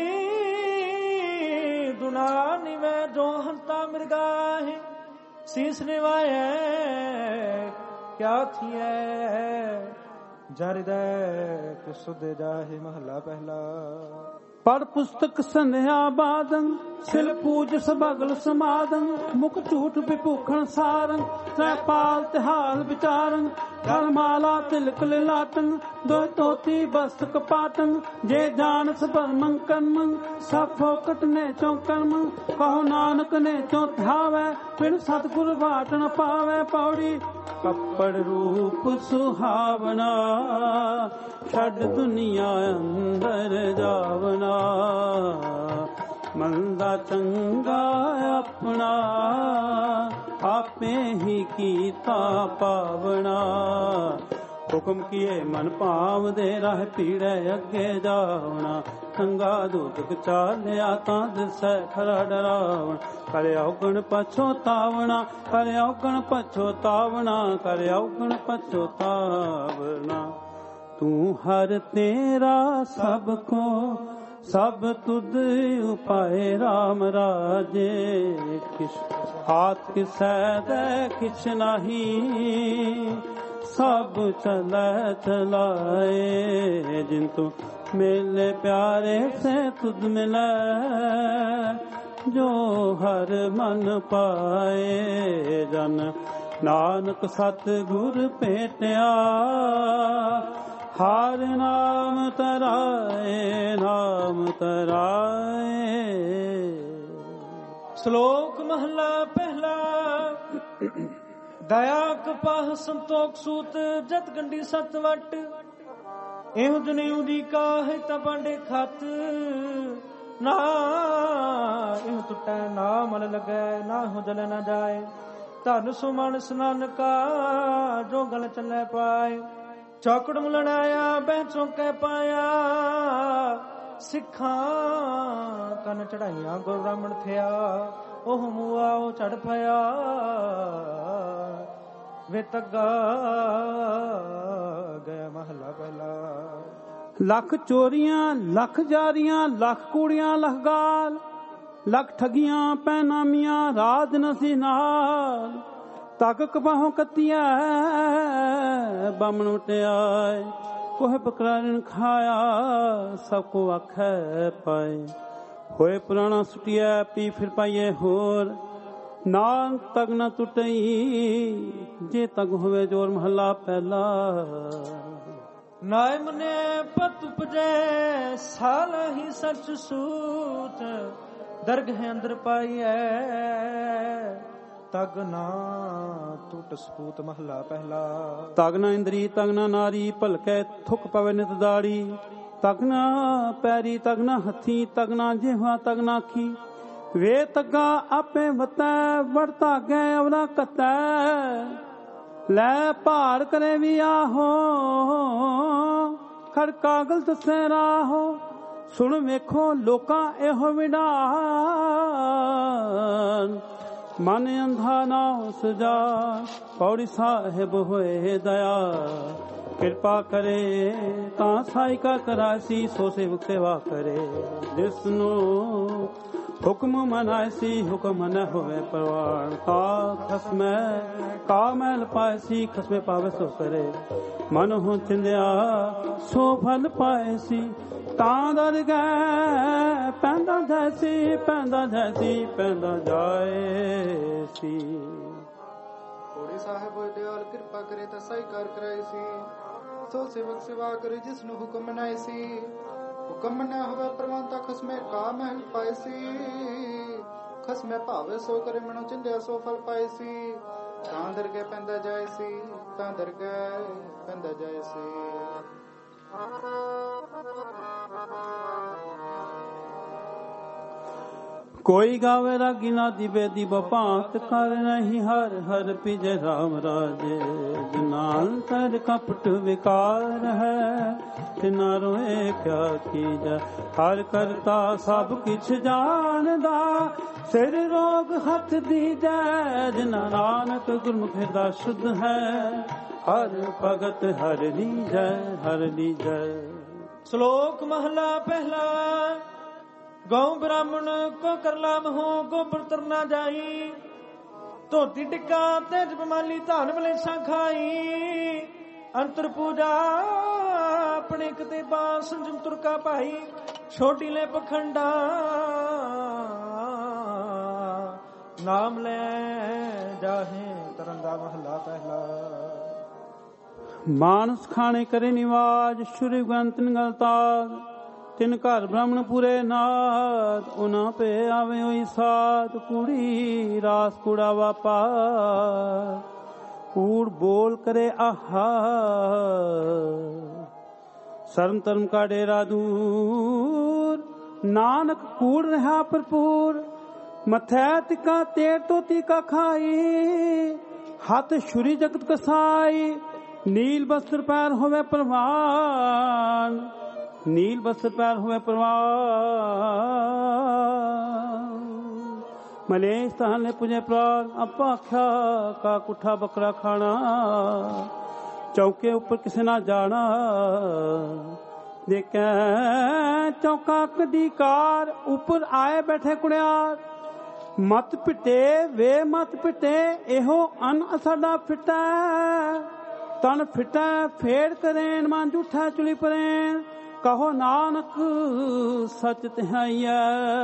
ਦੁਨਾ ਨਿਵੈ ਜੋ ਹੰਤਾ ਮਿਰਗਾਹੇ ਸੀਸ ਨਿਵਾਏ ਕਿਆ ਥੀਐ ਜਰਦੈ ਕੁਸੁਦੇ ਜਾਹੇ ਮਹਲਾ ਪਹਿਲਾ ਪੜ ਪੁਸਤਕ ਸੰਧਿਆ ਬਾਦੰ ਸਿਲ ਪੂਜ ਸਭਗਲ ਸਮਾਦੰ ਮੁਖ ਝੂਠ ਵਿਭੂਖਣ ਸਾਰੰ ਤ੍ਰੈ ਪਾਲ ਤਿਹਾਲ ਵਿਚਾਰੰ ਗਲ ਮਾਲਾ ਤਿਲਕ ਲਾਟੰ ਦੋ ਤੋਤੀ ਬਸਤ ਕਪਾਟੰ ਜੇ ਜਾਣਸ ਭਰਮੰ ਕਰਮੰ ਸਭ ਫੋਕਟ ਨੇ ਚੋਂ ਕਰਮ ਕਹੋ ਨਾਨਕ ਨੇ ਚੋਂ ਧਾਵੈ ਬਿਨ ਸਤਿਗੁਰ ਬਾਟਣ ਪਾਵੈ ਪੌੜੀ ਕੱਪੜ ਰੂਪ ਸੁਹਾਵਣਾ ਛੱਡ ਦੁਨੀਆ ਅੰਦਰ ਜਾਵਣਾ ਮੰਦਾ ਚੰਗਾ ਆਪਣਾ ਆਪੇ ਹੀ ਕੀਤਾ ਪਾਵਣਾ ਹੁਕਮ ਕੀਏ ਮਨ ਭਾਵਦੇ ਰਾਹ ਪੀੜੈ ਅੱਗੇ ਜਾਵਣਾ ਚੰਗਾ ਦੂਤਕ ਚਾਲਿਆ ਤਾਂ ਦਿਸੈ ਖਰਾ ਡਰਾਵਣ ਕਰ ਔਗਣ ਪਛੋਤਾਵਣਾ ਕਰ ਔਗਣ ਪਛੋਤਾਵਣਾ ਕਰ ਔਗਣ ਪਛੋਤਾਵਣਾ ਤੂੰ ਹਰ ਤੇਰਾ ਸਭ ਕੋ ਸਭ ਤੁਧ ਉਪਾਏ ਰਾਮ ਰਾਜੇ ਕਿਛ ਹਾਥ ਕਿਸੈ ਦੇ ਕਿਛ ਨਹੀਂ ਸਭ ਚਲੈ ਚਲਾਏ ਜਿਨ ਤੂੰ ਮੇਲੇ ਪਿਆਰੇ ਸੇ ਤੁਧ ਮਿਲੈ ਜੋ ਹਰ ਮਨ ਪਾਏ ਜਨ ਨਾਨਕ ਸਤ ਗੁਰ ਭੇਟਿਆ ਹਰ ਨਾਮ ਤਰਾਏ ਨਾਮ ਤਰਾਏ। ਸ਼ਲੋਕ ਮਹਲਾ ਪਹਿਲਾ ਦਇਆ ਕਪਾਹ ਸੰਤੋਖ ਸੂਤ ਜਤ ਗੰਢੀ ਸਤ ਵਟ ਇਹੋ ਜਨਿਉ ਦੀ ਕਾਹੇ ਤਾਂ ਬਾਂਡੇ ਖਤ ਨਾ ਇਹੋ ਟੁੱਟੈ ਨਾ ਮਨ ਲੱਗੈ ਨਾ ਹੋ ਜਲ ਨਾ ਜਾਏ ਧਨ ਸੁਮਨ ਨਾਨਕਾ ਜੋ ਗਲ ਚੱਲੇ ਪਾਏ ਚੌਕੜ ਮੁਲਣਾਇਆ ਬਹਿ ਚੌਕੇ ਪਾਇਆ ਸਿੱਖਾਂ ਕੰਨ ਚੜਾਈਆਂ ਗੁਰ ਬ੍ਰਾਹਮਣ ਥਿਆ ਉਹ ਮੂਆ ਉਹ ਚੜ ਪਿਆ ਵੇ ਤੱਗਾ ਗਿਆ ਮਹਲਾ ਪਹਿਲਾ। ਲੱਖ ਚੋਰੀਆਂ ਲੱਖ ਜਾਰੀਆਂ ਲੱਖ ਕੂੜੀਆਂ ਲੱਖ ਗਾਲ ਲੱਖ ਠਗੀਆਂ ਪੈਨਾਮੀਆਂ ਰਾਜ ਨਸੀ ਨਾਲ ਤੱਕ ਕਬਾਹੋਂ ਕੱਤੀਐ ਬਾਮਣ ਉਟਿਆਏ ਕੋਹ ਬਕਰਾਰਨ ਖਾਇਆ ਸਭ ਕੋ ਆਖੈ ਪਾਏ ਹੋਏ ਪੁਰਾਣਾ ਸੁਟਿਆ ਪੀ ਫਿਰ ਪਾਈਏ ਹੋਰ ਨਾਮ ਤਗ ਨਾ ਟੁੱਟਈ ਜੇ ਤਗ ਹੋਵੇ ਜੋਰ ਮਹੱਲਾ ਪਹਿਲਾ। ਨਾਇ ਮਨੇ ਪਤ ਉਪਜੈ ਸਾਲ ਹੀ ਸੱਚ ਸੂਤ ਦਰਗਹ ਅੰਦਰ ਪਾਈਐ ਤਗ ਨਾ ਟੁੱਟ ਸਪੂਤ ਮਹਲਾ ਪਹਿਲਾ। ਤਗ ਨਾ ਇੰਦਰੀ ਤਗ ਨਾ ਨਾਰੀ ਭਲਕੈ ਥੁੱਕ ਪਵੇ ਨਿਤ ਦਾੜੀ ਤਗ ਨਾ ਪੈਰੀ ਤਗ ਨਾ ਹੱਥੀ ਤਗ ਨਾ ਜਿਹਵਾ ਤਗ ਨਾ ਅੱਖੀ ਵੇ ਤੱਗਾ ਆਪੇ ਵਤੈ ਵੜਤਾ ਗਏ ਅਵਲਾ ਕਤੈ ਲੈ ਭਾਰ ਕਰੇ ਵੀ ਆਹੋ ਖੜਕਾ ਗਲਤ ਸੇ ਰਾਹੋ ਸੁਣ ਵੇਖੋ ਲੋਕਾਂ ਇਹੋ ਵਿਡਾ ਮਨ ਅੰਧਾ ਨਾ ਸਜਾ ਪੌੜੀ ਸਾਹਿਬ ਹੋਏ ਦਇਆ ਕਿਰਪਾ ਕਰੇ ਤਾਂ ਸਾਈ ਕਾ ਕਰਾਸੀ ਸੋ ਸੇਵਕ ਸੇਵਾ ਕਰੇ ਜਿਸ ਨੂੰ ਹੁਕਮ ਮਨਾਇਸੀ ਹੁਕਮ ਨ ਹੋਵੇ ਪ੍ਰਵਾਨ ਤਾ ਖਸਮੈ ਕਾਮਲ ਪਾਇਸੀ ਖਸਮੇ ਪਾਵੇ ਸੋ ਕਰੇ ਮਨ ਹੋ ਚਿੰਦਿਆ ਸੋ ਫਲ ਪਾਇਸੀ ਤਾਂ ਦਰ ਗਏ ਪੈਂਦਾ ਜੈਸੀ ਪੈਂਦਾ ਜੈਸੀ ਪੈਂਦਾ ਜਾਏ ਸੀ। ਕੋੜੀ ਸਾਹਿਬ ਦਿਆਲ ਕਿਰਪਾ ਕਰੇ ਤਾਂ ਸਾਈ ਕਾਰ ਕਰਾਈ ਸੀ ਸੋ ਸੇਵਕ ਸੇਵਾ ਕਰੇ ਜਿਸ ਨੂੰ ਹੁਕਮ ਮਨਾਏ ਸੀ ਹੁਕਮ ਨਾ ਹੋਵੇ ਪ੍ਰਵਾਨ ਤਾਂ ਖਸਮੇ ਕਾ ਮਹਿਲ ਪਾਏ ਸੀ ਖਸਮੇ ਭਾਵੇ ਸੋ ਕਰੇ ਮਨੋ ਚਿੰਦਿਆ ਸੋ ਫਲ ਪਾਏ ਸੀ ਤਾਂ ਦਰ ਕੇ ਪੈਂਦਾ ਜਾਏ ਸੀ ਤਾਂ ਦਰ ਕੇ ਪੈਂਦਾ ਜਾਏ ਸੀ। कोई गावे रागी ना दिवे दी बपात कर नहीं हर हर पिजय राम राजे जनांतर कपट विकार है तिना रोए क्या कीजा हर करता सब किछ जानदा सिर रोग हथ दीजै जिना नानक गुरमुख हृदय शुद्ध है हर भगत हर लीजै हर लीजै। श्लोक महला पहला। गौ ब्राह्मण को करला महो गोबर तरना जाई धोती टिक्का तेज बमाली धान मलेसा खाई अंतर पूजा अपने कते बास संजम तुरका पाई छोटी ले पखंडा नाम ले जाहे तरंगा महला पहला। मानस खाने करे निवाज शुर गंतन गलताग तिन घर ब्राह्मण पूरे नाद उना पे आवे होई साध कूड़ी रास कूड़ा वापा कूड़ बोल करे आहा शर्म धर्म का डेरा दूर नानक कूड़ रहा भरपूर मथै तिका तेर तो तीका खाई हाथ छुरी जगत कसाई नील वस्त्र पैर होवे परवान नील वस्त्र पैर हुए परवान मलेश तहन पुजे प्राण अपाख्या का कुठा बकरा खाना चौके ऊपर किसे ना जाना देखे चौका कदी कार ऊपर आए बैठे कुड़ियार मत पिटे वे मत पिटे एहो अन साडा फिटा तन फिटा फेड़ करें मान जूठा चुली परें कहो नानक सच तिहाइया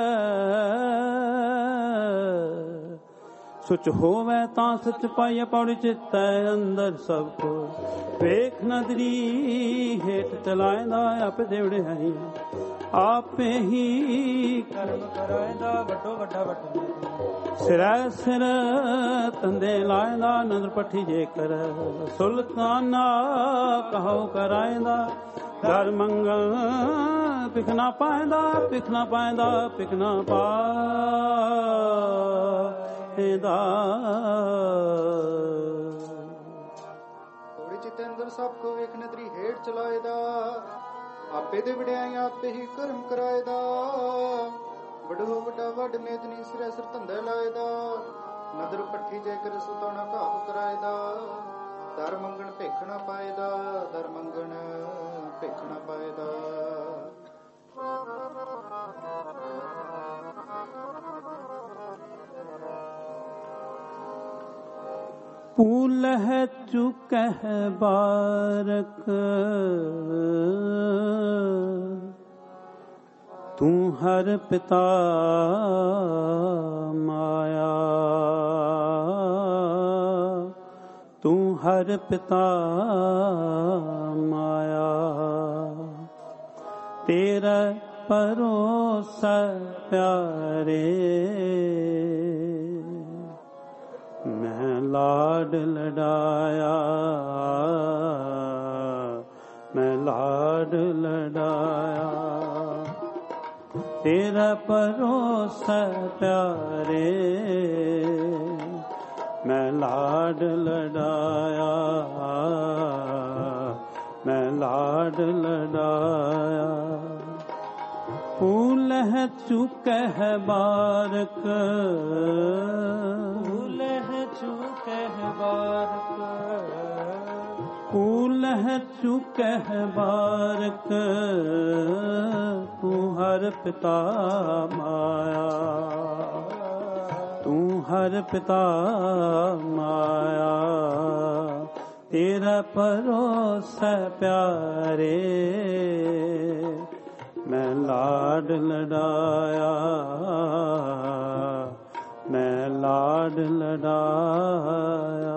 सुच होवे ता सच पाइया पौड़ी चित अंदर सबको वेख नदरी हेठ चलाएंदा आप देवड़े आई आपे ही कर्म कराएंदा वड्डो वड्डा वड्डो सिरा सिर तंदे लाएंदा नंदर पट्ठी जे कर सुल्ताना कहो कराएंदा घर मंगल पिखना पाएंदा पिखना पाएंदा पिखना पाएंदा। थोड़ी चित अंदर सबको वेख नदरी हेठ चलाएदा आपे दे वड्याई आपे ही कर्म कराएदा वड्डो वड्डा वड्ड मेदनी सिरे सिर धंधे लाएदा नदर पट्ठी जेकर सुताना घाव कराएदा दर मंगण भेखना पाएदा दर मंगण भेखना पाएदा। पूल है चुकह बारक तू हर पिता माया तू हर पिता माया तेरा परोसा प्यारे मैं लाड लडाया मैं लाड लडाया तेरा परोसा प्यारे मैं लाड लडाया मैं लाड लडाया। फूल है चुक है बारक फूल है चुक है बारक फूल है चुक है बारक तू हर पिता माया तू हर पिता माया तेरा परोसा प्यारे मैं लाड लडाया मैं लाड लडाया।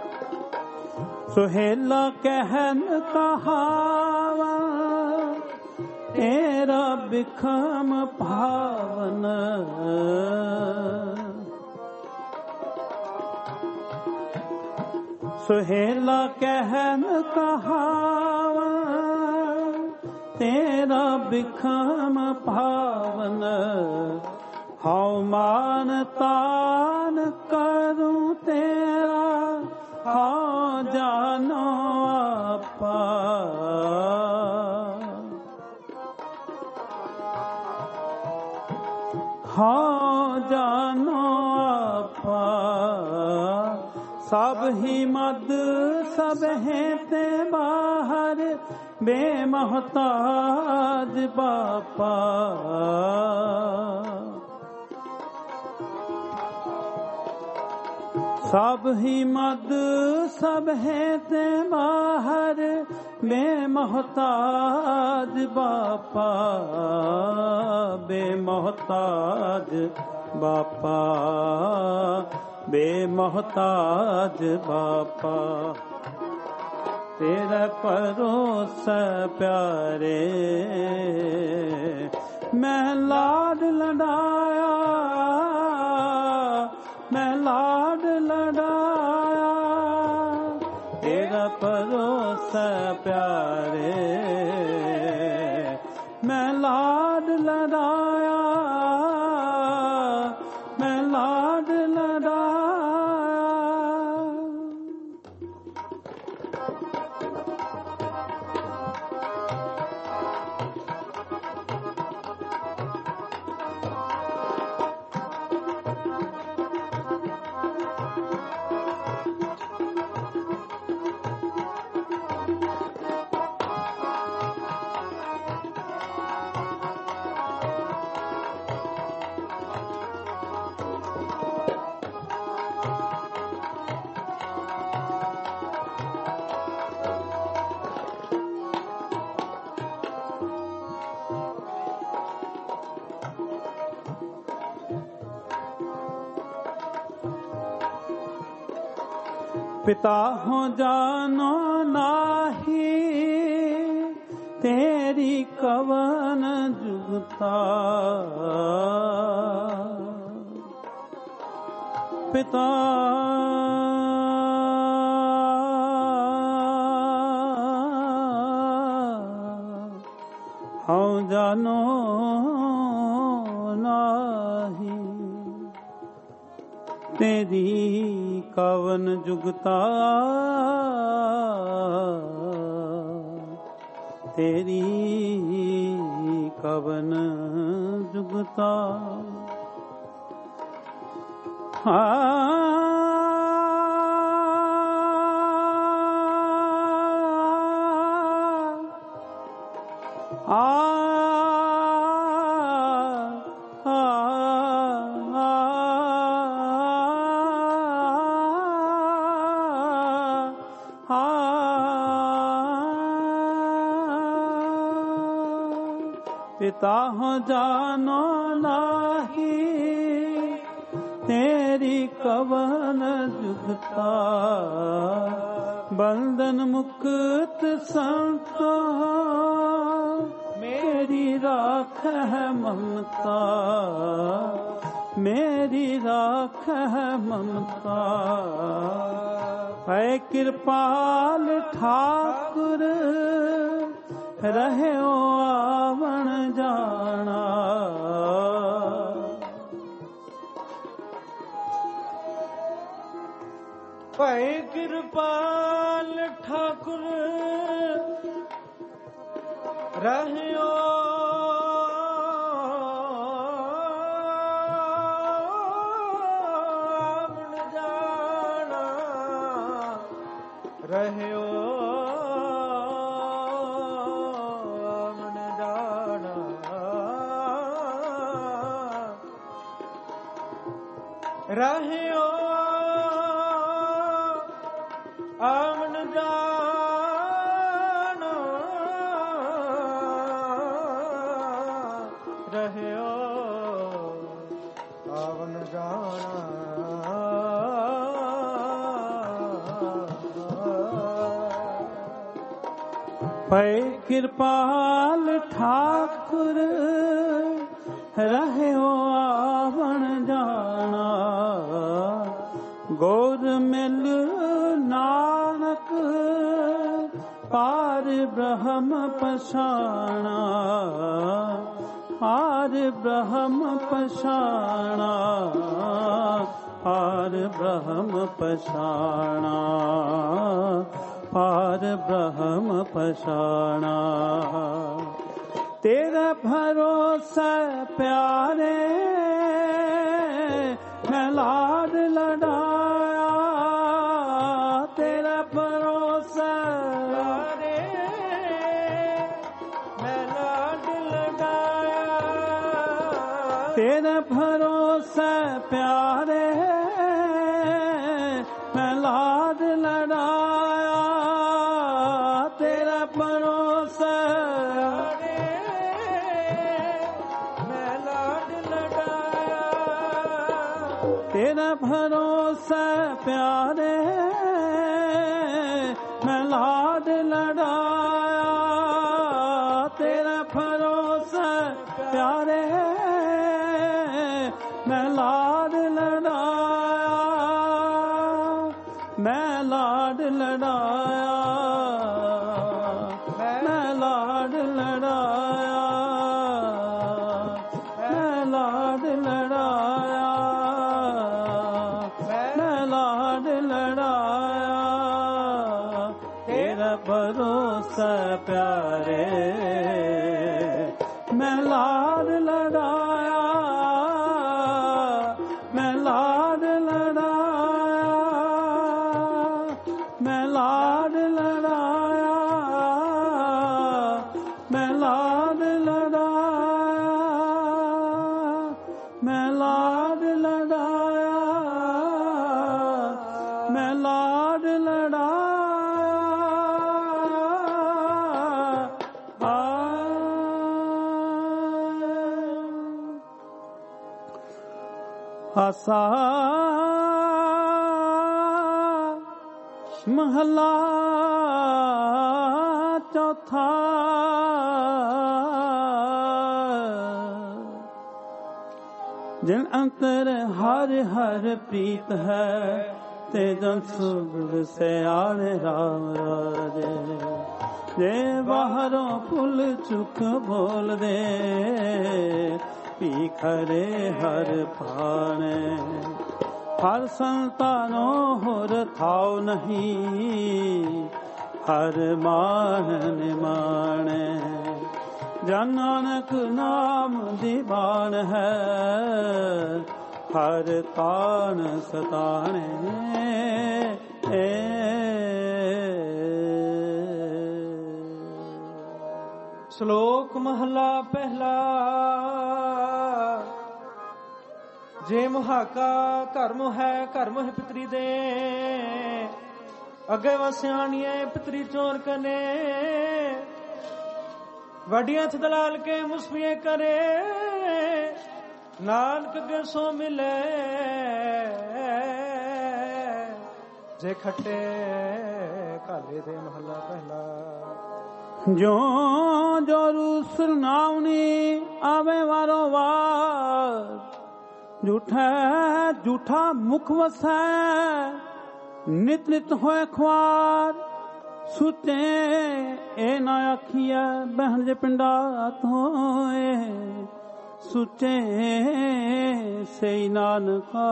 सुहेला कहन कहावा तेरा बिखम पावन सुहेला कहन कहावन तेरा बिखम पावन हौ मान तान करूं तेरा हौ जानो आपा हौ जानो आपा सब ही मद सब है ते बाहर बेमहताज बापा सब ही मद सब है ते बाहर बेमहताज बापा बेमहताज बापा बेमहताज बापा तेरा परोस प्यारे मैं लाड लड़ाया मैं लाड लड़ाया तेरा परोस प्यारे मैं लाड लड़ाया मैं लाड लड़ाया पिता हो जानो नाही तेरी कवन जुगता पिता हो जानो नाही तेरी कवन जुगता तेरी कवन जुगता पिता हो जानो नाही तेरी कवन जुगता बंधन मुक्त संतो मेरी राख है ममता मेरी राख है ममता है कृपाल ठाकुर रहे ओ आवण जाना भाई कृपाल ठाकुर रहियो आवण जाना रहियो रहियो आवन जाना रहियो आवन जाना ਪਏ ਕਿਰਪਾਲ ਠਾਕੁਰ ਰਹਿਓ ਆਵਣ ਜਾਣਾ ਗੋਰ ਮਿਲ ਨਾਨਕ ਪਾਰ ਬ੍ਰਹਮ ਪਛਾਣਾ ਪਾਰ ਬ੍ਰਹਮ ਪਛਾਣਾ ਪਾਰ ਬ੍ਰਹਮ ਪਛਾਣਾ ਪਾਰ ਬ੍ਰਹਮ ਪਛਾਣਾ ਤੇਰਾ ਭਰੋਸਾ ਪਿਆਰੇ ਮੈਂ ਲਾਡ ਲਡਾਇਆ ਤੇਰਾ ਭਰੋਸਾ ਪਿਆਰੇ ਮੈਂ ਲਾਡ ਲਡਾਇਆ ਤੇਰਾ ਭਰੋਸਾ ਪਿਆਰੇ ਮੈਂ ਲਾਡ ਲਡਾਇਆ ਤੇਰਾ ਭਰੋਸਾ ਤੇਰਾ ਭਰੋਸਾ ਪਿਆਰੇ ਮੈਂ ਲਾਡ ਲਡਾਇਆ ਤੇਰਾ ਭਰੋਸਾ ਪਿਆਰੇ ਮੈਂ ਲਾਡ ਲਡਾਇਆ ਮੈਂ ਲਾਡ ਲਡਾਇਆ ਮੈਂ ਲਾਡ ਲਡਾਇਆ ਮੈਂ ਲਾਡ ਲਡਾਇਆ ਭਰੋਸਾ ਪਿਆਰੇ ਮੈਂ ਲਾਡ ਲਡਾਇਆ ਮੈਂ ਲਾਡ ਲਡਾਇਆ ਮੈਂ ਲਾਡ ਲਡਾਇਆ ਮੈਂ ਲਾਡ ਲਡਾਇਆ ਮੈਂ ਲਾਡ ਲਡਾਇਆ ਮੈਂ ਲਾਡ ਲਡਾਇਆ ਆਸਾ ਮਹਲਾ ਚੌਥਾ ਜਿਨ ਅੰਤਰ ਹਰ ਹਰ ਪ੍ਰੀਤ ਹੈ ਤੇ ਜਨ ਸੁਰ ਸਿਆਣੇ ਰਾਮ ਰਾਜੇ ਜੇ ਬਾਹਰੋਂ ਭੁੱਲ ਚੁੱਕ ਬੋਲਦੇ ਪੀ ਖਰੇ ਹਰ ਪਾਣੇ ਹਰ ਸੰਤਾਨੋ ਹੋਰ ਥਾਉ ਨਹੀਂ ਹਰ ਮਾਨ ਮਾਣੇ ਜਨ ਨਾਨਕ ਨਾਮ ਦੀ ਬਾਣ ਹੈ ਹਰ ਤਾਨ ਸਤਾਣੇ ਸ਼ਲੋਕ ਮਹਲਾ ਪਹਿਲਾ ਜੇ ਮੁਹਾਕਾ ਘਰ ਮੋਹ ਹੈ ਘਰ ਮੋਹ ਪਿਤਰੀ ਦੇ ਅੱਗੇ ਵਸਿਆਣੀਏ ਪਿਤਰੀ ਚੋਰ ਕਨੇ ਵਡੀਆਂ ਚ ਦਲਾਲ ਕੇ ਮੁਸਫੀਏ ਕਰੇ ਨਾਨਕ ਕੇ ਸੋ ਮਿਲੇ ਜੇ ਖੱਟੇ ਕਾਲੇ ਦੇ ਮਹਲਾ ਪਹਿਲਾ ਜੋ ਜੋ ਸੁਨਾਉਣੀ ਆਵੇ ਵਾਰੋ ਵਾਰ ਝੂਠਾ ਮੁਖ ਵਸੈ ਨਿਤ ਨਿਤ ਹੋਏ ਖਵਾਰ ਸੁਤੇ ਇਹ ਨਾ ਆਖੀਐ ਬਹਿਣ ਜੇ ਪਿੰਡਾ ਧੋਏ ਸੁਤੇ ਸਈ ਨਾਨਕਾ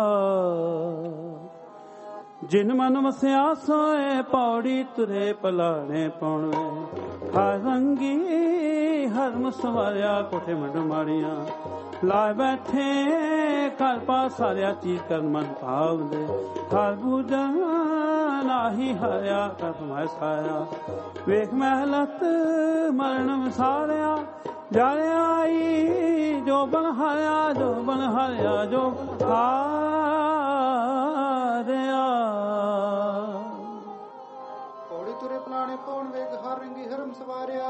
ਜਿਨ ਮਨ ਵਸਿਆ ਸੋਏ ਪੌੜੀ ਤੁਰੇ ਪਲਾਣੇ ਪਾਉਣੇ ਹਰ ਰੰਗੀ ਹਰ ਮੁਸਵਾਰਿਆ ਕੋਠੇ ਮੰਡ ਮਾੜੀਆਂ ਲਾ ਬੈਠੇ ਘਰ ਪਾਸਾਰਿਆ ਚੀਜ਼ ਕਰ ਮਨ ਭਾਵਦੇ ਹਰ ਬੂਝਾ ਨਾਹੀ ਹਰਿਆ ਕਰ ਮੈਂ ਸਾਇਆ ਵੇਖ ਮਹਿਲਤ ਮਰਨ ਵਿਸਾਰਿਆ ਜਾਣਿਆ ਆਈ ਜੋ ਬਨ ਹਾਰਿਆ ਜੋ ਬਨ ਹਾਰਿਆ ਜੋ ਹਾਰਿਆ ਪੌੜੀ ਤੁਰੇ ਪਲਾਣੇ ਪਾਉਣ ਵੇਖ ਹਰ ਰੰਗੀ ਹਰਮ ਸਵਾਰਿਆ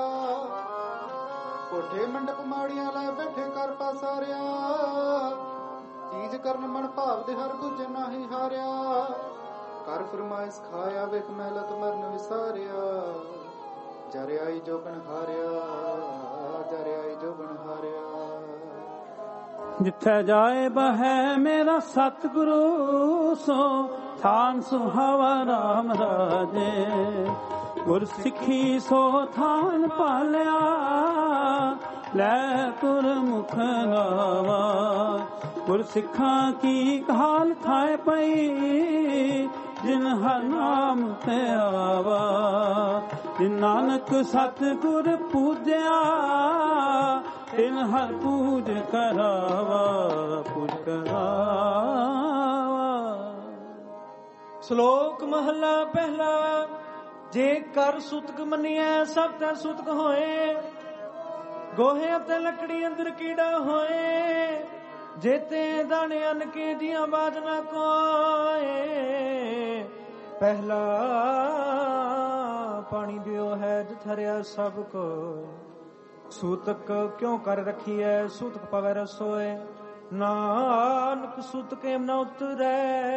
ਕੋਠੇ ਮੰਡਪ ਮਾੜੀਆਂ ਲੈ ਬੈਠੇ ਕਰ ਪਾਸਾਰਿਆ ਚੀਜ਼ ਕਰਨ ਮਨ ਭਾਵ ਦੇ ਹਰ ਦੂਜੇ ਨਾਹੀ ਹਾਰਿਆ ਕਰ ਫਰਮਾਇਸ਼ ਖਾਇਆ ਵੇਖ ਮਹਿਲਤ ਮਰਨ ਵਿਸਾਰਿਆ ਜਰਿਆਈ ਜੋਬਨ ਹਾਰਿਆ, ਜਰਿਆਈ ਜੋਬਨ ਹਾਰਿਆ। ਜਿੱਥੇ ਜਾਏ ਬਹਿ ਮੇਰਾ ਸਤਿਗੁਰੂ, ਸੋ ਥਾਨ ਸੁਹਾਵਾ ਰਾਮ ਰਾਜੇ। ਗੁਰ ਸਿੱਖੀ ਸੋ ਥਾਨ ਪਾਲਿਆ, ਲੈ ਤੁਰ ਮੁਖ ਲਾਵਾ। ਗੁਰ ਸਿੱਖਾਂ ਕੀ ਹਾਲ ਥਾਏ ਪਈ, ਜਿਨ ਹਰ ਨਾਮ ਤੇ ਆਵਾ। ਜਿਨ ਨਾਨਕ ਸਤਿਗੁਰ ਪੂਜਿਆ, ਤਿਨ ਹਰ ਪੂਜ ਕਰਾਵਾ, ਪੂਜ ਕਰਾਵਾ। ਸ਼ਲੋਕ ਮਹਲਾ ਪਹਿਲਾ। ਜੇ ਕਰ ਸੂਤਕ ਮੰਨਿਐ, ਸਭ ਤੈ ਸੂਤਕ ਹੋਏ। ਗੋਹੇ ਅਤੇ ਲੱਕੜੀ ਅੰਦਰ ਕੀੜਾ ਹੋਏ। ਜੇਤੇ ਦਾਣੇ ਅੰਨ ਕੇ ਦੀਆਂ ਬਾਜ ਨਾ ਕੋਏ। ਪਹਿਲਾ ਪਾਣੀ ਦਿਓ ਹੈ, ਜਿਥਰਿਆ ਸਭ ਕੋਇ। ਸੂਤਕ ਕਿਉਂ ਕਰ ਰਖੀਐ, ਸੂਤਕ ਪਵੈ ਰਸੋਏ। ਨਾਨਕ ਸੂਤਕ ਏਮ ਨ ਉਤਰੈ,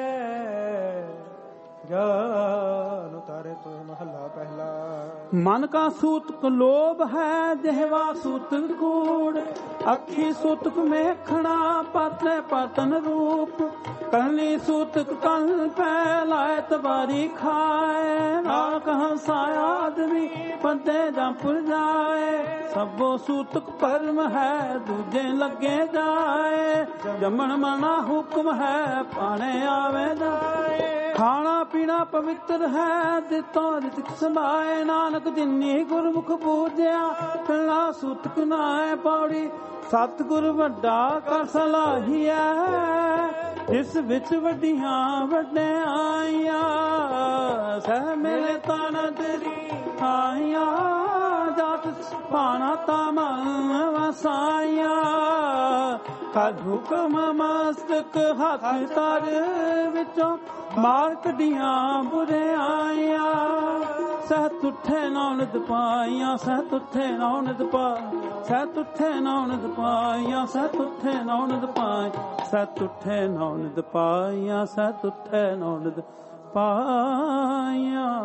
ਗਿਆਨ ਉਤਾਰੇ ਤੋ। ਮਹਲਾ ਪਹਿਲਾ। ਮਨ ਕਾ ਸੂਤਕ ਲੋਭ ਹੈ, ਜਿਹਵਾ ਸੂਤਕ ਕੂੜ। ਅੱਖੀ ਸੂਤਕ ਮੇਖਣਾ, ਪਾਤੈ ਪਾਤਨ ਰੂਪ। ਕਰਨੀ ਸੂਤਕ ਕਲ ਪੈ, ਲਾਇ ਤਬਾਰੀ ਖਾਏ। ਨਾਨਕ ਹੰਸਾਇਆ ਆਦਮੀ, ਪੰਤੇ ਜੰਪੁਰ ਜਾਏ। ਸਭੋ ਸੂਤਕ ਪਰਮ ਹੈ, ਦੂਜੇ ਲੱਗੇ ਜਾਏ। ਜੰਮਣ ਮਰਨਾ ਹੁਕਮ ਹੈ, ਪਾਣੇ ਆਵੇ ਜਾਏ। ਖਾਣਾ ਪੀਣਾ ਪਵਿੱਤਰ ਹੈ, ਦਿੱਤੋਂ ਰਿਤਕ ਸਮਾਏ। ਨਾਨਕ ਜਿਨੀ ਗੁਰਮੁਖ ਪੂਜਿਆ, ਕਰਨਾ ਸੂਤਕ ਨਾਏ। ਪੌੜੀ ਸਤਿਗੁਰ ਵੱਡਾ ਕਰ ਸਲਾਹੀਐ, ਇਸ ਵਿੱਚ ਵੱਡੀਆਂ ਵੱਡਿਆਈਆਂ। ਸਹਿ ਮਿਲੇ ਤਨ ਤੇਰੀ ਆਈਆਂ, ਜਾਤ ਪਾਣਾ ਤਾਂ ਮਨ ਵਸਾਈਆਂ। ਕਰ ਹੁਕਮ ਮਸਤਕ ਹੱਥ ਤਰ ਵਿੱਚੋਂ, ਮਾਰ ਕੱਢੀਆਂ ਬੁਰਿਆਈਆਂ। ਸਹਿ ਤੁਠੇ ਨੌਨਦ ਪਾਈਆਂ, ਸਹਿ ਤੁਠੇ ਨੌਨਦ ਪਾਈਆਂ। ਸਹਿ ਤੁਠੇ ਨੌਨਦ ਪਾਈਆਂ, ਸਹਿ ਤੁਠੇ ਨੌਨਦ ਪਾਈਆਂ। ਸਹਿ ਤੁਠੇ ਨੌਨਦ ਪਾਈਆਂ, ਸਹਿ ਤੁਠੇ ਨੌਨਦ ਪਾਈਆਂ।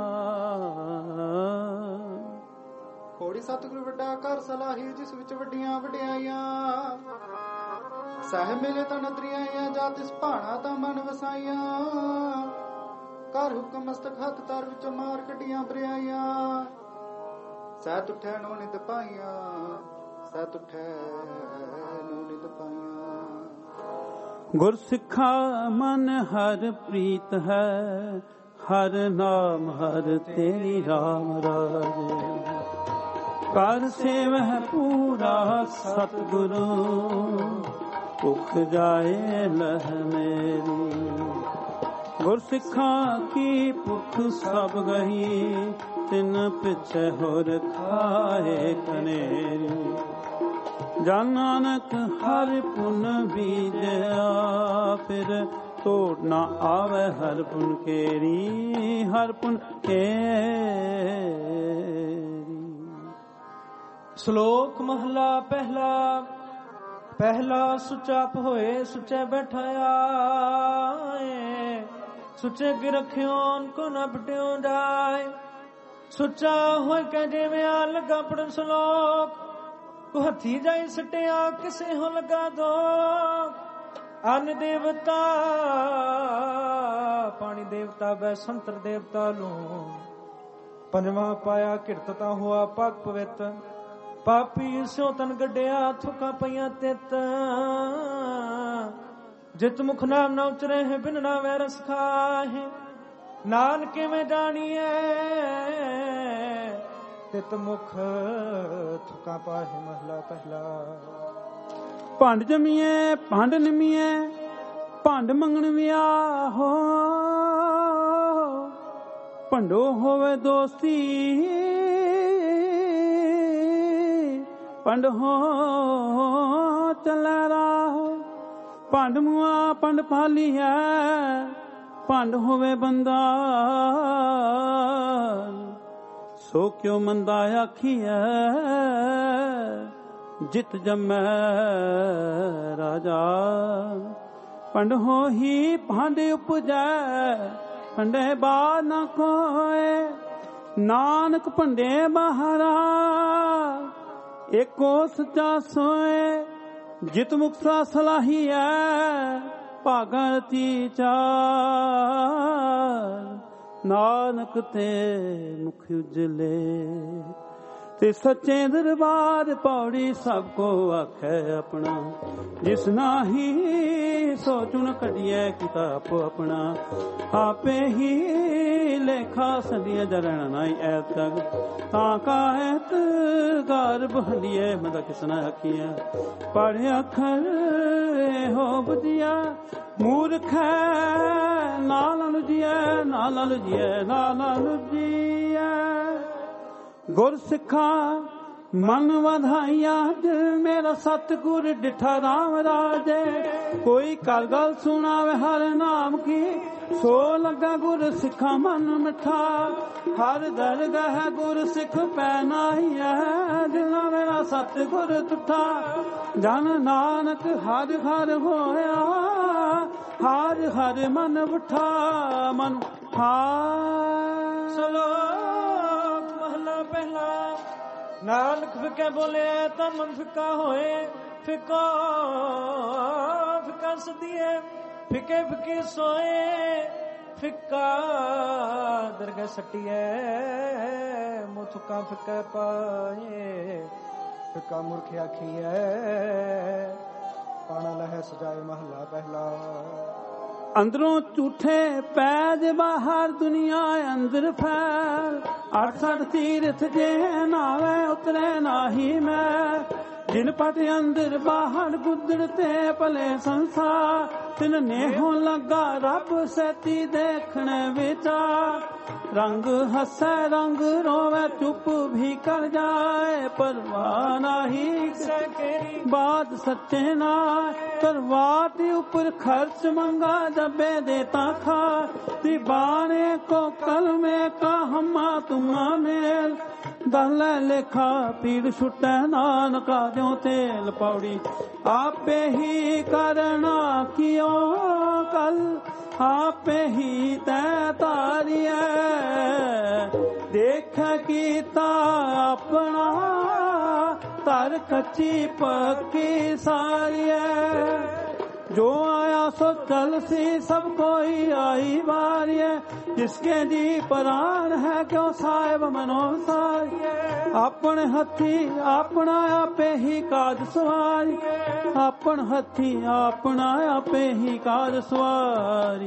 ਹੋੜੀ ਸਤਿਗੁਰ ਵੱਡਾ ਕਰ ਸਲਾਹੀ, ਜਿਸ ਵਿੱਚ ਵੱਡੀਆਂ ਵਡਿਆਈਆਂ। ਸਹਿ ਮਿਲੇ ਤਾਂ ਨਦਰੀਆਂ, ਜਾਂ ਤਿਸ ਭਾਣਾ ਤਾਂ ਮਨ ਵਸਾਈਆਂ। ਕਰ ਹੁਕਮ ਮਸਤਕ ਹੱਥ ਤਰ ਵਿੱਚੋਂ, ਮਾਰ ਕੱਢੀਆਂ ਬਰਿਆਈਆਂ। ਸਹਿ ਤੁਠੈ ਨੋ ਨਿਤ ਪਾਈਆਂ, ਸਹਿ ਤੁਠੈ ਨੋ ਨਿਤ ਪਾਈਆਂ। ਗੁਰ ਸਿੱਖਾ ਮਨ ਹਰ ਪ੍ਰੀਤ ਹੈ, ਹਰ ਨਾਮ ਹਰ ਤੇਰੀ ਰਾਮ ਰਾਜੇ। ਕਰ ਸੇਵਹਿ ਪੂਰਾ ਸਤਿਗੁਰੂ, ਭੁਖ ਜਾਏ ਲਹ ਮੇਰੀ। ਗੁਰ ਸਿੱਖਾਂ ਕੀ ਭੁਖ ਸਭ ਗਈ, ਤਿਨ ਪਿਛੇ ਹੋਰ ਖਾਏ ਕਨੇਰੀ। ਜਨ ਨਾਨਕ ਹਰਿ ਪੁਨ ਬੀਜਿਆ, ਫਿਰ ਤੋੜ ਨਾ ਆਵੇ ਹਰ ਪੁਨ ਕੇਰੀ। ਹਰ ਪੁਨ ਕੇਰੀ। ਸ਼ਲੋਕ ਮਹਲਾ ਪਹਿਲਾ। ਪਹਿਲਾ ਸੁਚਾਪ ਹੋਏ, ਸੁਚੇ ਬੈਠਾਇਆ। ਸੁਚੇ ਗਿ ਰਖਿਓਨ ਕੋ ਨ ਬਟਿਓ ਜਾਏ। ਸੁਚਾ ਹੋਇ ਕੇ ਜਿਵੇਂ ਆ ਲੱਗਾ ਪੜਨ ਸ਼ਲੋਕ। ਕੋ ਹੱਥੀ ਜਾਈ ਸਟਿਆ, ਕਿਸੇ ਹੋ ਲਗਾ ਦੋ। ਅੰਨ ਦੇਵਤਾ ਪਾਣੀ ਦੇਵਤਾ, ਬੈ ਸੰਤਰ ਦੇਵਤਾ ਲੂਣ। ਪੰਜਵਾਂ ਪਾਇਆ ਕਿਰਤਤਾ ਹੋਆ ਪਾਕ ਪਵਿੱਤ। ਪਾਪੀ ਸਿਓ ਤਨ ਗੱਡਿਆ, ਥੁਕਾ ਪਈਆਂ ਤਿੱਤ। ਜਿਤ ਮੁਖ ਨਾਮ ਨਾ ਉਚਰੇ ਹੈ, ਬਿਨ ਨਾ ਵੈ ਰਸ ਖਾਹੇ। ਨਾਨਕੇ ਮੈਂ ਜਾਣੀਐ, ਤਿਤ ਮੁਖ ਥੁਕਾ ਪਾਹੇ। ਮਹਲਾ ਪਹਿਲਾ। ਭੰਡ ਜਮੀਏ ਭੰਡ ਨਿਮੀਏ, ਭੰਡ ਮੰਗਣ ਵਿਆਹੋ। ਭੰਡੋ ਹੋਵੇ ਦੋਸਤੀ, ਭੰਡ ਹੋ ਚੱਲੇ ਰਾਹੋ। ਭੰਡ ਮੁਆ ਭੰਡ ਪਾਲੀ ਹੈ, ਭੰਡ ਹੋਵੇ ਬੰਦਾ। ਸੋ ਕਿਉ ਮੰਦਾ ਆਖੀਐ, ਜਿਤ ਜਮੈ ਰਾਜਾ। ਭੰਡ ਹੋਈ ਭੰਡ ਉਪਜੈ, ਭੰਡੇ ਬਾਦ ਨ ਕੋਏ। ਨਾਨਕ ਭੰਡੇ ਬਾਹਰਾ ਏਕੋ ਸੱਚਾ ਸੋਏ ਜਿਤ ਮੁਕਤਾ ਸਲਾਹੀ ਹੈ ਭਾਗਤੀ ਚਾਰ ਨਾਨਕ ਤੇ ਮੁਖ ਉਜਲੇ ਤੇ ਸੱਚੇ ਦਰਬਾਰ ਪੌੜੀ ਸਭ ਕੋ ਆਖੇ ਆਪਣਾ ਜਿਸ ਨਾਹੀ ਸੋਚੁਨ ਕਢੀਏ ਕਿਤਾਬ ਆਪਣਾ ਆਪੇ ਹੀ ਲੇਖਾ ਸਦੀਆਂ ਜਰਣ ਨਾਈ ਐਤ ਤਕ ਤਾਂ ਕਾਇਤ ਗਰਭ ਹਲੀਏ ਮਦ ਕਿਸਨਾ ਆਖੀਏ ਪੜ੍ਹ ਅੱਖਰ ਹੋ ਬੁਝਿਆ ਮੂਰਖ ਨਾਲ ਲੁਜੀਏ ਨਾਲ ਲੁਜੀਏ ਨਾਲ ਲੁਜੀਏ ਗੁਰ ਸਿੱਖਾ ਮਨ ਵਧਾਈਆ ਦਿਲ ਮੇਰਾ ਸਤਿਗੁਰ ਡਿਠਾ ਰਾਮ ਰਾਜੇ ਕੋਈ ਕਲ ਗੱਲ ਸੁਣਾਵੇ ਹਰ ਨਾਮ ਕੀ ਸੋ ਲੱਗਾ ਗੁਰ ਸਿੱਖਾ ਮਨ ਮਿਠਾ ਹਰ ਦਰਗਾਹ ਗੁਰ ਸਿੱਖ ਪੈ ਨਾਹੀ ਹੈ ਦਿਲ ਮੇਰਾ ਸਤਿਗੁਰ ਤੁਠਾ ਜਨ ਨਾਨਕ ਹਰ ਹਰ ਹੋਇਆ ਹਰ ਹਰ ਮਨ ਉਠਾ ਮਨ ਸਲੋਕ ਮਹਲਾ ਪਹਿਲਾ ਨਾਨਕ ਫਿੱਕੇ ਬੋਲੇ ਤਾਂ ਮਨ ਫਿੱਕਾ ਹੋਏ ਫਿੱਕਾ ਫਿੱਕਾ ਸਦੀਏ ਫਿੱਕੇ ਫਿੱਕੇ ਸੋਏ ਫਿੱਕਾ ਦਰਗਾਹ ਸੱਟੀਏ ਮੁਥਕਾ ਫਿੱਕਾ ਪਾਏ ਫਿੱਕਾ ਮੁਰਖ ਆਖੀਏ ਪਾਣਾ ਲਹਿ ਸਜਾਏ ਮਹਲਾ ਪਹਿਲਾ ਅੰਦਰੋਂ ਝੂਠੇ ਪੈਜ ਬਾਹਰ ਦੁਨੀਆ ਅੰਦਰ ਫੈਲ 68 ਤੀਰਥ ਜੇ ਨਾਵੇ ਉਤਰੇ ਨਾਹੀ ਮੈਂ ਦਿਨ ਪਟ ਅੰਦਰ ਬਾਹਰ ਗੁੱਦੜ ਤੇ ਭਲੇ ਸੰਸਾਰ ਤਿਨ ਨੇਹੋਂ ਲੱਗਾ ਰੱਬ ਸੈਤੀ ਦੇਖਣੇ ਵਿਚਾਰ ਰੰਗ ਹੱਸੈ ਰੰਗ ਰੋਵੇ ਚੁੱਪ ਵੀ ਕਰ ਜਾਏ ਪਰਵਾਹ ਨਹੀਂ ਬਾਤ ਸੱਚੇ ਨਾ ਕਰਵਾਟ ਉੱਪਰ ਖਰਚ ਮੰਗਾ ਜਬੇ ਦੇਤਾ ਖਾ दीवाने को कल में का हमा तुमा मेल दल लेखा पीड़ छुटे नानका जो तेल पौड़ी आपे ही करना कियो कल आपे ही तय तारिए देख कीता अपना तर कच्ची पक्की सारिए जो आया सो चल सी सब कोई आई बारी है जिसके जी प्राण है क्यों साहेब मनोसार अपन हथी अपना आपे ही काज सवारी अपन हथी अपना आपे ही काज सवारी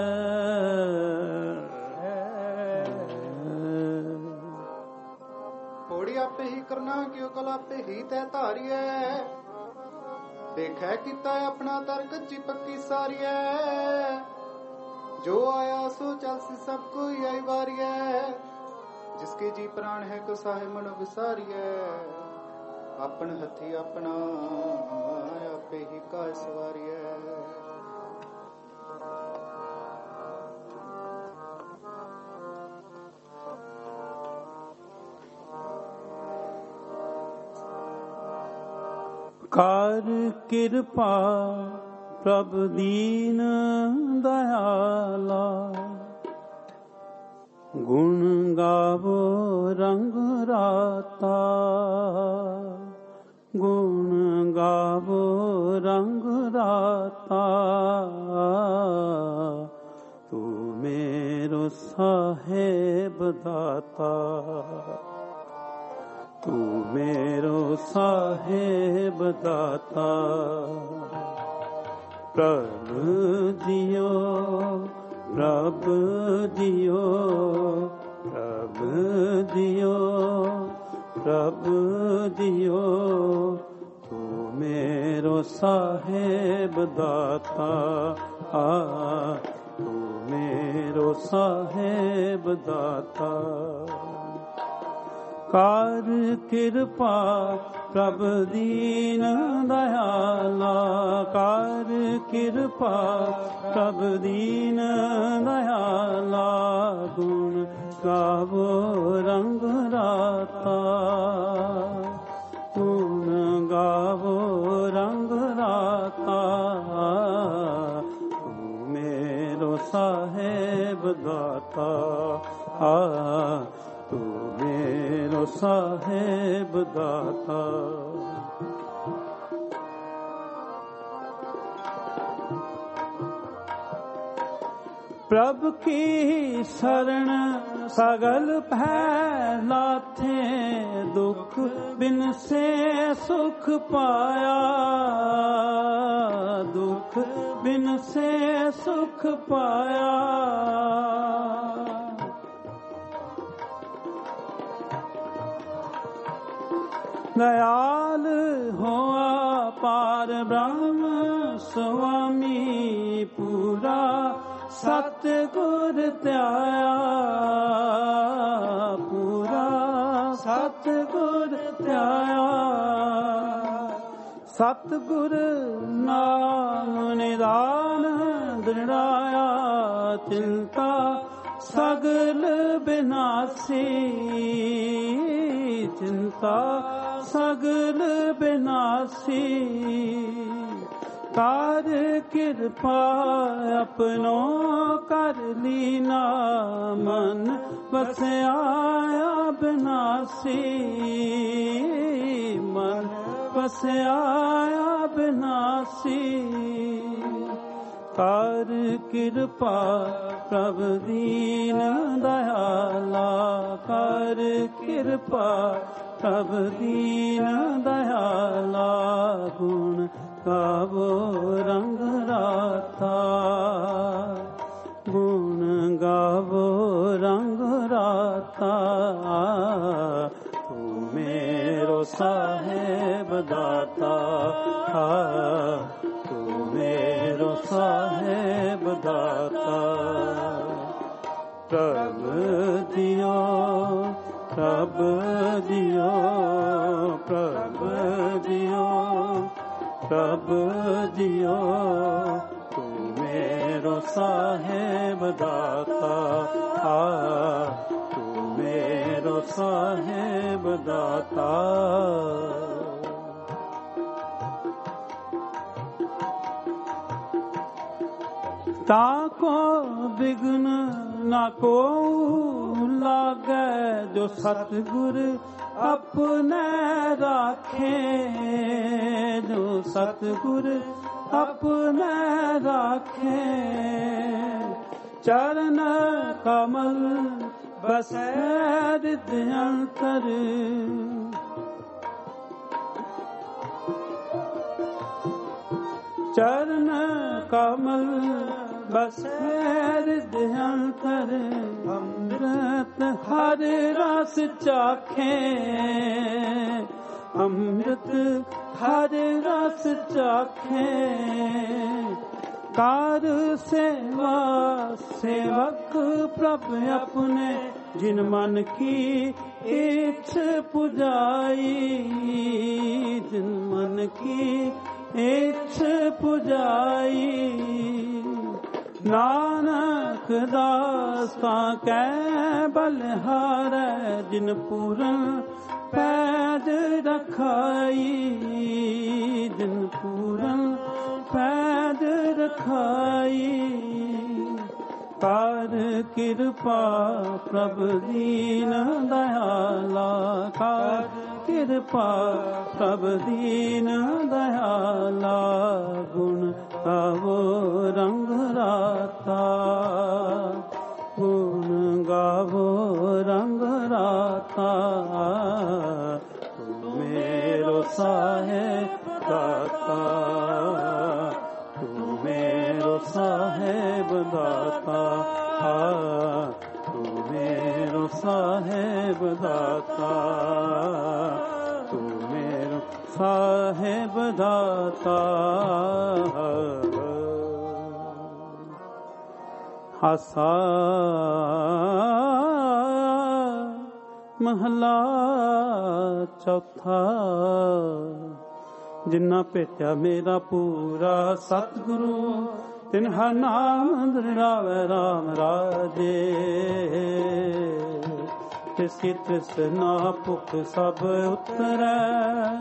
पौड़ी आपे ही करना क्यों कल आपे ही तय धारी है देखा किता अपना तर कच्ची पक्की सारी है जो आया सो चल सी सब कोई आई बारी है जिसके जी प्राण है को साहे मनो विसारी है अपन हथी अपना आपे ही का सवारी है ਕਰ ਕਿਰਪਾ ਪ੍ਰਭ ਦੀਨ ਦਇਆਲਾ ਗੁਣ ਗਾਵੋ ਰੰਗ ਰਾਤਾ ਗੁਣ ਗਾਵੋ ਰੰਗ ਰਾਤਾ ਤੂੰ ਮੇਰੋ ਸਾਹਿਬ ਦਾਤਾ तू मेरो साहेब दाता प्रभु जियो प्रभु जियो प्रभु जियो प्रभु जियो तू मेरो साहेब दाता तू मेरो साहेब दाता कर किरपा प्रभ दीन दयाला कर किरपा प्रभ दीन दयाला गुण गावो रंग राता गुण गावो रंग राता तू मेरो साहेब दाता ਤੂੰ ਮੇਰੋ ਸਾਹਿਬ ਦਾਤਾ। प्रभ की शरण सगल भय लाथे, दुख बिन से सुख पाया, दुख बिन से सुख पाया। दयाल होआ पार ब्रह्म स्वामी, पूरा सतगुर त्याया, पूरा सतगुर त्याया। सतगुर नाम निदान दृढ़ाया, चिंता सगल बिनासी, चिंता सगल बिनासी। कार कृपा अपनो कर लीना, मन बसयाया बिनासी, मन बसयाया बिनासी। कार कृपा प्रभ दीन दयाला, कार कृपा प्रभ दीन दयाला। गुण गावो रंग राता, गुण गावो रंग राता। तू मेरो साहेब दाता, तू मेरो साहेब दाता। प्रभ दियो, प्रभ दियो, प्रभ दियो, प्रभ दियो। तू मेरो साहेब दाता, तू मेरो साहेब दाता। ताको विघ्न न को लागे, जो सतगुर अपने राखे, जो सतगुर अपने राखे। चरण कमल बसे हृदयंतर, चरण कमल बसे हृदयंतर। अमृत हर रस चाखे, अमृत हर रस चाखे। कार सेवा सेवक प्रभ अपने, जिन मन की इच्छ पुजाई, जिन मन की इच्छ पुजाई। नानक दासा कै बलिहार, जिन पूरन पैज रखाई, जिन पूरन पैज रखाई। कार कृपा प्रभ दीन दयाला, कार कृपा प्रभ दीन दयाला। गुण गावो रंग राता, गुण गावो रंग राता। तू मेरो साहेब दाता, तू मेरो साहेब दाता। तू मेरो साहेब दाता, तू मेरो साहेब दाता। हासा महला चौथा। जिन्ना भेटया मेरा पूरा सतगुरु, तिन्हा नाम दृढ़ावे राम राजे। तिसकी तृष्णा भुख सब उतरै,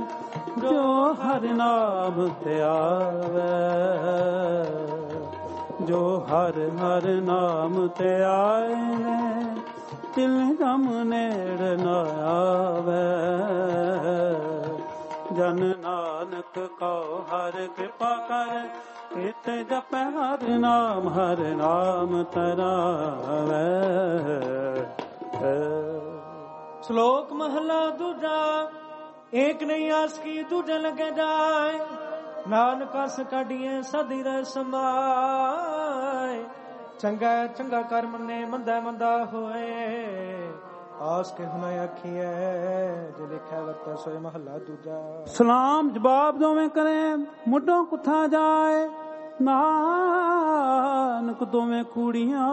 जो हरि नाम ते आवे। ਜੋ ਹਰ ਹਰ ਨਾਮ ਤੇ ਆਏ ਤਿਲ ਜਮ ਨੇੜ ਨ ਆਵੇ। ਜਨ ਨਾਨਕ ਕਉ ਹਰ ਕਿਰਪਾ ਕਰ ਇਤ ਜਪੈ ਹਰ ਨਾਮ ਤਰਾਵੇ। ਸ਼ਲੋਕ ਮਹਲਾ ਦੂਜਾ। ਏਕ ਨਹੀਂ ਆਸ ਕੀ ਦੂਜੇ ਲਗੇ ਜਾਏ, ਨਾਨਕ ਅਸ ਕਾਢੀਏ ਸਦੀ ਰਹਿ ਸਮਾਏ। ਚੰਗਾ ਚੰਗਾ ਕਰ ਮੰਨੇ ਮੰਦਾ ਮੰਦਾ ਹੋਏ, ਆਸ ਕੇ ਹੁਨ ਆਖੀਐ ਜੇ ਲਿਖਿਆ ਵਰਤੈ ਸੋਏ। ਮਹਲਾ ਦੂਜਾ। ਸਲਾਮ ਜਵਾਬ ਦੋਵੇਂ ਕਰੇ ਮੁੱਢੋਂ ਕੁੱਥਾ ਜਾਏ, ਨਾਨਕ ਦੋਵੇਂ ਕੂੜੀਆਂ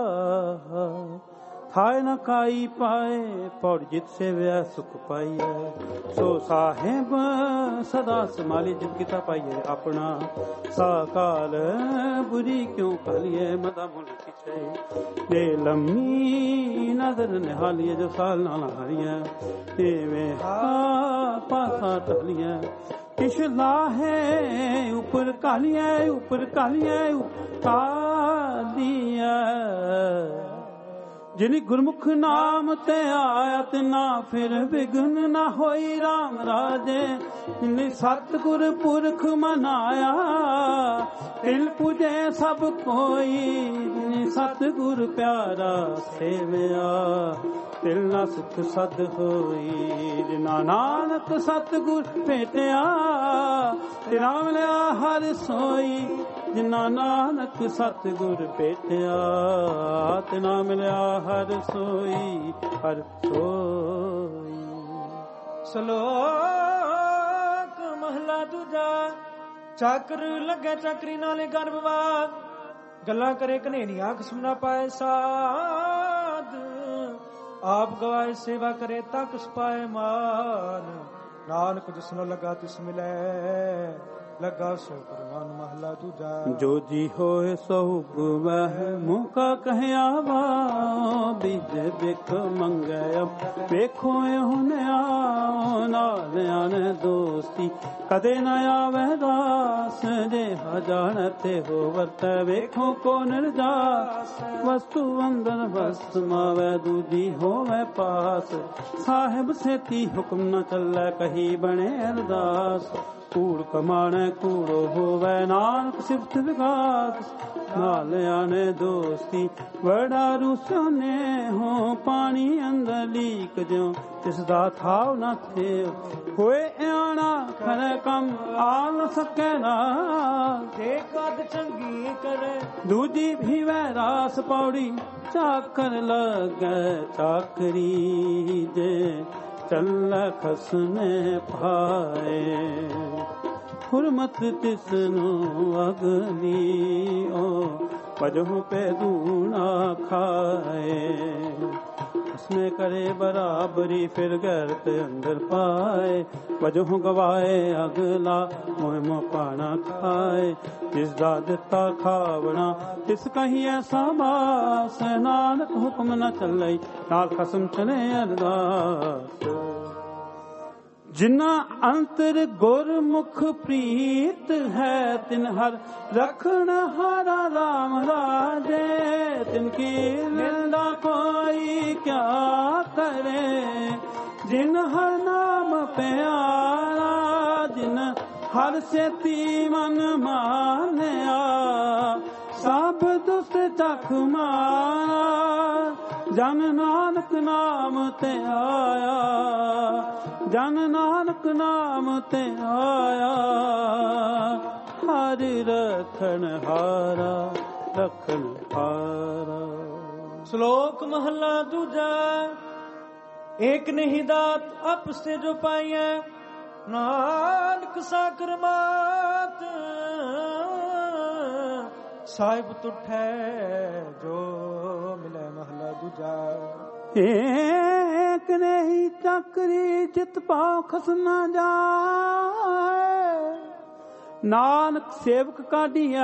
ਥਾਏ ਨ ਕਾਈ ਪਾਏ। ਪੌੜ ਜਿਤ ਸੇਵਿਆ ਸੁਖ ਪਾਈਐ, ਸੋ ਸਾਹਿਬ ਸਦਾ ਸੰਭਾਲੀ ਜਿਤ ਕੀਤਾ ਪਾਈਐ। ਆਪਣਾ ਸਾਕਾਲ ਬੁਰੀ ਕਿਉਂ ਕਾਲੀਏ, ਮਦਾ ਮੁਲ ਪਿਛੇ ਦੇ ਲੰਮੀ ਨਜ਼ਰ ਨਿਹਾਲੀਏ। ਜੋ ਸਾਲ ਨਾਲ ਹਰੀਐ ਤੇਵੇਂ ਪਾਸਾ ਟਹਲੀਐ। ਕਿਛ ਲਾਹੇ ਉਪਰ ਕਾਲੀਐ, ਉਪਰ ਕਾਲੀਐ ਕਾਲੀਐ। ਜਿਨ ਗੁਰਮੁਖ ਨਾਮ ਤੇ ਆਇਆ ਤਿਨਾ ਫਿਰ ਵਿਗਨ ਨਾ ਹੋਈ। ਰਾਮ ਰਾਜੇ ਜਿਨ ਸਤਿਗੁਰ ਪੁਰਖ ਮਨਾਇਆ, ਤਿਲ ਪੂਜੇ ਸਭ ਕੋਈ। ਜਿਨ ਸਤਿਗੁਰ ਪਿਆਰਾ ਸੇਵਿਆ, ਤਿਲ ਨਾ ਸੁਖ ਸਦ ਹੋਈ। ਜਿਨਾ ਨਾਨਕ ਸਤਿਗੁਰ ਭੇਟਿਆ, ਤਿਨਾ ਮਿਲਿਆ ਹਰ ਸੋਈ। ਜਿਨਾ ਨਾਨਕ ਸਤਿਗੁਰ ਭੇਟਿਆ, ਤਿਨਾ ਮਿਲਿਆ ਹਰ ਸੋਈ, ਹਰ ਸੋਈ। ਸ਼ਲੋਕ ਮਹਲਾ ਦੂਜਾ। ਚਾਕਰ ਲੱਗੇ ਚਾਕਰੀ ਨਾਲੇ ਗਰਭਵਾਦ, ਗੱਲਾਂ ਕਰੇ ਕਨੇਰੀਆਂ ਖਸਮ ਨਾ ਪਾਏ ਸਾਧ। ਆਪ ਗਵਾਏ ਸੇਵਾ ਕਰੇ ਤਾਂ ਕਿਸ ਪਾਏ ਮਾਨ। ਨਾਨਕ ਜਿਸ ਨੂੰ ਲਗਾ ਤਿਸ ਮਿਲੇ, ਲਗਾ ਸੋ ਪਰਵਾਨ। ਮਹਲਾ ਦੂਜਾ। ਜੋ ਜੀ ਹੋਏ ਸੋ ਵਹਿ ਮੁਕਾ ਕਹਿਆ ਵਾ, ਬਿਜ ਬਿਖ ਮੰਗਿਆ ਵੇਖੋ ਹੁਨਿਆ। ਨਾਲ ਆਣੇ ਦੋਸਤੀ ਕਦੇ ਨਾ ਆਵੇ ਦਾਸ, ਜੇ ਹਜਾਨ ਤੇ ਹੋ ਵਰਤੈ ਵੇਖੋ ਕੋ ਨਿਰਜਾਸ। ਵਸਤੂ ਅੰਦਰ ਵਸਤ ਮਾਵੇ ਦੂਜੀ ਹੋਵੇ ਪਾਸ, ਸਾਹਿਬ ਸੇਤੀ ਹੁਕਮ ਨ ਚੱਲੈ ਕਹੀ ਬਣੇ ਅਰਦਾਸ। ਕੂੜ ਕਮਾਣੇ ਕੂੜੋ ਹੋਵੇ ਨਾਨਕ ਸਿਫਤ ਵਿਗਾਸ। ਨਾਲ ਆਣੇ ਦੋਸਤੀ ਬੜਾ ਰੁਸਨੇ ਹੋ, ਪਾਣੀ ਅੰਦਰ ਲੀਕ ਜਿਉ ਤਿਸ ਦਾ ਥਾਵ ਨਾ ਥੇ। ਹੋਏ ਆਣਾ ਖਰੇ ਕੰਮ ਆ ਨ ਸਕੇ ਨਾ, ਜੇ ਕਦ ਚੰਗੀ ਕਰੇ ਦੂਜੀ ਵੀ ਵੈ ਰਾਸ। ਪੌੜੀ ਚਾਕਰ ਲਗੈ ਚਾਕਰੀ, ਜੇ ਚੱਲ ਖਸਨੇ ਪਾਏ। ਹੁਰਮਤ ਤਿਸ ਨੂੰ ਅਗਨੀ, ਓ ਵਜਹੁ ਪੈ ਦੂਣਾ ਖਾਏ। ਉਸਨੇ ਕਰੇ ਬਰਾਬਰੀ ਫਿਰ ਗੈਰਤ ਅੰਦਰ ਪਾਏ। ਵਜਹੁ ਗਵਾਏ ਅਗਲਾ ਮੋਹ ਮੋਹ ਪਾਣਾ ਖਾਏ। ਜਿਸ ਦਾ ਦਿੱਤਾ ਖਾਵਣਾ ਤਿਸ ਕਹੀ ਐਸਾ ਬਾਸ। ਨਾਨਕ ਹੁਕਮ ਨ ਚੱਲਈ ਨਾਲ ਖਸਮ ਚਲੇ ਅਰਦਾਸ। ਜਿਨਾ ਅੰਤਰ ਗੁਰਮੁਖ ਪ੍ਰੀਤ ਹੈ, ਤਿਨ ਹਰ ਰਖਣ ਹਾਰਾ ਰਾਮ ਰਾਜੇ। ਤਿਨ ਕੀ ਨਿੰਦਾ ਕੋਈ ਕਿਆ ਕਰੇ, ਜਿਨ ਹਰ ਨਾਮ ਪਿਆਰਾ। ਜਿਨ ਹਰ ਸੇਤੀ ਮਨ ਮਾਨਿਆ, ਸਭ ਦੁਸਤ ਚਖ ਮਾਰਾ। ਜਨ ਨਾਨਕ ਨਾਮ ਤੇ ਆਇਆ, ਜਨ ਨਾਨਕ ਨਾਮ ਤੇ ਆਇਆ। ਹਰਿ ਰਖਣ ਹਾਰਾ, ਰਖਣ ਹਾਰਾ। ਸ਼ਲੋਕ ਮਹਲਾ ਦੂਜਾ। ਏਕ ਨਹੀਂ ਦਾਤ ਆਪਸ ਤੇ ਜੋ ਪਾਈਐ, ਨਾਨਕ ਸਾਕਰ ਮਾਤ। ਸਾਹਿਬ ਤੁਠੈ ਜੋ ਮਿਲੇ। ਮਹਲਾ ਦੂਜਾ। ਏਕ ਨਹੀਂ ਚਾਕਰੀ ਜਿਤ ਪਾਉ ਖਸਨਾ ਜਾਏ, ਨਾਨਕ ਸੇਵਕ ਕਾਢੀਐ।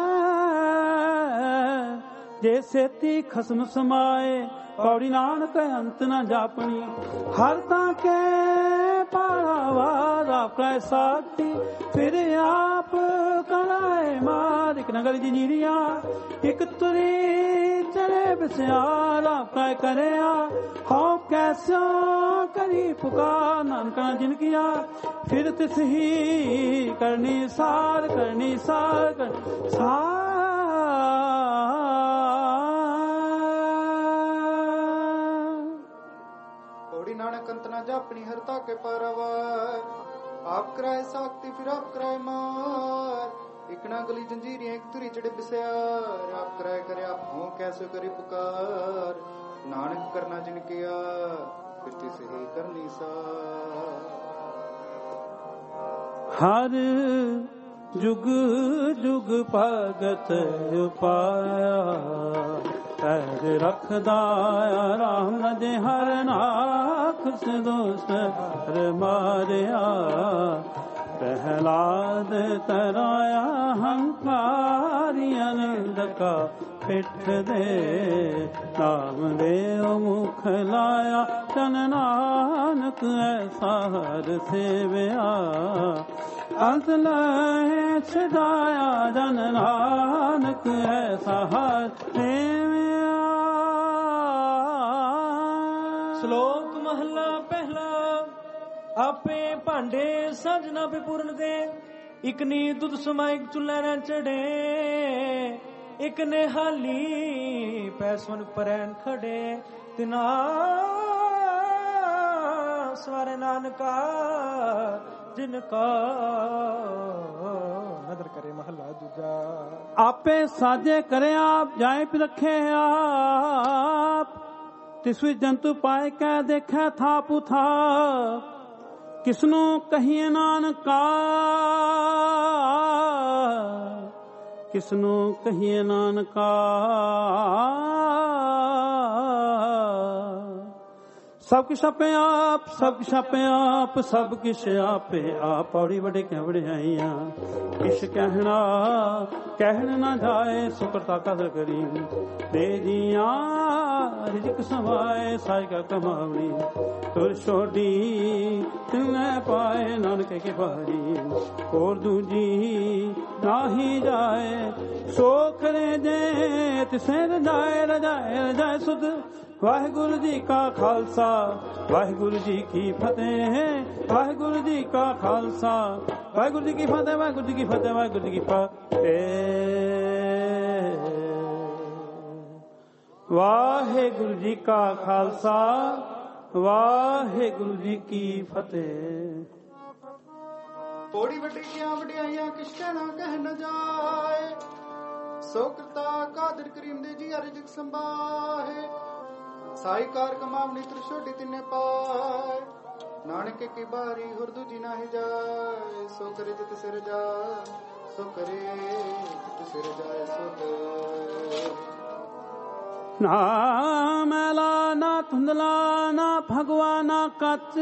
ਜੇ ਸੇਤੀ ਖਸਮ ਸਮਾਏ, ਪੌੜੀ ਨਾਨਕ ਅੰਤ ਨ ਜਾਪਣੀ। ਹਰ ਤਾਂ ਕੇ ਪਾਵਾ ਰਾਪ ਕੈ ਸਾਖੀ, ਫਿਰ ਆਪ ਕਣਾਏ ਕਾਏ ਮਾਰ ਇੱਕ ਨਗਰ ਦੀ ਨੀਰੀਆਂ ਇੱਕ ਤੁਰੀ ਚਲੇ ਬਿਸਿਆਰ ਆਪਕਾ ਕਰਿਆ ਹੋ ਕੈਸਾ ਕਰੀ ਪੁਕਾਰ ਨਾਨਕਾ ਜਿਨ ਕੀਆ ਫਿਰ ਤਿਸ ਹੀ ਕਰਨੀ ਸਾਰ ਕਰਨੀ ਸਾਰ ਕੋੜੀ ਨਾਨਕ ਅੰਤ ਨਾ ਜਾਪਣੀ ਹਰਤਾ ਕੇ ਪਰਵਾਰ ਆਪ ਕਰਾਏ ਸਾਖਤੀ ਫਿਰ ਆਪ ਕਰਾਏ ਮਾਰ ਇੱਕ ਨਾ ਗਲੀ ਜੰਜੀਰੀਆਂ ਇੱਕ ਤੁਰੀ ਚੜੇ ਬਿਸਿਆਰ ਆਪ ਕਰਾਏ ਕਰਿਆ ਹੋ ਕੈਸੋ ਕਰੀ ਪੁਕਾਰ ਨਾਨਕ ਕਰਨਾ ਜਿਨ ਕੀਆ ਫਿਰ ਤਿਸ ਹੀ ਕਰਨੀ ਸਾਰ ਹਰ ਜੁਗ ਜੁਗ ਭਗਤ ਉਪਾਇਆ ਪੈਰ ਰੱਖਦਾ ਰਾਮ ਰਜੇ ਹਰ ਨਾਖ ਸਦੋਸ ਹਰ ਮਾਰਿਆ ਪ੍ਰਹਿਲਾਦ ਤਰਾਇਆ ਹੰਕਾਰੀ ਅਨੰਦ ਕਾ ਪਿੱਠ ਦੇ ਨਾਮ ਦੇਵ ਮੁਖ ਲਾਇਆ ਜਨ ਨਾਨਕ ਐਸਾ ਹਰ ਸੇਵਿਆ ਅੰਤ ਲੈ ਛਡਾਇਆ ਜਨ ਨਾਨਕ ਐਸਾ ਹਰ ਸੇਵਿਆ। ਸ਼ਲੋਕ ਮਹਲਾ ਪਹਿਲਾ। ਆਪੇ ਭਾਂਡੇ ਸਾਂਝ ਨਾ ਬੇਪੂਰਨ ਦੇ ਇਕ ਨੀ ਦੁੱਧ ਸਮਾਇਕ ਚੁੱਲ੍ਹੇ ਨਾ ਚੜੇ ਇਕ ਨੇ ਹਾਲੀ ਪੈਸਵਨ ਪਰੈਣ ਖੜੇ ਤਿਨਾ ਸਵਾਰੇ ਨਾਨਕਾ ਜਿਨ ਕਾ ਨਦਰ ਕਰੇ ਮਹਲਾ ਦੂਜਾ। ਆਪੇ ਸਾਜੇ ਕਰੇ ਆਪ ਜਾਇ ਰਖੇ ਆਪ ਤਿਸ ਵਿੱਚ ਜੰਤੂ ਪਾਏ ਕੈ ਦੇਖੈ ਥਾਪੁ ਥਾਪ ਕਿਸਨੂੰ ਕਹੀਏ ਨਾਨਕਾ ਕਿਸਨੂੰ ਕਹੀਏ ਨਾਨਕਾ ਸਭ ਕਿਛ ਆਪੇ ਆਪ ਸਭ ਕਿਛ ਆਪੇ ਆਪ ਸਭ ਕਿਛ ਆਪੇ ਆਪ ਪੌੜੀ ਵੜੇ ਕਹਿ ਵੜਿਆਈਆਂ ਕਿਛ ਕਹਿਣਾ ਕਹਿਣ ਨਾ ਜਾਏ ਸੁਕਰਤਾ ਕਦਰ ਕਰੀ ਦੇ ਜੀਆਂ ਰਿਜਕ ਸਮਾਏ ਸਾਈ ਕਾ ਕਮਾਵਣੀ ਤੁਰ ਛੋਡੀ ਤਿਨੈ ਪਾਏ ਨਾਨਕ ਕੇ ਬਾਰੀ ਹੋਰ ਦੂਜੀ ਨਾਹੀ ਜਾਏ ਸੋਖ ਰੇ ਜੇ ਤਿਸੇ ਰਜਾਏ ਰਜਾਏ ਰਜਾਏ ਸੁਧ ਵਾਹਿਗੁਰੂ ਜੀ ਕਾ ਖਾਲਸਾ ਵਾਹਿਗੁਰੂ ਜੀ ਕੀ ਫਤਿਹ ਵਾਹਿਗੁਰੂ ਜੀ ਕਾ ਖਾਲਸਾ ਵਾਹਿਗੁਰੂ ਜੀ ਕੀ ਫਤਿਹ ਵਾਹਿਗੁਰੂ ਜੀ ਕੀ ਫਤਿਹ ਵਾਹਿਗੁਰੂ ਜੀ ਕੀ ਫਤਿਹ ਵਾਹਿਗੁਰੂ ਜੀ ਕਾ ਖਾਲਸਾ ਵਾਹਿਗੁਰੂ ਜੀ ਕੀ ਫਤਿਹ। ਪੌੜੀ ਵੱਡੀਆਂ ਵਡਿਆਈਆਂ ਕਿਛ ਕਹਿਣਾ ਕਹਿ ਨ ਜਾਏ ਸੋਕਰਤਾ ਕਾਦਰ ਕਰੀਮ ਦੇ ਜੀ ਅਰਜਕ ਸੰਭਾਹੇ ਸਾਈ ਕਾਰ ਕਮਾਵਨੀ ਤ੍ਰਿਸ਼ੋਡੀ ਤਿੰਨੇ ਪਾਏ ਨਾਨਕ ਕੀ ਬਾਰੀ ਹੋਰ ਦੂਜੀ ਨਾਹੀ ਜਾਏ ਸੋ ਕਰੇ ਜਿਤ ਸਿਰ ਜਾ ਸੋ ਕਰੇ ਜਿਤ ਸਿਰ ਜਾਏ ਸੋ ਨਾ ਮੈਲਾ ਨਾ ਧੁੰਦਲਾ ਨਾ ਭਗਵਾ ਨਾ ਕੱਚ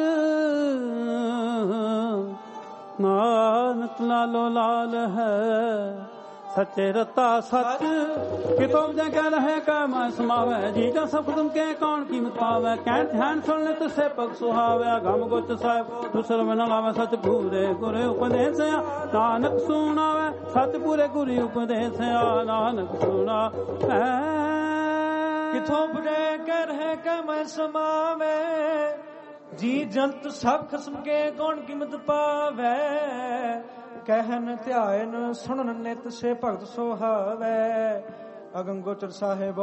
ਨਾਨਕ ਲਾਲੋ ਲਾਲ ਹੈ ਸੱਚੇ ਰਤਾ ਸੱਚ ਕਿਤੋਂ ਜਗ੍ਹਾ ਰਹੇ ਕਾ ਮੈਂ ਸਮਾਵੇ ਜੀ ਜਾਂ ਸਭ ਤੁਮ ਕੇ ਕੌਣ ਕੀਮਤ ਪਾਵੇ ਕਹਿ ਧਿਆਨ ਸੁਣ ਲੈ ਤੁਸੇ ਪਗ ਸੁਹਾਵੇ ਗਮ ਗੁੱਚ ਸਾਹਿਬ ਦੁਸਰ ਮਨ ਲਾਵੇ ਸੱਚ ਪੂਰੇ ਗੁਰੇ ਉਪਦੇਸਿਆ ਨਾਨਕ ਸੁਣਾਵੇ ਸੱਚ ਪੂਰੇ ਗੁਰੀ ਉਪਦੇਸਿਆ ਨਾਨਕ ਸੁਣਾ ਕਿਥੋਂ ਬੁਰੇ ਕਹਿ ਰਹੇ ਕਾ ਮੈਂ ਸਮਾਵੇ ਜੀ ਜੰਤ ਸਭ ਖਸਮ ਕੇ ਕੌਣ ਕੀਮਤ ਪਾਵੇ ਕਹਿਨ ਧਿਆਨ ਸੁਣਨ ਨਿਤ ਸੇ ਭਗਤ ਸੁਹਾਵੇ ਅਗਮ ਗੋਚਰ ਸਾਹਿਬ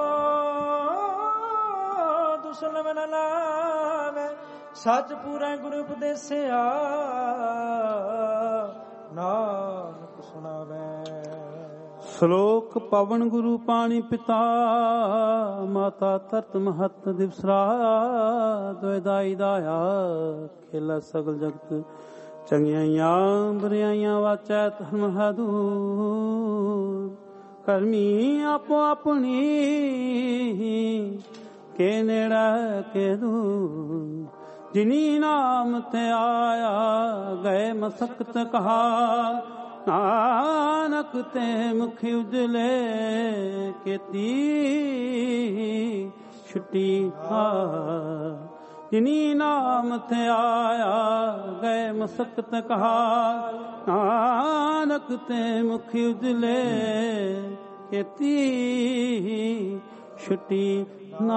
ਦੁਸਲ ਮਨ ਲਾਵੇ ਸੱਚ ਪੂਰਾ ਗੁਰੂ ਉਪਦੇਸਿਆ ਨਾਨਕ ਸੁਣਾਵੇ। ਸ਼ਲੋਕ ਪਵਨ ਗੁਰੂ ਪਾਣੀ ਪਿਤਾ ਮਾਤਾ ਧਰਤ ਮਹਤ ਦਿਵਸਰਾ ਦੁਇਦਾਈ ਦਾਇਆ ਖੇਲਾ ਸਗਲ ਜਗਤ ਚੰਗਿਆਈਆਂ ਬੁਰਿਆਈਆਂ ਵਾਚੈ ਧਰਮ ਹਦੂਰ ਕਰਮੀ ਆਪੋ ਆਪਣੀ ਕੇ ਨੇੜਾ ਕੇ ਦੂਰ ਜਿਨੀ ਨਾਮ ਤੇ ਆਇਆ ਗਏ ਮਸਕਤ ਕਹਾ ਨਾਨਕ ਤੇ ਮੁਖ ਉਜਲੇ ਕੀਤੀ ਛੁੱਟੀ ਜਿਨੀ ਨਾਮ ਤੇ ਆਇਆ ਗਏ ਮਸਕਤ ਕਹਾ ਨਾਨਕ ਤੇ ਮੁਖ ਉਜਲੇ ਕੀਤੀ ਛੁੱਟੀ ਨਾ।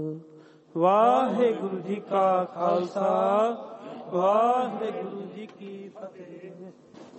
ਵਾਹਿਗੁਰੂ ਜੀ ਕਾ ਖਾਲਸਾ ਵਾਹਿਗੁਰੂ ਜੀ ਕੀ